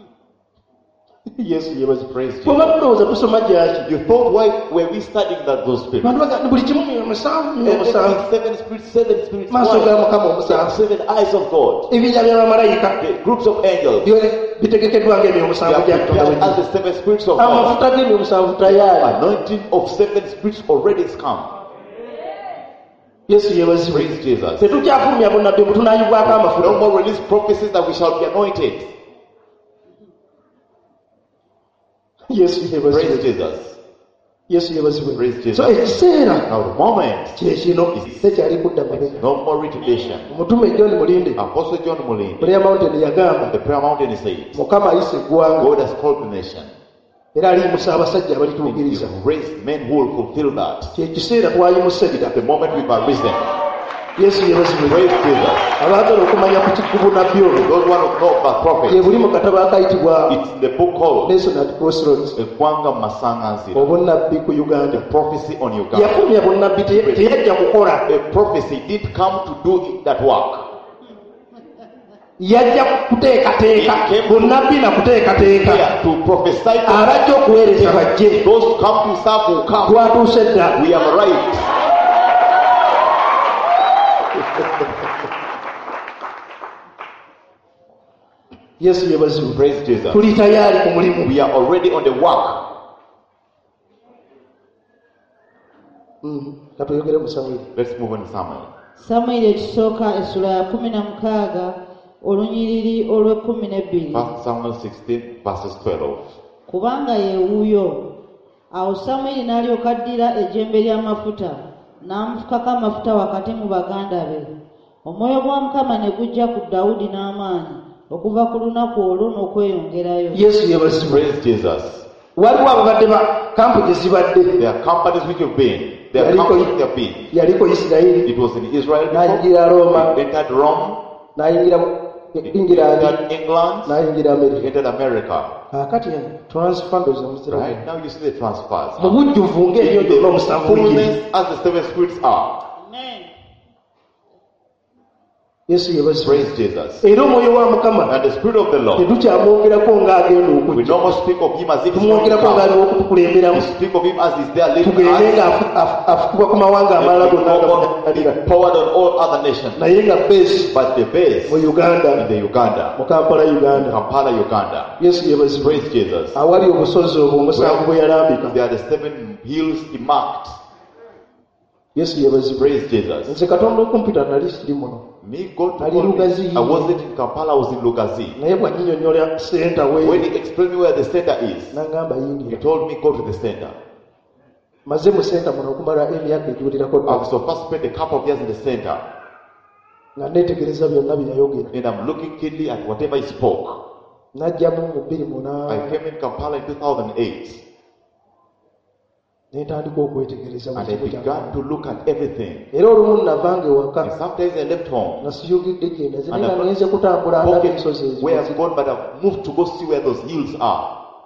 Speaker 1: yesu yebazi
Speaker 4: Praise Jesus.
Speaker 1: bw'oba tulowooza tusoma gyaki
Speaker 4: You thought, why were we studying that those spirits?
Speaker 1: bantu baga buli kimu myoyo musanvu myoyo
Speaker 4: Everything,
Speaker 1: musanvu
Speaker 4: seven spirits, seven spirits.
Speaker 1: maaso ga
Speaker 4: Why?
Speaker 1: mukama
Speaker 4: There are
Speaker 1: omusanvu
Speaker 4: seven eyes of God.
Speaker 1: ebinja by'abamalayika
Speaker 4: The groups of angels.
Speaker 1: byo bitegekeddwa ng'emyoyo
Speaker 4: They
Speaker 1: omusanvu
Speaker 4: are
Speaker 1: gya katonda
Speaker 4: prepared as
Speaker 1: bwe
Speaker 4: the seven spirits of God.
Speaker 1: amafuta g'emyoyo omusanvu tayaali
Speaker 4: Anointing of seven spirits already is come.
Speaker 1: yesu yeebazibwe
Speaker 4: Praise Jesus.
Speaker 1: tetukyafulumya bunnabbi mbu tunaayibwako
Speaker 4: No
Speaker 1: amafuta
Speaker 4: more release prophecies that we shall be anointed.
Speaker 1: yesu
Speaker 4: Praise
Speaker 1: yeebazibwe
Speaker 4: Jesus.
Speaker 1: yesu yeebazibwe
Speaker 4: Praise Jesus.
Speaker 1: so ekiseera
Speaker 4: Now the moment,
Speaker 1: kyekino tekyali kudda mabega
Speaker 4: no more retaliation.
Speaker 1: omutume john mulinde
Speaker 4: Apostle John Mulin,
Speaker 1: prayer mountain yagamba
Speaker 4: the prayer mountain is saying,
Speaker 1: mukama ayise eggwanga
Speaker 4: God has called the nation.
Speaker 1: era aliyimusa abasajja
Speaker 4: And
Speaker 1: abalituukiriza
Speaker 4: He raised men who will fulfill that.
Speaker 1: kyekiseera twayimuse
Speaker 4: At
Speaker 1: bira
Speaker 4: the moment we've arisen.
Speaker 1: yesu yeebazibwe
Speaker 4: Praise Jesus.
Speaker 1: abaagala okumanya ku kikubunabbi olwo
Speaker 4: Those who want to know about
Speaker 1: gye
Speaker 4: prophets,
Speaker 1: buli mu katabo akayitibwa
Speaker 4: it's in the book called
Speaker 1: lesson at crossroads
Speaker 4: Ekwanga Masanganzira.
Speaker 1: obunnabbi ku uganda
Speaker 4: Prophecy on Uganda.
Speaker 1: yafulumya bunnabbi te- teyajja kukola
Speaker 4: A prophecy did come to do that work.
Speaker 1: yajja kuteekateeka bunnabbi na kuteekateeka
Speaker 4: Here to prophesy to
Speaker 1: abajja okuweereza bajje
Speaker 4: those who come to serve will come.
Speaker 1: twatuuse dda
Speaker 4: We have arrived.
Speaker 1: yesu yeebazibwe
Speaker 4: Praise Jesus.
Speaker 1: tuli tayaali ku mulimu
Speaker 4: We are already on the work.
Speaker 1: Mm, katuyogere mu Samwiri.
Speaker 4: Let's move on to Samuel.
Speaker 3: Samwiri ekisooka essula ya kumi na mukaaga olunyiriri olw'ekkumi n'ebbiri.
Speaker 4: First Samuel sixteen verses twelve.
Speaker 3: Kubanga ye wuuyo. Awo Samwiri n'alyoka addira ejjembe ly'amafuta n'amufukako amafuta wakati mu baganda be. Omwoyo gwa Mukama ne gujja ku Dawudi n'amaanyi okuva ku lunaku olwo n'okweyongerayo.
Speaker 1: yesu yeebazibwe
Speaker 4: Praise Jesus.
Speaker 1: waliwo ababadde ba kampu gye zibadde
Speaker 4: There are companies which have been. There are
Speaker 1: Yaliko-
Speaker 4: companies which have been.
Speaker 1: yaliko isirayiri
Speaker 4: It was in Israel before.
Speaker 1: n'ayingira roma
Speaker 4: It entered Rome.
Speaker 1: n'ayingira
Speaker 4: It
Speaker 1: ingirandi
Speaker 4: entered England.
Speaker 1: n'ayingira
Speaker 4: It
Speaker 1: amerika
Speaker 4: entered America.
Speaker 1: akati transfer ndoza muzira
Speaker 4: Right now you see the transfers.
Speaker 1: mu bujjuvu ng'ebyo byonna omusanvu
Speaker 4: Fullness as the seven spirits are.
Speaker 3: Amen.
Speaker 1: Yesu yebazibwe
Speaker 4: Praise Jesus.
Speaker 1: era omwoyo wa Mukama
Speaker 4: And the Spirit of the Lord,
Speaker 1: tetukyamwogerako ng'agenda
Speaker 4: we
Speaker 1: okujja
Speaker 4: no more speak of Him as if He's going to
Speaker 1: tumwogerako
Speaker 4: come.
Speaker 1: ng'aliwo okutukulemberamu
Speaker 4: We speak of Him as He's there leading
Speaker 1: tugende
Speaker 4: us.
Speaker 1: nga afu- afu- afukibwa ku mawanga amalala
Speaker 4: And
Speaker 1: gonna
Speaker 4: He's
Speaker 1: agamalira
Speaker 4: empowered on all other nations.
Speaker 1: naye nga base
Speaker 4: But the base
Speaker 1: mu Uganda
Speaker 4: in the Uganda,
Speaker 1: mu Kampala Uganda
Speaker 4: Kampala, Uganda.
Speaker 1: Yesu yebazibwe
Speaker 4: Praise Jesus.
Speaker 1: awali obusozi obwo omusanvu bwe yalambika
Speaker 4: There are the seven hills He marked.
Speaker 1: Yesu yebazibwe
Speaker 4: Praise Jesus.
Speaker 1: nze Katonda okumpita nali siri muno
Speaker 4: Me, God to
Speaker 1: Ali
Speaker 4: call me.
Speaker 1: Lugazi.
Speaker 4: I wasn't in Kampala, I was in Lugazi.
Speaker 1: naye bwanyinyonnyola senta
Speaker 4: When
Speaker 1: we
Speaker 4: He explained me where the center is,
Speaker 1: nangamba
Speaker 4: He
Speaker 1: yingira
Speaker 4: told me go to the center.
Speaker 1: maze mu senta muno okumala emyaka egiwererako
Speaker 4: I've so far spent a couple of years in the center,
Speaker 1: nga neetegereza byonna bye yayogera
Speaker 4: and I'm looking keenly at whatever He spoke.
Speaker 1: najjamu mu bbiri
Speaker 4: I
Speaker 1: munaana
Speaker 4: came in Kampala in two thousand eight,
Speaker 1: ne ntandika okwetegereza mu
Speaker 4: and I
Speaker 1: kigo
Speaker 4: began
Speaker 1: kyange
Speaker 4: to look at everything.
Speaker 1: era olumu navanga
Speaker 4: And
Speaker 1: ewaka
Speaker 4: sometimes I left home,
Speaker 1: nga siyogedde gye ndaze
Speaker 4: And
Speaker 1: naye nga
Speaker 4: I've
Speaker 1: ngenze kutambula ndaba ensozi
Speaker 4: spoken where I've
Speaker 1: ezo
Speaker 4: gone, but I've moved to go see where those hills are.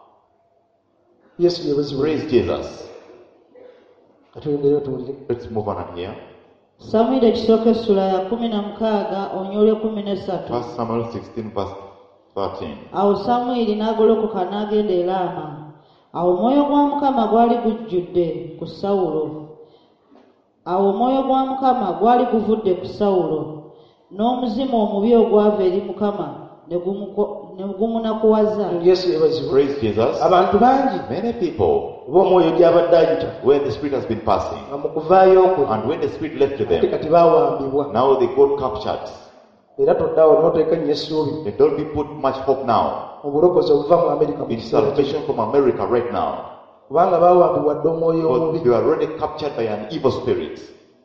Speaker 1: yesu yebazibwe
Speaker 4: Praise Jesus.
Speaker 1: katuyongere tuwulire
Speaker 4: Let's move on up here.
Speaker 3: Samwiri ekisooka essula ya kumi na mukaaga onyole kumi n'essatu.
Speaker 4: First Samuel sixteen, verse thirteen.
Speaker 3: Awo Samwiri n'agolokoka n'agenda e Laama. Awo omwoyo gwa Mukama gwali gujjudde ku Sawulo. Awo omwoyo gwa Mukama gwali guvudde ku Sawulo. N'omuzimu omubi ogwava eri Mukama ne gumuko- ne gumunakuwaza.
Speaker 1: yesu yebazibwe
Speaker 4: Praise Jesus.
Speaker 1: abantu bangi
Speaker 4: Many people,
Speaker 1: oba omwoyo gy'abadde ayita
Speaker 4: when the Spirit has been passing,
Speaker 1: nga mu kuvaayo kwe
Speaker 4: and when the Spirit left
Speaker 1: ate
Speaker 4: them,
Speaker 1: kati baawambibwa
Speaker 4: now they got captured.
Speaker 1: era toddaawo n'oteeka nnyo essuubi
Speaker 4: They don't be put much hope now
Speaker 1: obulokozi obuva mu Amerika mu
Speaker 4: in
Speaker 1: kiseera kino
Speaker 4: salvation from America right now.
Speaker 1: kubanga baawambibwa dde omwoyo omubi
Speaker 4: But they were already captured by an evil spirit.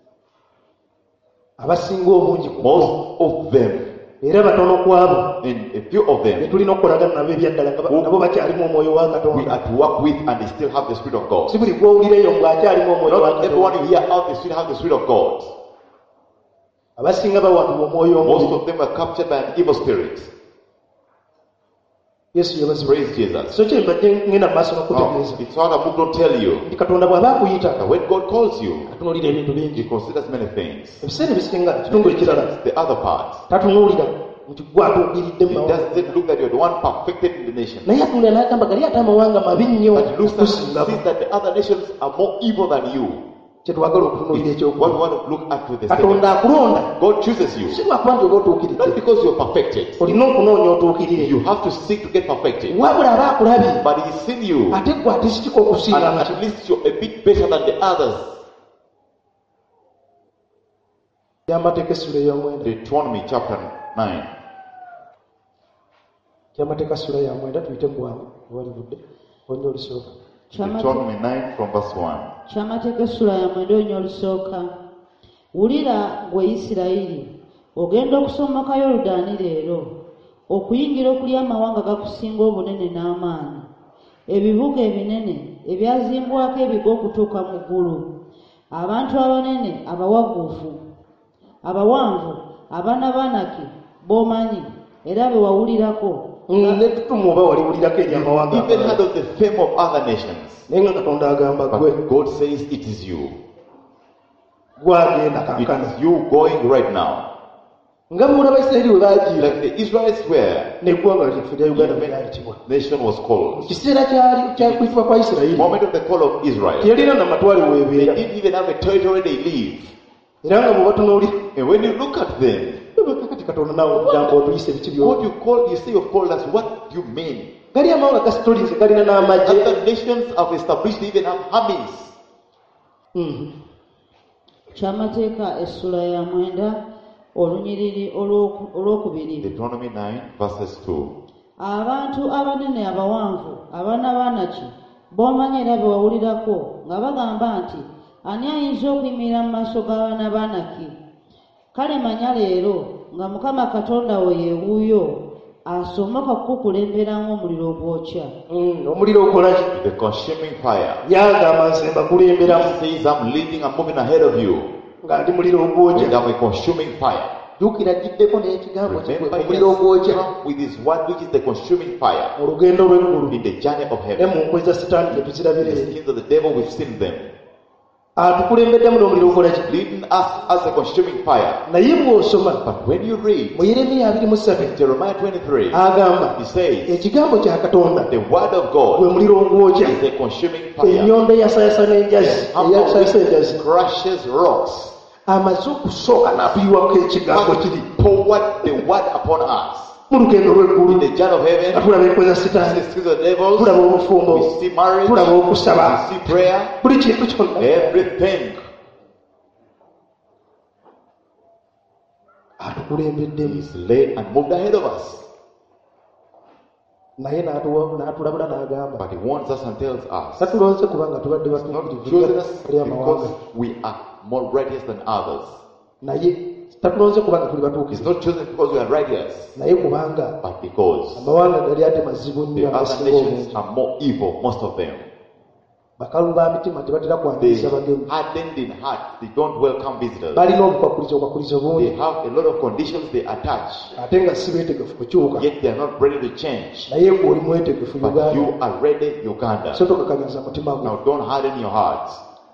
Speaker 1: abasinga obungi ku bo
Speaker 4: Most of them,
Speaker 1: era batono ku abo
Speaker 4: and a few of
Speaker 1: be
Speaker 4: them,
Speaker 1: tulina okukolagana nabo ebyaddala nga ba-
Speaker 4: Who-
Speaker 1: nabo bakyalimu omwoyo wa
Speaker 4: we
Speaker 1: Katonda
Speaker 4: are to work with, and they still have the Spirit of God.
Speaker 1: si buli gw'owulireyo ng'akyalimu omwoyo wa
Speaker 4: Not everyone
Speaker 1: Katonda
Speaker 4: you hear out the Spirit have the Spirit of God.
Speaker 1: abasinga bawambibwa omwoyo
Speaker 4: Most
Speaker 1: omubi
Speaker 4: of them were captured by an evil spirit.
Speaker 1: yesu yebazibwe
Speaker 4: Praise Jesus.
Speaker 1: so kye mbadde ngenda mu maaso
Speaker 4: Now,
Speaker 1: n'okutegeeza
Speaker 4: it's what a book don't tell you.
Speaker 1: nti Katonda bw'aba akuyita
Speaker 4: That when God calls you,
Speaker 1: atunuulira ebintu
Speaker 4: He
Speaker 1: bingi
Speaker 4: considers many things.
Speaker 1: ebiseera ebisinga ekitundu ekirala
Speaker 4: The other part,
Speaker 1: tatunuulira nti gwe atuukiridde mu
Speaker 4: it
Speaker 1: mawanga
Speaker 4: doesn't look that you're the one perfected in the nation.
Speaker 1: naye atunuulira n'agamba gali ate amawanga mabi nnyo
Speaker 4: But it looks like
Speaker 1: okusingamu
Speaker 4: sees that the other nations are more evil than you.
Speaker 1: kyetwagala okutunuulira
Speaker 4: What
Speaker 1: ekyokuba
Speaker 4: we want to look at with the
Speaker 1: Katonda
Speaker 4: second.
Speaker 1: akulonda
Speaker 4: God chooses you.
Speaker 1: si lwakuba nti oba otuukiridde
Speaker 4: Not because you're perfected.
Speaker 1: olina okunoonya otuukirire
Speaker 4: You have to seek to get perfected.
Speaker 1: wabula aba akulabye
Speaker 4: But He's seen you.
Speaker 1: ate gwe ate sikiko
Speaker 4: And
Speaker 1: okusinga
Speaker 4: at least you're a bit better than the others.
Speaker 1: kyamateeka essula ey'omwenda
Speaker 4: Deuteronomy chapter nine.
Speaker 1: kyamateeka essula ya mwenda tuyite mu bwangu ewalivudde onya olusooka
Speaker 4: Deuteronomy nine from verse one.
Speaker 3: Kyamateeka essula ya mwenda onyole olusooka. Wulira ggwe Isirayiri, ogenda okusomoka Yoludaani leero, okuyingira okuli amawanga gakusinga obunene n'amaanyi, ebibuga ebinene ebyazimbwako ebigo okutuuka mu ggulu, abantu abanene abawaguufu, abawanvu, abaana b'Anaki b'omanyi era be wawulirako.
Speaker 1: ne tutumu oba waliwulirako eri amawanga
Speaker 4: Even heard
Speaker 1: amalala.
Speaker 4: of the fame of other nations.
Speaker 1: naye nga Katonda agamba gwe
Speaker 4: But God says it is you.
Speaker 1: gwagenda
Speaker 4: It
Speaker 1: kankana
Speaker 4: is you going right now.
Speaker 1: nga muula Abayisirayiri bwe baagiira
Speaker 4: Like the Israelites were,
Speaker 1: n'eggwanga lyaffe lya Uganda bwe lyayitibwa
Speaker 4: nation was
Speaker 1: mu
Speaker 4: called.
Speaker 1: kiseera kyali kyakuyitibwa kwa
Speaker 4: The
Speaker 1: Isirayiri
Speaker 4: moment of the call of Israel,
Speaker 1: teyalina na matwale
Speaker 4: they
Speaker 1: weebeera
Speaker 4: didn't even have a territory they live.
Speaker 1: era nga bwe batunuulira
Speaker 4: And when you look at them,
Speaker 1: kati Katonda naawe okugamba otuyise biki
Speaker 4: what
Speaker 1: byo
Speaker 4: you call, you say you've called us, what do you mean?
Speaker 1: gali amawanga gasitolinze galina n'amagye
Speaker 4: Other nations have established, they even have armies.
Speaker 1: Mhm.
Speaker 3: Kyamateeka essula ya mwenda olunyiriri olw'oku- olw'okubiri.
Speaker 4: Deuteronomy nine verses two.
Speaker 3: Abantu abanene abawanvu abaana b'Anaki b'omanyi era be wawulirako nga bagamba nti ani ayinza okuyimirira mu maaso g'abaana b'Anaki? Kale manya leero nga Mukama Katonda wo ye wuuyo asomoka kukukulembera ng'omuliro ogwokya.
Speaker 1: Mm, omuliro okola ki
Speaker 4: The consuming fire.
Speaker 1: yagamba nze mbakulemberamu
Speaker 4: He says, I'm leading, I'm moving ahead of you.
Speaker 1: nga ndi muliro ogwokya
Speaker 4: And I'm a consuming fire.
Speaker 1: jjukira ajjiddeko n'ekigambo kye
Speaker 4: Remember, he
Speaker 1: omuliro
Speaker 4: has
Speaker 1: ogwokya
Speaker 4: come with his word, which is the consuming fire,
Speaker 1: mu lugendo lw'eggulu
Speaker 4: in the journey of
Speaker 1: ne
Speaker 4: heaven.
Speaker 1: mu nkwe za sitaani gye tuzirabira
Speaker 4: The
Speaker 1: eri
Speaker 4: schemes of the devil, we've seen them,
Speaker 1: atukulembeddemu n'omuliro ogukola ki
Speaker 4: leading us as a consuming fire.
Speaker 1: naye bw'osoma
Speaker 4: But when you read
Speaker 1: mu yeremiya abiri mu ssatu
Speaker 4: Jeremiah twenty-three,
Speaker 1: agamba
Speaker 4: he says,
Speaker 1: ekigambo kya katonda
Speaker 4: the word of
Speaker 1: gwe
Speaker 4: God
Speaker 1: muliro ogwokya
Speaker 4: is a consuming fire.
Speaker 1: ennyondo eyasayasa n'enjazi
Speaker 4: The hammer
Speaker 1: eyasayasa enjazi
Speaker 4: which crushes rocks,
Speaker 1: amaze okusooka n'atuyiwako ekigambo kiri
Speaker 4: but poured the word upon us.
Speaker 1: mu lugendo lw'eggulu
Speaker 4: In the journey of
Speaker 1: nga
Speaker 4: heaven,
Speaker 1: tulaba enkwe za
Speaker 4: we see
Speaker 1: sitaani
Speaker 4: the schemes of the devil,
Speaker 1: tulaba obufumbo
Speaker 4: we see marriage,
Speaker 1: tulaba okusaba
Speaker 4: we see prayer,
Speaker 1: buli kintu kyonna
Speaker 4: everything.
Speaker 1: atukulembeddemu
Speaker 4: He's led and moved ahead of us.
Speaker 1: naye n'atuwa- n'atulabula n'agamba
Speaker 4: But he warns us and tells us,
Speaker 1: tatulonze kubanga tubadde
Speaker 4: not
Speaker 1: batuukirivu
Speaker 4: choosing us
Speaker 1: eri amawanga
Speaker 4: because we are more righteous than others.
Speaker 1: naye tatulonze kubanga tuli
Speaker 4: He's
Speaker 1: batuukirivu
Speaker 4: not chosen because we are righteous,
Speaker 1: naye kubanga
Speaker 4: but because
Speaker 1: amawanga gali ate mazibu
Speaker 4: the
Speaker 1: nnyo
Speaker 4: other
Speaker 1: agasinga
Speaker 4: nations
Speaker 1: obungi
Speaker 4: are more evil, most of them.
Speaker 1: bakalu ba mitima tebatera
Speaker 4: They
Speaker 1: kwaniriza bagenyi
Speaker 4: hardened in heart, they don't welcome visitors.
Speaker 1: balina obukwakulizo obukwakulizo
Speaker 4: They
Speaker 1: bungi
Speaker 4: have a lot of conditions they attach,
Speaker 1: ate nga si beetegefu kukyuka
Speaker 4: yet they are not ready to change.
Speaker 1: naye gwe oli mwetegefu
Speaker 4: But
Speaker 1: uganda
Speaker 4: you are ready, Uganda.
Speaker 1: so tokakanyaza mutima gwo
Speaker 4: Now don't harden your hearts.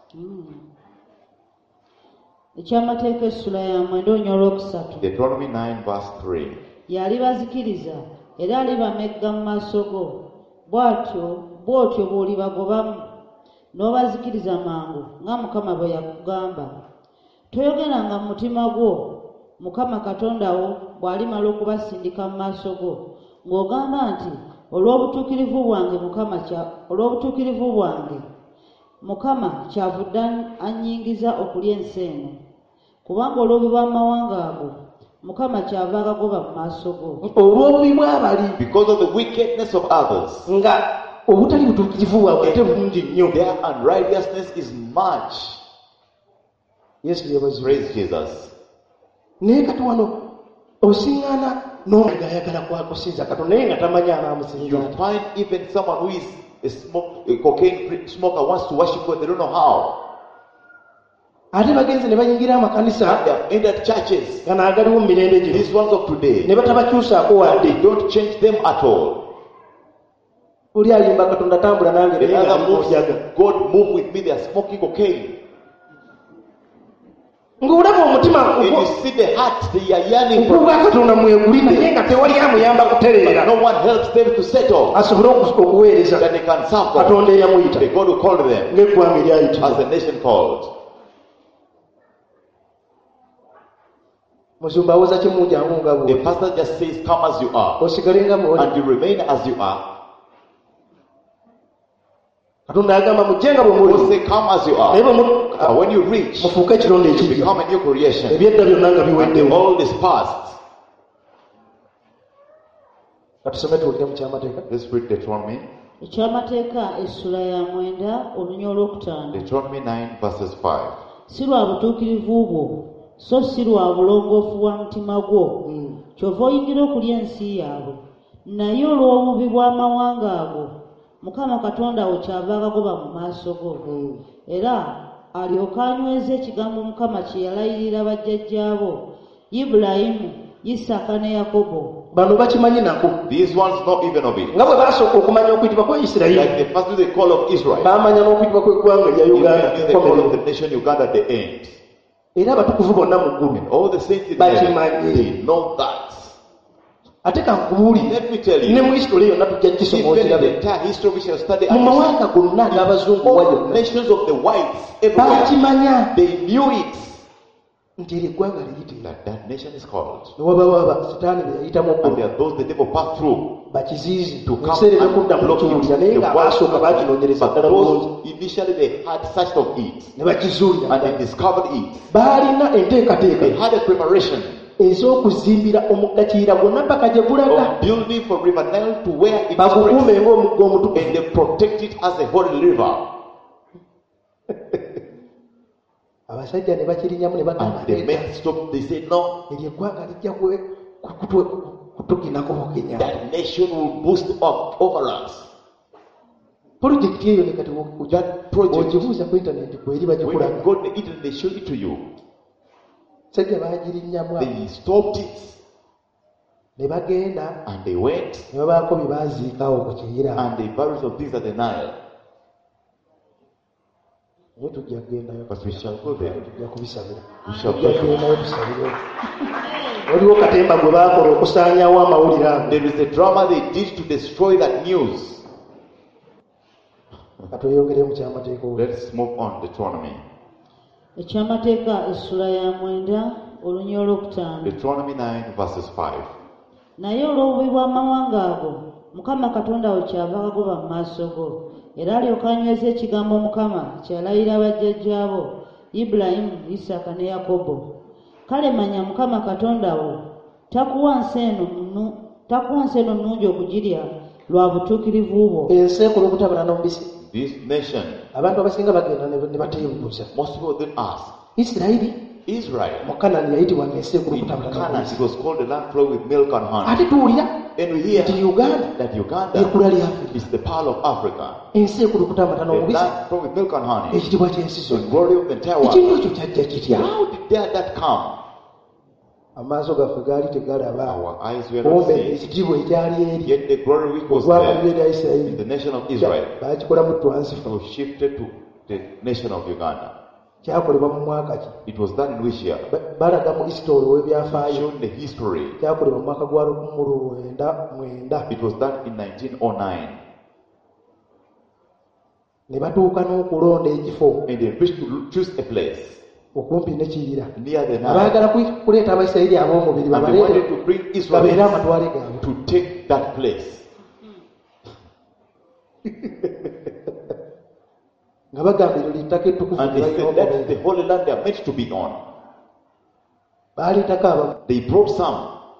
Speaker 3: ekyamateeka essula ya mwenda olunya olwokusatu
Speaker 4: Deuteronomy nine verse three.
Speaker 3: yalibazikiriza era alibamegga mu maaso go bw'atyo bw'otyo bw'olibagobamu n'obazikiriza mangu nga mukama bwe yakugamba. Toyogeranga mu mutima gwo mukama katonda wo bw'alimala okubasindika mu maaso go ng'ogamba nti olw'obutuukirivu bwange mukama kya olw'obutuukirivu bwange mukama kyavudde annyingiza okulya ensi eno, kubanga olw'obubi bw'amawanga ago mukama kyava agagoba mu maaso go.
Speaker 1: olw'obubi bw'abali
Speaker 4: Because of the wickedness of others,
Speaker 1: nga obutali butuukirivu bwabwe ate bungi nnyo.
Speaker 4: their unrighteousness is much.
Speaker 1: yesu yebazibu
Speaker 4: Praise Jesus.
Speaker 1: naye kati wano osiŋŋaana n'omega ayagala kwakusinza katonda naye nga tamanya anaamusinza
Speaker 4: You
Speaker 1: ati.
Speaker 4: find even someone who is a, smoke, a cocaine smoker wants to worship God, they don't know how.
Speaker 1: ate bagenze ne bayingira amakanisa
Speaker 4: And they have entered churches,
Speaker 1: nga naagaliwo mu mirembe gino
Speaker 4: these ones of today,
Speaker 1: ne batabakyusaako
Speaker 4: and
Speaker 1: wadde
Speaker 4: they don't change them at all.
Speaker 1: oli ayimba katonda tambula nange
Speaker 4: The
Speaker 1: naye nga
Speaker 4: other moves,
Speaker 1: alimujaga
Speaker 4: God move with me, they are smoking cocaine.
Speaker 1: ng'olaba omutima
Speaker 4: And you see the heart, they are yearning for
Speaker 1: ogwa katonda mweguli naye nga tewali amuyamba
Speaker 4: but
Speaker 1: kutereera
Speaker 4: no one helps them to settle,
Speaker 1: asobole oku- okuweereza
Speaker 4: that they can serve God.
Speaker 1: katonda eyamuyita
Speaker 4: The God who called them,
Speaker 1: ng'eggwanga eryayitibwa.
Speaker 4: as the nation called.
Speaker 1: muzumba awoza kimu jangu nga
Speaker 4: The
Speaker 1: bwe
Speaker 4: pastor just says, come as you are,
Speaker 1: osigale nga bw'oli.
Speaker 4: and you remain as you are.
Speaker 1: katonda yagamba mujje nga bwe
Speaker 4: Will
Speaker 1: muli
Speaker 4: say, come as you
Speaker 1: naye
Speaker 4: are.
Speaker 1: bwe mu-
Speaker 4: But when you reach,
Speaker 1: mufuuke ekironda
Speaker 4: you
Speaker 1: ekipya
Speaker 4: become a new creation.
Speaker 1: ebyedda byonna nga
Speaker 4: And the
Speaker 1: biweddewo.
Speaker 4: old is past.
Speaker 1: katusome tuwulire mu kyamateeka
Speaker 4: Let's read Deuteronomy.
Speaker 3: Ekyamateeka essula ya mwenda olunya olwokutaano.
Speaker 4: Deuteronomy nine verses five.
Speaker 3: Si lwa butuukirivu bwo so si lwa bulongoofu bwa mutima gwo kyova oyingira okulya ensi yaabwe, naye olw'obubi bw'amawanga ago mukama katonda wo kyava agagoba mu maaso go, era alyoke anyweza ekigambo mukama kye yalayirira bajjajjaabo Ibulayimu, Isaaka ne Yakobo.
Speaker 1: bano bakimanyi nako
Speaker 4: These ones know even of it.
Speaker 1: nga bwe basooka okumanya okuyitibwa kwa isirayiri
Speaker 4: Like they first do the call of Israel.
Speaker 1: bamanya n'okuyitibwa kw'eggwanga lya uganda
Speaker 4: Even knew the call of
Speaker 1: kukomerera.
Speaker 4: the nation Uganda at the end.
Speaker 1: era abatukuvu bonna mu ggulu
Speaker 4: All the saints in
Speaker 1: But
Speaker 4: heaven,
Speaker 1: Imani.
Speaker 4: they know that.
Speaker 1: ate kankubuulire
Speaker 4: Let me tell
Speaker 1: ne
Speaker 4: you,
Speaker 1: mu hisitole yonna tujja kisoma
Speaker 4: even in the
Speaker 1: okirabe
Speaker 4: entire history we shall study,
Speaker 1: mu mawanga gonna ag'abazungu wa
Speaker 4: all
Speaker 1: yonna
Speaker 4: nations of the whites everywhere,
Speaker 1: bakimanya
Speaker 4: they knew it.
Speaker 1: nti eri eggwanga liyitira
Speaker 4: That that nation is called.
Speaker 1: ne wabawo aba sitaani be yayitamu
Speaker 4: And
Speaker 1: okwo
Speaker 4: there are those the devil passed through
Speaker 1: bakiziizi
Speaker 4: to come
Speaker 1: ekiseera
Speaker 4: and
Speaker 1: ebyokudda mu
Speaker 4: block
Speaker 1: kiwulira
Speaker 4: it.
Speaker 1: naye
Speaker 4: The
Speaker 1: nga
Speaker 4: world-
Speaker 1: abasooka bakinoonyereza
Speaker 4: But
Speaker 1: ddala bulungi
Speaker 4: those initially they had searched of it
Speaker 1: ne bakizuulira
Speaker 4: and they discovered it.
Speaker 1: baalina
Speaker 4: They
Speaker 1: enteekateeka
Speaker 4: had a preparation
Speaker 1: ez'okuzimbira omuggakiira gwonna paka gye gulaga
Speaker 4: of building from River Nile to where it
Speaker 1: bagukuume
Speaker 4: spreads,
Speaker 1: ng'omugga omutukuvu
Speaker 4: and they protect it as a holy river.
Speaker 1: abasajja ne bakirinyamu ne bagamba
Speaker 4: And the men stopped. They said, "No,
Speaker 1: eryo eggwanga lijja kwe- ku- kutwe- kutuginako bugenya
Speaker 4: that nation will boost up over us."
Speaker 1: pulojekiti eyo ne kati
Speaker 4: That project,
Speaker 1: ogibuuza ku intaneti kweri
Speaker 4: when
Speaker 1: bagikulaga
Speaker 4: you go to the internet, they show it to you.
Speaker 1: sajja baagirinnyamu
Speaker 4: They stopped it
Speaker 1: ne bagenda
Speaker 4: and they went
Speaker 1: ne babaako bye baaziikawo ku Kiyira.
Speaker 4: and they buried some things at the Nile.
Speaker 1: Naye tujja kugendayo,
Speaker 4: But we shall go there.
Speaker 1: tujja kubisabira,
Speaker 4: We shall
Speaker 1: tujja
Speaker 4: pray.
Speaker 1: kugendayo tusabire. Waliwo katemba gwe baakola okusaanyaawo amawulire ago.
Speaker 4: There is a drama they did to destroy that news.
Speaker 1: Katweyongere mu kyamateeka obwo.
Speaker 4: Let's move on Deuteronomy.
Speaker 3: Ekyamateeka essula ya mwenda olunya olwokutaano.
Speaker 4: Deuteronomy nine verses five.
Speaker 3: Naye olw'obubi bw'amawanga ago Mukama Katonda wo kyava agagoba mu maaso go, era alyoka anyweza ekigambo Mukama kyalayira bajjajjaabo Ibulayimu, Isaaka ne Yakobo. Kale manya Mukama Katonda wo takuwa nsi eno nnu- takuwa nsi eno nnungi okugirya lwa butuukirivu bwo.
Speaker 1: Ensi ekola okutabala n'omubisi.
Speaker 4: This nation,
Speaker 1: Abantu abasinga bagenda ne ne bateebuuza.
Speaker 4: most people then ask,
Speaker 1: Isirayiri
Speaker 4: Israel,
Speaker 1: mu Kanani yayitibwanga ensi ekola
Speaker 4: in
Speaker 1: okutabala
Speaker 4: Canaan,
Speaker 1: n'omubisi.
Speaker 4: it was called the land flowing with milk and honey.
Speaker 1: Ate tuwulira
Speaker 4: And we hear
Speaker 1: nti Uganda
Speaker 4: that Uganda
Speaker 1: ekula lya Afrika.
Speaker 4: is the pearl of Africa.
Speaker 1: Ensi ekola okutabala
Speaker 4: The
Speaker 1: n'omubisi.
Speaker 4: land flowing with milk and honey.
Speaker 1: Ekitiibwa ky'ensi
Speaker 4: The
Speaker 1: zonna.
Speaker 4: glory of the entire
Speaker 1: Ekintu
Speaker 4: world.
Speaker 1: ekyo kyajja kitya?
Speaker 4: How did that, that come?
Speaker 1: Amaaso gaffe gaali tegalaba.
Speaker 4: Our eyes were not
Speaker 1: Kumbe
Speaker 4: seeing.
Speaker 1: ekitiibwa ekyali eri
Speaker 4: Yet the glory which was
Speaker 1: ogw'amalira
Speaker 4: there
Speaker 1: erya
Speaker 4: in
Speaker 1: Isirayiri
Speaker 4: the nation of Israel
Speaker 1: baakikolamu transfer.
Speaker 4: was shifted to the nation of Uganda.
Speaker 1: Kyakolebwa mu mwaka ki?
Speaker 4: It was done in which year?
Speaker 1: Ba- balaga mu history w'ebyafaayo.
Speaker 4: Showing the history.
Speaker 1: Kyakolebwa mu mwaka gwa lukumi lwenda mwenda.
Speaker 4: It was done in nineteen oh nine.
Speaker 1: Ne batuuka n'okulonda ekifo
Speaker 4: And they wished to choose a place
Speaker 1: okumpi ne Kiyira.
Speaker 4: near the Nile.
Speaker 1: Abaagala ku- kuleeta Abayisirayiri ab'omubiri
Speaker 4: And they wanted
Speaker 1: babaleete
Speaker 4: to bring
Speaker 1: babeere
Speaker 4: Israel
Speaker 1: amatwale gaabwe.
Speaker 4: to take that place.
Speaker 1: Nga bagamba eryo littaka ettukuvu
Speaker 4: And they
Speaker 1: lye balina
Speaker 4: said that's the
Speaker 1: okubeera.
Speaker 4: holy land they are meant to be on.
Speaker 1: Baaleetako abamu
Speaker 4: They brought some,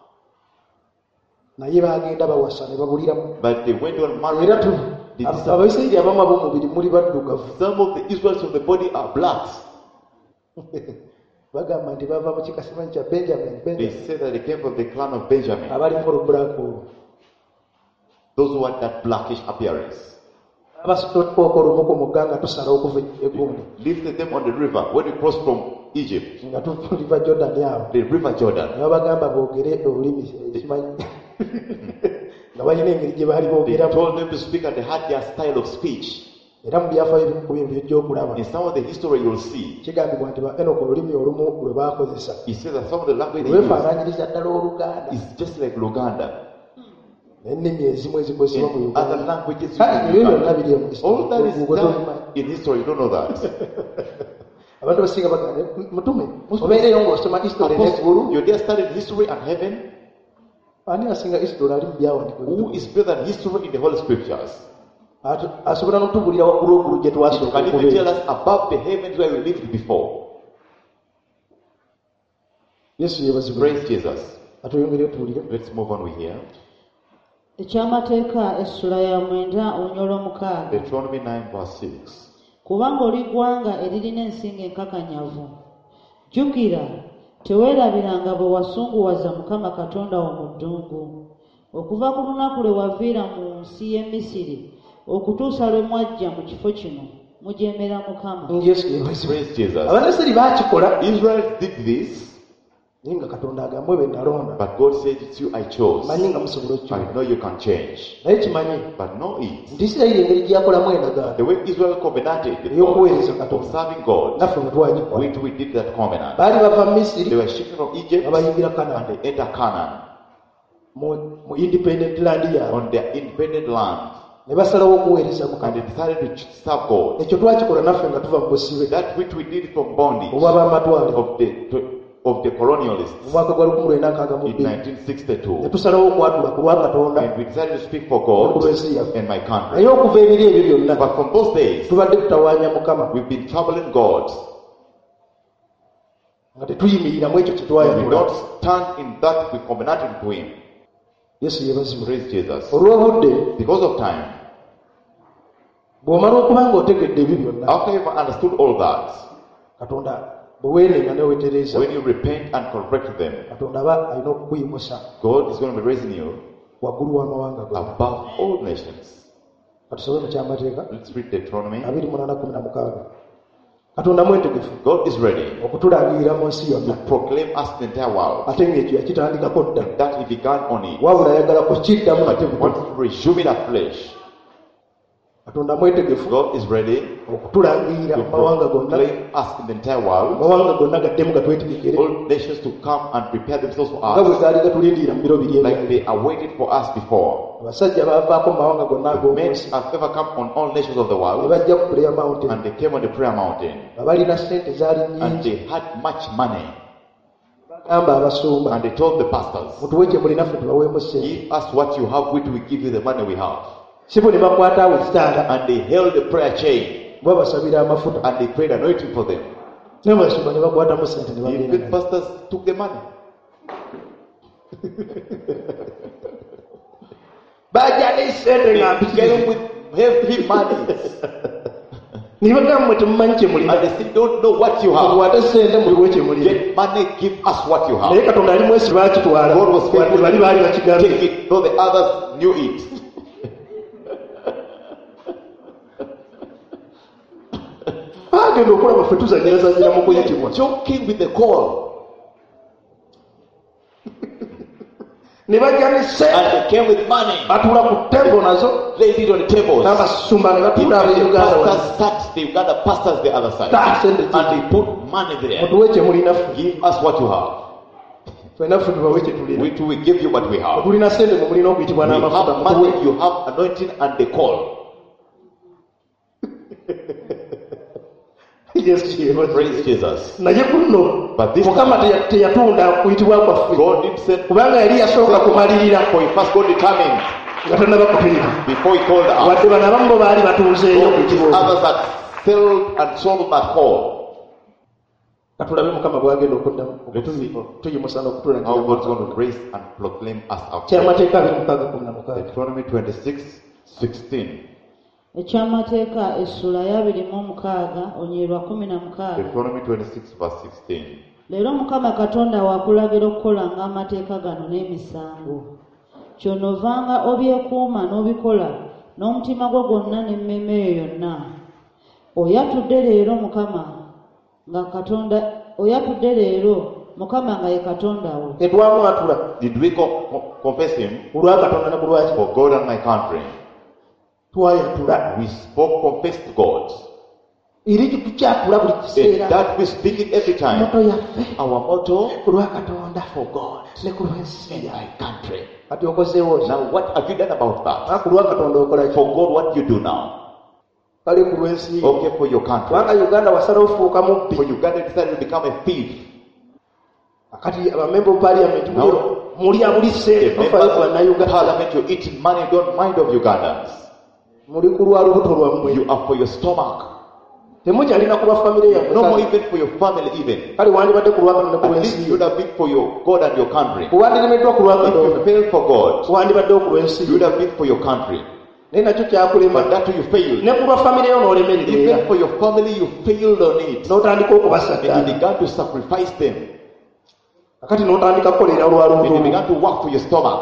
Speaker 1: naye baagenda bawasa ne babuliramu.
Speaker 4: but they went on
Speaker 1: Era tu
Speaker 4: marrying. They
Speaker 1: Ab-
Speaker 4: disappeared.
Speaker 1: Abayisirayiri abamu ab'omubiri muli baddugavu.
Speaker 4: Some of the Israelites of the body are blacks.
Speaker 1: Bagamba nti bava mu kika simanyi kya Benjamin.
Speaker 4: They
Speaker 1: Benjamin.
Speaker 4: say that they came from the clan of Benjamin.
Speaker 1: Abaliko olubulaaka olwo.
Speaker 4: Those who had that blackish appearance.
Speaker 1: Abasitookooko olumu ku mugga nga tusala okuva egundi.
Speaker 4: Lifted them on the river when we crossed from Egypt,
Speaker 1: Nga tuliva Jordan awo.
Speaker 4: the river Jordan.
Speaker 1: Ne babagamba boogere olulimi ekimanyi. Nga balina engeri gye baali
Speaker 4: They
Speaker 1: boogeramu.
Speaker 4: told them to speak and they had their style of speech.
Speaker 1: Era mu byafaayo ebimu ku byo byojja okulaba.
Speaker 4: In some of the history you'll see,
Speaker 1: Kigambibwa nti ba Enoka olulimi olumu lwe baakozesa.
Speaker 4: he says that some of the language they use
Speaker 1: Lwefaanaanyiriza ddala Oluganda.
Speaker 4: is just like Luganda.
Speaker 1: N'ennimi ezimu ezikozesebwa mu
Speaker 4: In other
Speaker 1: Uganda.
Speaker 4: languages, used
Speaker 1: Kale
Speaker 4: in
Speaker 1: ebyo byonna
Speaker 4: Uganda.
Speaker 1: biri mu
Speaker 4: All that is
Speaker 1: history.
Speaker 4: done in history, you don't know that.
Speaker 1: Abantu basinga bagamba mutume obeereyo ng'osoma history n'eggulu.
Speaker 4: Apostle, you're there studying history and heaven.
Speaker 1: Ani asinga history ali mu byawandiikibwa?
Speaker 4: Who is better than history in the Holy Scriptures?
Speaker 1: Atu- asobola n'otubuulira waggulu ogulu gye
Speaker 4: It
Speaker 1: twasooka
Speaker 4: can even tell
Speaker 1: okubeera.
Speaker 4: us above the heavens where we lived before.
Speaker 1: Yesu yeebazibwe.
Speaker 4: Praise Jesus.
Speaker 1: Atuyongereyo tuwulire.
Speaker 4: Let's move on with here.
Speaker 3: Ekyamateeka essula ya mwenda olunya olw'omukaaga.
Speaker 4: Deuteronomy nine verse six.
Speaker 3: Kubanga oli ggwanga eririna ensingo enkakanyavu. Jjukira, teweerabiranga bwe wasunguwaza Mukama Katonda wo mu ddungu, okuva ku lunaku lwe waviira mu nsi y'e Misiri okutuusa lwe mwajja mu kifo kino, mujeemera Mukama.
Speaker 1: Yesu yeebazibwe.
Speaker 4: Praise Jesus.
Speaker 1: Abamisiri baakikola
Speaker 4: Israel did this,
Speaker 1: naye nga Katonda agambwe be nalonda.
Speaker 4: but God said it's you I chose.
Speaker 1: Manyi nga musobola
Speaker 4: I
Speaker 1: okukimanyi.
Speaker 4: know you can change,
Speaker 1: Naye kimanyi
Speaker 4: but know it.
Speaker 1: nti Isirayiri engeri gye yakolamu endagaano
Speaker 4: The way Israel covenanted with
Speaker 1: ey'okuweereza
Speaker 4: God, of
Speaker 1: Katonda.
Speaker 4: serving God,
Speaker 1: Naffe bwe twagikola.
Speaker 4: we too we did that covenant.
Speaker 1: Baali bava mu
Speaker 4: They
Speaker 1: Misiri
Speaker 4: were shifted from Egypt
Speaker 1: babayingira
Speaker 4: and
Speaker 1: Kanani
Speaker 4: they entered Canaan
Speaker 1: mu mu independent land yaabwe.
Speaker 4: on their independent land,
Speaker 1: Ne basalawo okuweereza
Speaker 4: and
Speaker 1: Mukama.
Speaker 4: they decided to ch- serve God.
Speaker 1: Ekyo twakikola naffe nga tuva mu busibe
Speaker 4: That which we did from bondage
Speaker 1: obwa b'amatwale
Speaker 4: of the to- of the
Speaker 1: mu
Speaker 4: colonialists
Speaker 1: mwaka gwa lukumi lwenda nkaaga mu
Speaker 4: in
Speaker 1: bbiri.
Speaker 4: nineteen
Speaker 1: Ne
Speaker 4: sixty-two,
Speaker 1: tusalawo okwatula ku lwa Katonda
Speaker 4: and we decided to speak for God
Speaker 1: Okulwensi yaffe.
Speaker 4: and my country.
Speaker 1: naye okuva ebiri ebyo byonna
Speaker 4: But from those days,
Speaker 1: tubadde tutawaanya Mukama
Speaker 4: we've been troubling God.
Speaker 1: nga tetuyimirira mu ekyo kye
Speaker 4: We
Speaker 1: twayatula.
Speaker 4: don't stand in that we covenanted to Him.
Speaker 1: Yesu yeebazibwe.
Speaker 4: Praise Jesus.
Speaker 1: Olw'obudde
Speaker 4: Because of time,
Speaker 1: bw'omala okuba ng'otegedde ebyo byonna
Speaker 4: after you've understood all that,
Speaker 1: Katonda bwe weenenya ne weetereeza
Speaker 4: when you repent and correct them,
Speaker 1: Katonda aba alina okukuyimusa
Speaker 4: God is going to be raising you
Speaker 1: waggulu w'amawanga gonna.
Speaker 4: above all nations.
Speaker 1: Katusobe mu kyamateeka
Speaker 4: Let's read Deuteronomy
Speaker 1: abiri mu nana kumi na mukaaga. Katonda mwetegefu
Speaker 4: God is ready
Speaker 1: okutulagira mu nsi
Speaker 4: to
Speaker 1: yonna
Speaker 4: proclaim us in the entire world.
Speaker 1: ate ng'ekyo yakitandikako dda
Speaker 4: That he began on it.
Speaker 1: wabula ayagala kukiddamu ate
Speaker 4: He wants
Speaker 1: buto
Speaker 4: to resume in our flesh.
Speaker 1: Katonda mwetegefu
Speaker 4: God is ready
Speaker 1: okutulagira
Speaker 4: to
Speaker 1: mu mawanga gonna
Speaker 4: proclaim us in the entire world.
Speaker 1: mawanga gonna gaddemu gatwetegekere
Speaker 4: All nations to come and prepare themselves for
Speaker 1: nga bwe
Speaker 4: us
Speaker 1: gaali gatulindiira mu biro biri
Speaker 4: like
Speaker 1: ebyayi
Speaker 4: they are waiting for us before.
Speaker 1: abasajja baavaako mu mawanga gonna
Speaker 4: Men
Speaker 1: ag'omunsi
Speaker 4: have ever come on all nations of the
Speaker 1: ne
Speaker 4: world
Speaker 1: bajja ku prayer mountain
Speaker 4: and they came on the prayer mountain
Speaker 1: nga balina sente zaali
Speaker 4: and
Speaker 1: nnyingi
Speaker 4: they had much money
Speaker 1: bagamba abasumba
Speaker 4: and they told the pastors,
Speaker 1: mutuwe kye mulinaffe tubaweemu sente
Speaker 4: give us what you have, we will give you the money we have.
Speaker 1: si bo ne bakwata awo ekitanda
Speaker 4: And they held the prayer chain
Speaker 1: bwe basabira amafuta
Speaker 4: and they prayed anointing for them.
Speaker 1: naye basumba ne bakwatamu sente ne
Speaker 4: The
Speaker 1: bagenda
Speaker 4: good pastors took the money.
Speaker 1: bajja ne sente nga
Speaker 4: They came with heavy money
Speaker 1: ne bagamba mwe temumanyi kye mulina
Speaker 4: and they still don't know what you have.
Speaker 1: mukwate sente muliwe kye mulina
Speaker 4: Get money, give us what you
Speaker 1: naye
Speaker 4: have.
Speaker 1: katonda ali mwesi baakitwala
Speaker 4: God was faithful
Speaker 1: bali baali
Speaker 4: to
Speaker 1: bakigambye
Speaker 4: take it, though the others knew it.
Speaker 1: bagenda okulaba ffe tuzanyirazanyira mu kuyitibwa
Speaker 4: Joking with the call.
Speaker 1: ne bajja ne sente
Speaker 4: And they came with money.
Speaker 1: batuula ku tembo nazo
Speaker 4: Laid it on the tables.
Speaker 1: n'abasumba ne batuula
Speaker 4: The
Speaker 1: ab'Uganda wano.
Speaker 4: pastors sat, the Uganda pastors the other side.
Speaker 1: Ta sente
Speaker 4: And
Speaker 1: ziri
Speaker 4: they put money there.
Speaker 1: mutuwe kye mulina ffe
Speaker 4: Give us what you have.
Speaker 1: ffenna ffe tubawe kye tulina
Speaker 4: We too will give you what we have.
Speaker 1: tulina sente mwe mulina okuyitibwa
Speaker 4: We
Speaker 1: n'amafuta
Speaker 4: have
Speaker 1: mutuwe
Speaker 4: money, you have anointing and the call.
Speaker 1: yesu yebaze
Speaker 4: Praise Jesus.
Speaker 1: naye kuno
Speaker 4: But this
Speaker 1: mukama teya- teyatunda kuyitibwa kwaffe
Speaker 4: God did send for
Speaker 1: kubanga yali yasooka kumalirira
Speaker 4: He first God determined
Speaker 1: nga tonnaba kutuira
Speaker 4: before He called us.
Speaker 1: wadde bano abamu bo baali batuuzeeyo okuyitibwa okwo.
Speaker 4: Others that filled and sold that call.
Speaker 1: katulabe mukama bwagenda okuddamu
Speaker 4: Let's see
Speaker 1: tuyimusa
Speaker 4: how
Speaker 1: n'okutulagira
Speaker 4: God is going to grace and proclaim us out.
Speaker 1: kyamateeka abiri mukaaga kumi na mukaaga
Speaker 4: Deuteronomy twenty-six sixteen.
Speaker 3: ekyamateeka essula y'abiri mu mukaaga onyerwa kumi na mukaaga.
Speaker 4: Deuteronomy twenty-six verse sixteen.
Speaker 3: Leero Mukama Katonda wakulagira okukolanga amateeka gano n'emisango. Ky'onoovanga obyekuuma n'obikola n'omutima gwo gwonna n'emmeeme yo yonna. Oyatudde leero Mukama nga Katonda oyatudde leero Mukama nga ye Katonda wo.
Speaker 1: tetwamwatula
Speaker 4: Did we co- co- confess Him
Speaker 1: olwa katonda ne ku lwaki
Speaker 4: for God and my country?
Speaker 1: twayatula
Speaker 4: We spoke, confessed God.
Speaker 1: eri tukyatula buli
Speaker 4: In
Speaker 1: kiseera
Speaker 4: that we speak it every time.
Speaker 1: moto yaffe
Speaker 4: Our motto
Speaker 1: ku lwa katonda
Speaker 4: for God
Speaker 1: ne ku lw'ensi
Speaker 4: in my country.
Speaker 1: kati okozeewo ki
Speaker 4: Now what have you done about that?
Speaker 1: ku lwa katonda okola ki
Speaker 4: For God, what do you do now?
Speaker 1: kale ku lw'ensi
Speaker 4: Okay, for your
Speaker 1: kubanga
Speaker 4: country.
Speaker 1: uganda wasala ofuuka mubbi
Speaker 4: For Uganda decided to become a thief.
Speaker 1: kati abamemba of parliament
Speaker 4: No.
Speaker 1: mulya buli
Speaker 4: The
Speaker 1: sente
Speaker 4: members
Speaker 1: mufayo
Speaker 4: of
Speaker 1: bannayuganda
Speaker 4: parliament, you're eating money, you don't mind of Ugandans.
Speaker 1: muli ku lwa lubuto lwammwe
Speaker 4: You are for your stomach.
Speaker 1: temukyalina ku lwa famire
Speaker 4: No more
Speaker 1: yammwe
Speaker 4: even for your family even.
Speaker 1: kale wandibadde ku lwa katonda ne ku
Speaker 4: At least
Speaker 1: lw'ensi
Speaker 4: you would have been for your God and your country.
Speaker 1: wandiremeddwa ku lwa
Speaker 4: If
Speaker 1: katonda
Speaker 4: you fail for God,
Speaker 1: wandibaddewo ku lw'ensi
Speaker 4: you would have been for your country.
Speaker 1: naye nakyo kyakulema
Speaker 4: But that too you failed.
Speaker 1: ne ku lwa famire yo n'olemerera
Speaker 4: Even for your family, you failed on it.
Speaker 1: n'otandika
Speaker 4: And you
Speaker 1: okubasagaana
Speaker 4: began to sacrifice them.
Speaker 1: kakati n'otandika kukolera lwa
Speaker 4: And you
Speaker 1: lubuto
Speaker 4: began to work for your stomach.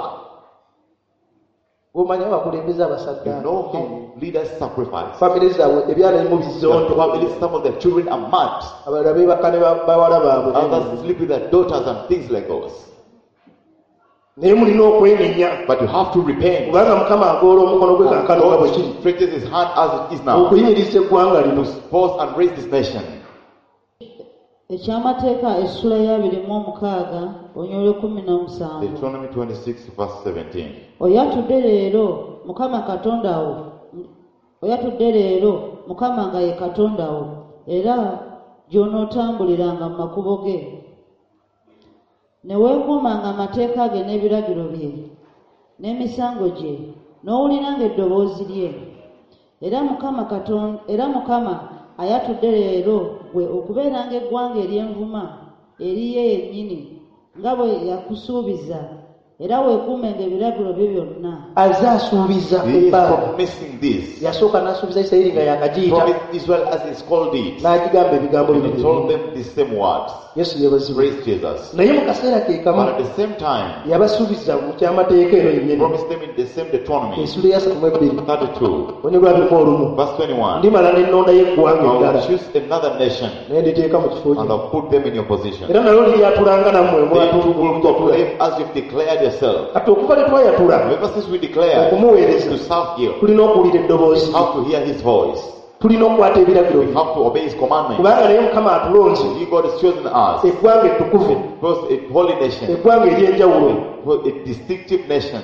Speaker 1: omanyi abakulembeze
Speaker 4: You
Speaker 1: abasagaana
Speaker 4: know how leaders sacrifice.
Speaker 1: famire zaabwe ebyala bimu
Speaker 4: Their
Speaker 1: bizonto
Speaker 4: families, some of their children are mad.
Speaker 1: abalala beebaka ne ba- bawala baabwe
Speaker 4: Others sleep with their daughters and things like those.
Speaker 1: naye mulina okwenenya
Speaker 4: But you have to repent.
Speaker 1: kubanga mukama agoola omukono gwe
Speaker 4: And
Speaker 1: kankano nga bwe
Speaker 4: God
Speaker 1: kiri
Speaker 4: stretches His hand as it is now
Speaker 1: okuyimiriza eggwanga lino
Speaker 4: to pause and raise this nation.
Speaker 3: Ekyamateeka essula y'abiri mu mukaaga onyerwa kumi na musanvu.
Speaker 4: Deuteronomy twenty-six verse seventeen.
Speaker 3: Oyatudde leero Mukama Katonda wo oyatudde leero Mukama nga ye Katonda wo era gy'onootambuliranga mu makubo ge ne weekuumanga amateeka ge n'ebiragiro bye n'emisango gye n'owuliranga eddoboozi lye era Mukama Katonda era Mukama ayatudde leero gwe okubeeranga eggwanga ery'envuma eri ye yennyini nga bwe yakusuubiza era weekuumenga ebiragiro bye byonna.
Speaker 1: aze asuubiza
Speaker 4: He is
Speaker 1: ebbanga
Speaker 4: promising this.
Speaker 1: yasooka n'asuubiza Isirayiri nga yakagiyita
Speaker 4: Promised Israel as he's called it.
Speaker 1: n'agigamba ebigambo
Speaker 4: And he
Speaker 1: bino
Speaker 4: told them the same words.
Speaker 1: Yesu yeebazibwe.
Speaker 4: Praise Jesus.
Speaker 1: naye mu kaseera ke
Speaker 4: But
Speaker 1: kamu
Speaker 4: at the same time,
Speaker 1: yabasuubiza mu kyamateeka eno yennyini
Speaker 4: promised them in the same Deuteronomy
Speaker 1: ensula ya asatu mu ebbiri
Speaker 4: thirty-two,
Speaker 1: onye lwa bimu olumu
Speaker 4: verse twenty-one.
Speaker 1: ndimala n'ennonda y'eggwanga
Speaker 4: I
Speaker 1: eddala
Speaker 4: will choose another nation
Speaker 1: naye nditeeka mu kifo
Speaker 4: and
Speaker 1: kye
Speaker 4: I'll put them in your position.
Speaker 1: era nalyo liryatulanga nammwe
Speaker 4: They will
Speaker 1: mwatulujjatula
Speaker 4: proclaim as you've declared yourself.
Speaker 1: kati okuva ne twayatula
Speaker 4: Ever since we declared
Speaker 1: okumuweereza
Speaker 4: to serve you,
Speaker 1: tulina okuwulira eddoboozi
Speaker 4: we have to hear his voice.
Speaker 1: tulina okukwata ebiragiro
Speaker 4: We
Speaker 1: bye
Speaker 4: have to obey his commandments.
Speaker 1: kubanga naye mukama atulonze
Speaker 4: He God has chosen us.
Speaker 1: eggwanga ettukuvu
Speaker 4: Because a holy nation,
Speaker 1: eggwanga ery'enjawulo
Speaker 4: a distinctive nation.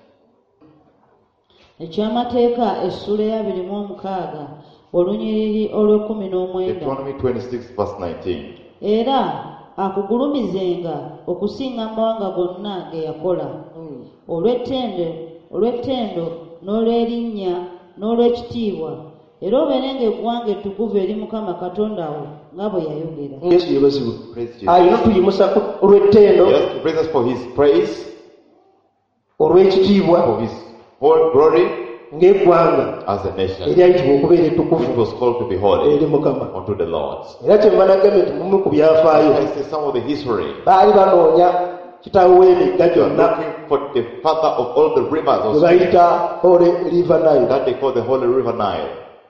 Speaker 3: Ekyamateeka essula ya abiri mu omukaaga olunyiriri olw'ekkumi n'omwenda.
Speaker 4: Deuteronomy twenty-six, verse nineteen.
Speaker 3: Era akugulumizenga okusinga amawanga gonna ge yakola olw'ettendo olw'ettendo n'olw'erinnya n'olw'ekitiibwa era obeerenga eggwanga ettukuvu eri Mukama Katonda wo nga bwe yayogera.
Speaker 1: yesu yeebazibwe
Speaker 4: Praise Jesus.
Speaker 1: alina tuyimusa olw'ettendo
Speaker 4: Yes, to praise us for his praise,
Speaker 1: olw'ekitiibwa
Speaker 4: for his whole glory
Speaker 1: ng'eggwanga
Speaker 4: as a nation.
Speaker 1: eryayitibwa okubeera
Speaker 4: It
Speaker 1: ettukuvu
Speaker 4: was called to be holy
Speaker 1: eri mukama
Speaker 4: unto the Lord.
Speaker 1: era kyenva nagambye nti mumu ku byafaayo
Speaker 4: I say some of the history.
Speaker 1: baali banoonya kitaawe w'emigga
Speaker 4: They are
Speaker 1: gyonna
Speaker 4: looking for the father of all the rivers
Speaker 1: gwe
Speaker 4: also,
Speaker 1: bayita ole river nile
Speaker 4: that they call the Holy River Nile.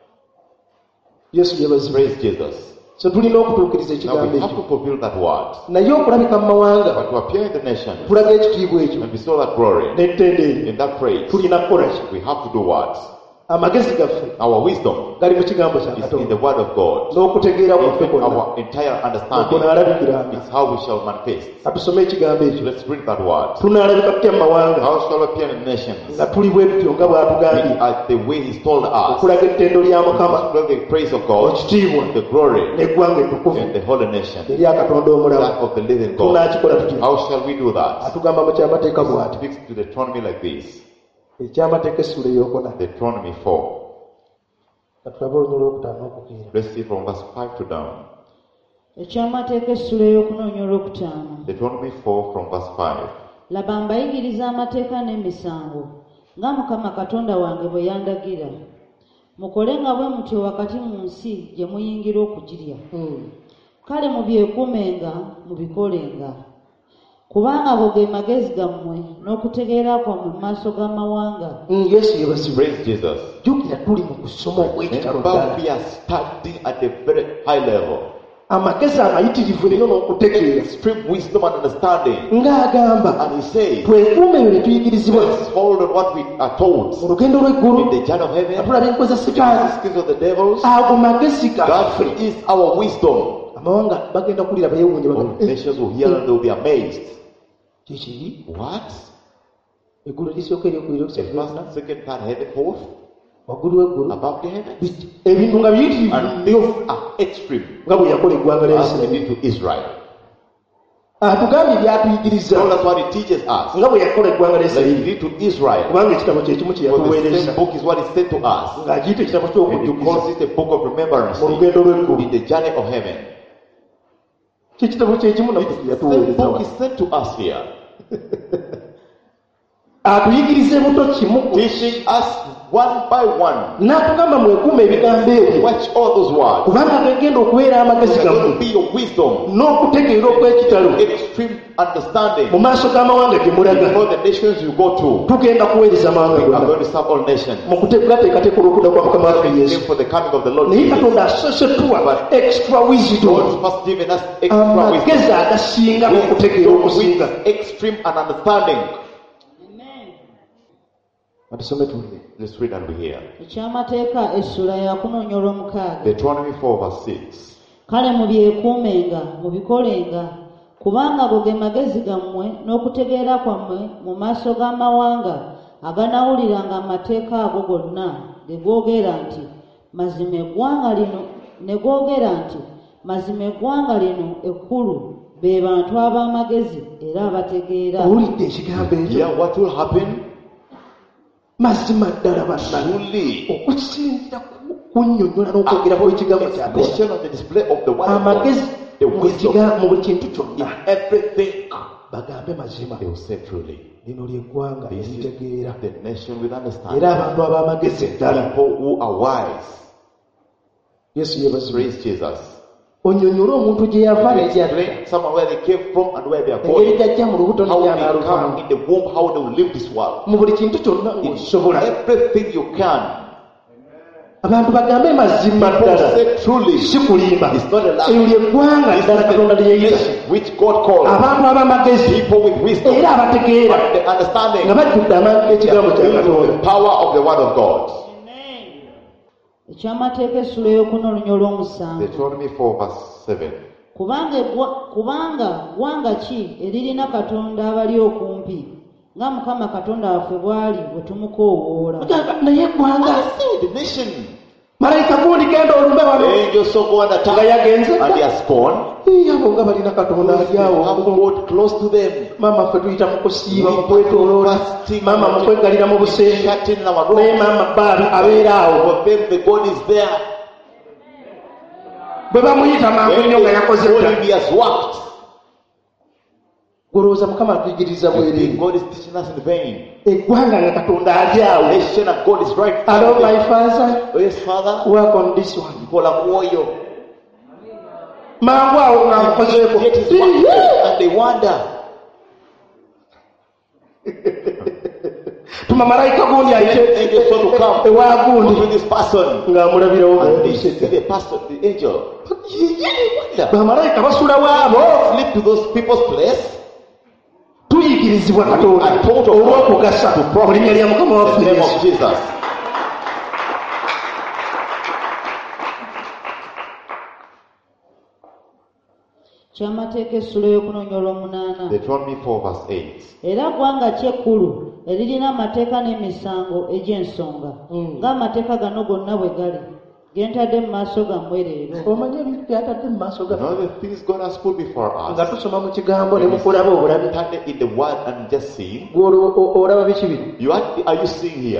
Speaker 1: yesu yeebazibwe
Speaker 4: Praise Jesus.
Speaker 1: so tulina okutuukiriza
Speaker 4: Now
Speaker 1: ekigambo
Speaker 4: we have
Speaker 1: ekyo
Speaker 4: to fulfill that word.
Speaker 1: naye okulabika mu mawanga
Speaker 4: But to appear in the nation
Speaker 1: tulaga ekitiibwa ekyo
Speaker 4: and bestow that glory
Speaker 1: n'ettendo eryo
Speaker 4: in that praise,
Speaker 1: tulina kukola ki
Speaker 4: we have to do what?
Speaker 1: amagezi gaffe
Speaker 4: Our wisdom
Speaker 1: gali mu kigambo kya
Speaker 4: is in
Speaker 1: katonda
Speaker 4: the word of God.
Speaker 1: n'okutegeera kwaffe
Speaker 4: Even
Speaker 1: kwonna
Speaker 4: our entire
Speaker 1: okwo
Speaker 4: understanding
Speaker 1: naalabikiranga
Speaker 4: is how we shall manifest.
Speaker 1: katusome ekigambo
Speaker 4: So
Speaker 1: ekyo
Speaker 4: let's read that word.
Speaker 1: tunaalabika tutya mu mawanga
Speaker 4: How shall we appear in nations?
Speaker 1: nga tuli bwe tutyo nga bw'atugambye
Speaker 4: At the way He's told us.
Speaker 1: okulaga ettendo lya mukama
Speaker 4: Display the praise of God,
Speaker 1: ekitiibwa
Speaker 4: the glory,
Speaker 1: n'eggwanga ettukuvu
Speaker 4: and the holy nation,
Speaker 1: erya katonda omulamu
Speaker 4: that of the living God.
Speaker 1: tunaakikola tutya
Speaker 4: How shall we do that?
Speaker 1: atugamba mu kyamateeka
Speaker 4: It
Speaker 1: bw'ati
Speaker 4: speaks to Deuteronomy like this.
Speaker 1: ekyamateeka essula eyokuna
Speaker 4: Deuteronomy four.
Speaker 1: katulabe olunya olwokutaano okukeera
Speaker 4: Let's see from verse five to down.
Speaker 3: Ekyamateeka essula ey'okunoonya olwokutaano.
Speaker 4: Deuteronomy four from verse five.
Speaker 3: Laba mbayigiriza amateeka n'emisango nga Mukama Katonda wange bwe yandagira. Mukolenga bwe mutyo wakati mu nsi gye muyingira okugirya. Kale mubyekuumenga mubikolenga. Kubanga ago ge magezi gammwe n'okutegeera kwammwe mu maaso g'amawanga.
Speaker 1: yesu yeebazibwe
Speaker 4: Praise Jesus.
Speaker 1: jjukira tuli mu kusoma okw'ekitalo
Speaker 4: Remember,
Speaker 1: ddala
Speaker 4: we are studying at a very high level.
Speaker 1: amagezi amayitirivu ennyo n'okutegeera
Speaker 4: Extreme wisdom and understanding.
Speaker 1: ng'agamba
Speaker 4: And he says,
Speaker 1: twekuume ebyo bye tuyigirizibwa
Speaker 4: let's hold on what we are told
Speaker 1: mu lugendo lw'eggulu
Speaker 4: in the journey of
Speaker 1: nga
Speaker 4: heaven,
Speaker 1: tulaba enkoza sitaani
Speaker 4: the schemes of the devils.
Speaker 1: ago magezi
Speaker 4: That
Speaker 1: gaffe
Speaker 4: is our wisdom.
Speaker 1: amawanga bagenda kulira bayewunye
Speaker 4: All
Speaker 1: bagamba
Speaker 4: nations will hear and they will be amazed.
Speaker 1: kikiri
Speaker 4: What?
Speaker 1: eggulu lisooka eryokulira
Speaker 4: The
Speaker 1: okusabira
Speaker 4: first, second, third, heaven, fourth,
Speaker 1: waggulu w'eggulu
Speaker 4: above the heavens.
Speaker 1: Bi- ebintu nga biyitirivu
Speaker 4: And these are extreme.
Speaker 1: nga bwe yakola eggwanga lya
Speaker 4: As he
Speaker 1: isirayiri
Speaker 4: did to Israel.
Speaker 1: atugambye byatuyigiriza
Speaker 4: So that's what he teaches us.
Speaker 1: nga bwe yakola eggwanga lya
Speaker 4: Like he
Speaker 1: isirayiri
Speaker 4: did to Israel.
Speaker 1: kubanga ekitabo kye kimu kye
Speaker 4: For the
Speaker 1: yatuweereza
Speaker 4: same book is what he said to us.
Speaker 1: ng'agiyita ekitabo
Speaker 4: And he
Speaker 1: ky'okujjukiza
Speaker 4: calls it a book of remembrance
Speaker 1: mu lugendo lw'eggulu
Speaker 4: in the journey of heaven.
Speaker 1: kyekitabo kyekimu naffe kye
Speaker 4: The
Speaker 1: yatuweereza
Speaker 4: book
Speaker 1: wa.
Speaker 4: is sent to us here,
Speaker 1: atuyigirize buto kimu
Speaker 4: teaching us one by one.
Speaker 1: n'atugamba mwekuuma ebigambo ebyo
Speaker 4: Watch all those words.
Speaker 1: kubanga gegenda okubeera amagezi
Speaker 4: They're going to
Speaker 1: gammwe
Speaker 4: be your wisdom,
Speaker 1: n'okutegeera okw'ekitalo
Speaker 4: extreme understanding.
Speaker 1: mu maaso g'amawanga gye mulaga
Speaker 4: Before the nations you go to,
Speaker 1: tugenda kuweereza amawanga
Speaker 4: we are
Speaker 1: gonna
Speaker 4: going to serve all nations.
Speaker 1: mu kuteekateeka olw'okudda kwa mukama waffe
Speaker 4: Prepare
Speaker 1: yesu
Speaker 4: for the coming of the Lord
Speaker 1: naye
Speaker 4: Jesus.
Speaker 1: katonda asosetuwa extra wisdom
Speaker 4: God first given us extra
Speaker 1: amagezi
Speaker 4: wisdom.
Speaker 1: agasinga okutegeera okusinga
Speaker 4: With extreme and understanding.
Speaker 1: atusome tuwulire
Speaker 4: Let's read and we hear.
Speaker 3: Ekyamateeka essula ya kunoonya olw'omukaaga.
Speaker 4: Deuteronomy four verse six.
Speaker 3: Kale mubyekuumenga mubikolenga kubanga ago ge magezi gammwe n'okutegeera kwammwe mu maaso g'amawanga aganawuliranga amateeka ago gonna ge googera nti mazima eggwanga lino ne googera nti mazima eggwanga lino ekkulu be bantu ab'amagezi era abategeera.
Speaker 1: owulidde ekigambo ekyo
Speaker 4: Yeah, what will happen?
Speaker 1: mazima ddala bannange
Speaker 4: Truly,
Speaker 1: okusinzira ku kunnyonnyola n'okwogera kw'ekigambo kya Katonda
Speaker 4: explanation of the display of the word of God.
Speaker 1: amagezi
Speaker 4: the
Speaker 1: mu buli
Speaker 4: wisdom
Speaker 1: kiga- mu buli kintu
Speaker 4: in
Speaker 1: kyonna
Speaker 4: everything.
Speaker 1: bagambe mazima.
Speaker 4: They will say truly.
Speaker 1: Lino ly'eggwanga
Speaker 4: This is
Speaker 1: eritegeera
Speaker 4: the nation with understanding.
Speaker 1: era abantu ab'amagezi ddala.
Speaker 4: People who are wise.
Speaker 1: Yesu yeebazibwe.
Speaker 4: Praise Jesus.
Speaker 1: Onnyonnyola omuntu gye yava n'egyadda,
Speaker 4: Explain someone where they came from and where they are
Speaker 1: engeri
Speaker 4: going.
Speaker 1: gy'ajja mu lubuto
Speaker 4: How they come
Speaker 1: n'egy'anaaluvaamu.
Speaker 4: in the womb, how they will live this world.
Speaker 1: Mu buli kintu kyonna
Speaker 4: In
Speaker 1: ng'okisobola.
Speaker 4: everything you can.
Speaker 1: Abantu bagambe mazima
Speaker 4: People
Speaker 1: ddala,
Speaker 4: say truly.
Speaker 1: si kulimba.
Speaker 4: It's not a lie.
Speaker 1: Eryo ly'eggwanga
Speaker 4: This
Speaker 1: ddala Katonda
Speaker 4: is the
Speaker 1: lye yeeyita.
Speaker 4: nation which God called.
Speaker 1: Abantu ab'amagezi
Speaker 4: People with wisdom.
Speaker 1: era abategeera
Speaker 4: And the understanding.
Speaker 1: nga bajjudde amaanyi g'ekigambo kya
Speaker 4: Filled with
Speaker 1: Katonda.
Speaker 4: the power of the word of God.
Speaker 3: Ekyamateeka essula ey'okuna olunya olw'omusanvu.
Speaker 2: Deuteronomy four verse seven.
Speaker 3: Kubanga eggwa- kubanga ggwanga ki eririna Katonda abali okumpi nga Mukama Katonda waffe bw'ali bwe tumukoowoola.
Speaker 1: Bagamba, naye eggwanga
Speaker 4: The nation.
Speaker 1: malayika gundi genda olumbe
Speaker 4: The
Speaker 1: wano
Speaker 4: angels so go and
Speaker 1: nga
Speaker 4: attack.
Speaker 1: yagenze
Speaker 4: And they are spawned.
Speaker 1: Ii, abo nga balina Katonda ali
Speaker 4: They
Speaker 1: awo.
Speaker 4: have God close to them.
Speaker 1: Maama ffe tuyita mu kusiiba mu
Speaker 4: We
Speaker 1: kwetooloola,
Speaker 4: fasting
Speaker 1: maama mu
Speaker 4: and
Speaker 1: kwegalira mu busenyi,
Speaker 4: shutting in our
Speaker 1: naye
Speaker 4: doors.
Speaker 1: maama baabi abeera awo.
Speaker 4: For them, the God is there.
Speaker 1: Bwe bamuyita mangu nnyo nga yakoze
Speaker 4: When
Speaker 1: dda.
Speaker 4: he has worked.
Speaker 1: Golowooza Mukama atuyigiriza
Speaker 4: You think
Speaker 1: bwereere.
Speaker 4: God is teaching us in vain.
Speaker 1: Eggwanga nga Katonda ali awo.
Speaker 4: Nation and God is right.
Speaker 1: Hello my father,
Speaker 4: Oh yes, Father.
Speaker 1: work on this one.
Speaker 4: Kola kuoyo.
Speaker 1: Mangu awo nga nkozeeko.
Speaker 4: Yet is working. And they wonder.
Speaker 1: Tuma malayika gundi ayite
Speaker 4: Angels so to come.
Speaker 1: ewa
Speaker 4: Go
Speaker 1: gundi
Speaker 4: to this person.
Speaker 1: ng'amulabirawo
Speaker 4: And they
Speaker 1: ng'ayise.
Speaker 4: see the pastor, the angel. Wonder.
Speaker 1: Bamalayika basulawo abo.
Speaker 4: Slip to those people's place.
Speaker 1: Tuyigirizibwa Katonda olw'okugasa mu linnya lya Mukama waffe
Speaker 4: In the name
Speaker 1: Yesu.
Speaker 4: of Jesus.
Speaker 3: Kyamateeka essula ey'okunoonya olw'omunaana.
Speaker 2: Deuteronomy four verse eight.
Speaker 3: Era ggwanga ki ekkulu eririna amateeka n'emisango egy'ensonga ng'amateeka gano gonna bwe gali ge ntadde mu maaso gammwe leero.
Speaker 1: Omanyi ebintu by'atadde mu maaso
Speaker 2: You
Speaker 1: gaffe
Speaker 2: know the things God has put before
Speaker 1: nga
Speaker 2: us.
Speaker 1: tusoma mu kigambo ne mukulaba obulabi.
Speaker 4: Stand in the word and just see.
Speaker 1: Gwe olo- o- olaba biki bino?
Speaker 4: You are, are you seeing here?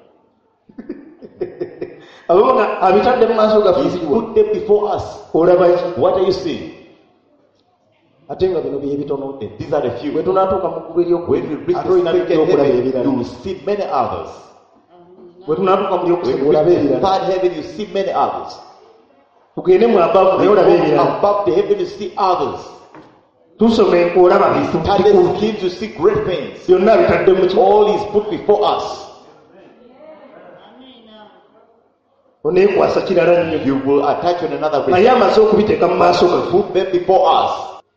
Speaker 1: Abo nga abitadde mu maaso gaffe
Speaker 4: He's
Speaker 1: biriwa?
Speaker 4: put them before us.
Speaker 1: Olaba ki?
Speaker 4: What are you seeing?
Speaker 1: Ate nga bino bye bitono.
Speaker 4: And these are the few.
Speaker 1: Bwe tunaatuuka mu ggulu
Speaker 4: When we
Speaker 1: eryokubiri
Speaker 4: reach
Speaker 1: ate
Speaker 4: the
Speaker 1: olina
Speaker 4: second
Speaker 1: bijja okulaba
Speaker 4: heaven, you
Speaker 1: ebirala.
Speaker 4: will see many others.
Speaker 1: Bwe tunaatuuka mu
Speaker 4: When
Speaker 1: lyokusatu
Speaker 4: we
Speaker 1: olabe
Speaker 4: reach the
Speaker 1: ebirala.
Speaker 4: third heaven, you see many others.
Speaker 1: Tugende mu abavu naye
Speaker 4: When
Speaker 1: olabe
Speaker 4: you go
Speaker 1: ebirala.
Speaker 4: above the heaven, you see others.
Speaker 1: Tusoma olaba bintu
Speaker 4: Study
Speaker 1: bikulu.
Speaker 4: the things, you see great things.
Speaker 1: Byonna bitadde mu kimu.
Speaker 4: All is put before us.
Speaker 1: Oneekwasa kirala nnyo.
Speaker 4: You will attach on another
Speaker 1: Naye
Speaker 4: place.
Speaker 1: amaze okubiteeka mu maaso gaffe.
Speaker 4: Put them before us.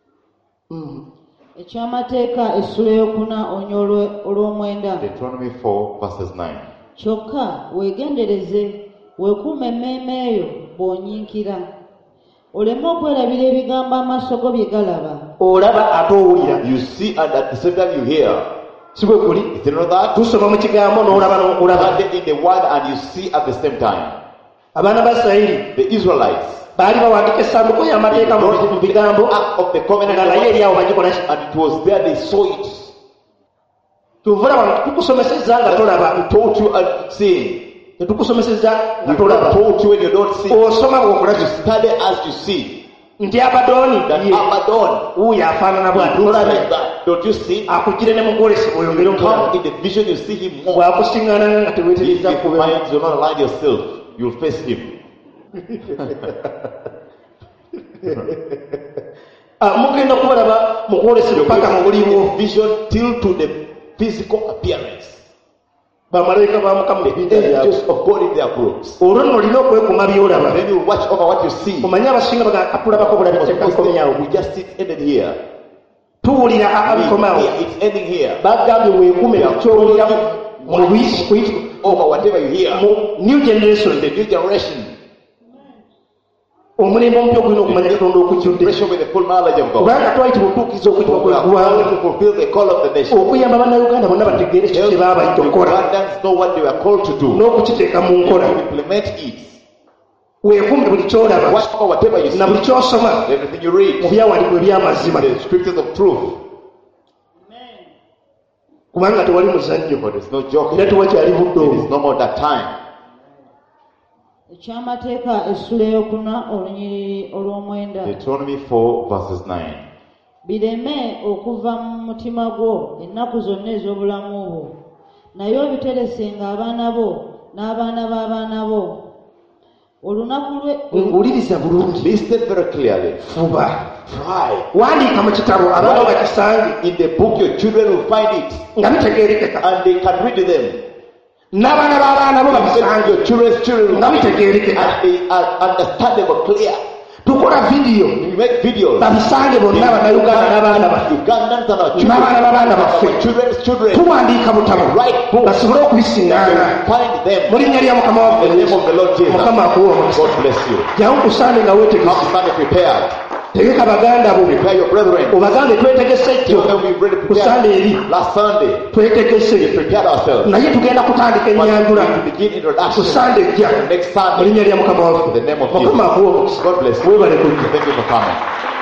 Speaker 3: Ekyamateeka essula ey'okuna onya olwe- olw'omwenda.
Speaker 2: Deuteronomy four verses nine.
Speaker 3: Kyokka weegendereze weekuume emmeeme eyo bw'onyiikira oleme okwerabira ebigambo amaaso go bye galaba.
Speaker 1: Olaba ate owulira.
Speaker 4: You see and at the same time you hear.
Speaker 1: Si bwe kuli?
Speaker 4: Is it not that?
Speaker 1: Tusoma mu kigambo n'olaba n'okulaba.
Speaker 4: Study in the word and you see at the same time.
Speaker 1: Abaana ba Isirayiri
Speaker 4: The Israelites.
Speaker 1: baali bawandiika essanduuko y'amateeka mu mu bigambo
Speaker 4: Act of the covenant
Speaker 1: nga naye eri awo bagikola ki?
Speaker 4: and it was there they saw it.
Speaker 1: Tuvula wano tukusomesezza nga tolaba.
Speaker 4: We told you and seeing.
Speaker 1: Tetukusomesezza nga
Speaker 4: We
Speaker 1: tolaba.
Speaker 4: told you when you don't see.
Speaker 1: Osoma bw'okulabisa
Speaker 4: Study as you see.
Speaker 1: nti Abadooni
Speaker 4: That
Speaker 1: ye
Speaker 4: Abaddon
Speaker 1: wuuyo afaanana bw'ati.
Speaker 4: looks
Speaker 1: Tolabe
Speaker 4: like that. Don't you see?
Speaker 1: akugire ne mu gwolesi oyongere
Speaker 4: You
Speaker 1: okulaba.
Speaker 4: come in the vision, you see him more.
Speaker 1: Bw'akusiŋŋaana nga
Speaker 4: If
Speaker 1: teweetereza
Speaker 4: you
Speaker 1: kubeera.
Speaker 4: find you not align yourself, you'll face him.
Speaker 1: Ah, mugenda kubalaba mu gwolesi paka mu buliwo.
Speaker 4: Vision till to the physical appearance.
Speaker 1: Bamalayika ba Mukama mu bibinja byabwe.
Speaker 4: Angels of God in their groups.
Speaker 1: Olwo nno olina okwekuuma by'olaba.
Speaker 4: Then you watch over what you see.
Speaker 1: Omanyi abasinga baga katulabako bulabi
Speaker 4: Because
Speaker 1: kyekka bikomyawo.
Speaker 4: we just sit ended here.
Speaker 1: Tuwulira
Speaker 4: We
Speaker 1: abikomaawo.
Speaker 4: hear it's ending here.
Speaker 1: Bagambye weekuume kukyowulira mu buyitibwa
Speaker 4: Over whatever you hear.
Speaker 1: mu new generation.
Speaker 4: The new generation.
Speaker 1: Omulembe omupya ogulina okumanya Katonda okujjudde.
Speaker 4: Generation with the full knowledge of God.
Speaker 1: Kubanga twayitibwa okutuukiriza okuyitibwa
Speaker 4: We are
Speaker 1: kw'eggwanga.
Speaker 4: called to fulfill the call of the nation.
Speaker 1: Okuyamba bannayuganda bonna bategeere kiki kye baabayita okukola
Speaker 4: Ugandans know what they were called to do.
Speaker 1: n'okukiteeka mu nkola.
Speaker 4: To implement it.
Speaker 1: Weekuume buli ky'olaba
Speaker 4: Watch over whatever you see.
Speaker 1: na buli ky'osoma
Speaker 4: Everything you
Speaker 1: mu
Speaker 4: read.
Speaker 1: byawandiikibwa eby'amazima,
Speaker 4: The scriptures of truth.
Speaker 1: kubanga tewali muzannyo
Speaker 4: But there's no joke.
Speaker 1: era tewakyali
Speaker 4: It
Speaker 1: budde
Speaker 4: is
Speaker 1: olwo.
Speaker 4: no more that time.
Speaker 3: Ekyamateeka essula eyokuna olunyiriri olw'omwenda.
Speaker 4: Deuteronomy four verses nine.
Speaker 3: Bireme okuva mu mutima gwo ennaku zonna ez'obulamu bwo, naye obiteresenga abaana bo n'abaana b'abaana bo. Olunaku lwe
Speaker 1: Nguliriza bulungi.
Speaker 4: Listen very clearly.
Speaker 1: Fuba.
Speaker 4: Try.
Speaker 1: Wandiika mu kitabo abaana bakisange
Speaker 4: In the book your children will find it
Speaker 1: nga bitegeerekeka.
Speaker 4: and they can read them.
Speaker 1: N'abaana b'abaana bo babisange
Speaker 4: Your children's children will
Speaker 1: nga
Speaker 4: find it
Speaker 1: bitegeerekeka.
Speaker 4: and they are understandable, clear.
Speaker 1: Tukola vidiyo
Speaker 4: We make videos.
Speaker 1: babisange bonna Bannayuganda n'abaana baffe
Speaker 4: Ugandans and our
Speaker 1: n'abaana b'abaana baffe.
Speaker 4: children. Children's children.
Speaker 1: Tuwandiika butabo
Speaker 4: Write books.
Speaker 1: basobole okubisiŋŋaana.
Speaker 4: Find them.
Speaker 1: Mu linnya lya Mukama waffe
Speaker 4: In the name of the Lord Jesus.
Speaker 1: Mukama akuwe omukisa.
Speaker 4: God bless you.
Speaker 1: Jangu kusaane nga weetegese.
Speaker 4: Come stand prepared.
Speaker 1: Tegeka baganda bo
Speaker 4: Prepare your brethren.
Speaker 1: obagambe twetegese
Speaker 4: So
Speaker 1: jjo
Speaker 4: that we ready
Speaker 1: ku Sande
Speaker 4: prepared.
Speaker 1: eri
Speaker 4: Last Sunday, we
Speaker 1: twetegese
Speaker 4: prepared ourselves.
Speaker 1: naye tugenda kutandika ennyanjula
Speaker 4: But we begin
Speaker 1: ku
Speaker 4: introduction
Speaker 1: Sande ejja
Speaker 4: next
Speaker 1: mu
Speaker 4: Sunday.
Speaker 1: linnya lya Mukama waffe
Speaker 4: In the name of
Speaker 1: Mukama
Speaker 4: Jesus.
Speaker 1: akuwe omukisa.
Speaker 4: God bless you.
Speaker 1: Weebale kujja.
Speaker 4: Thank you for coming.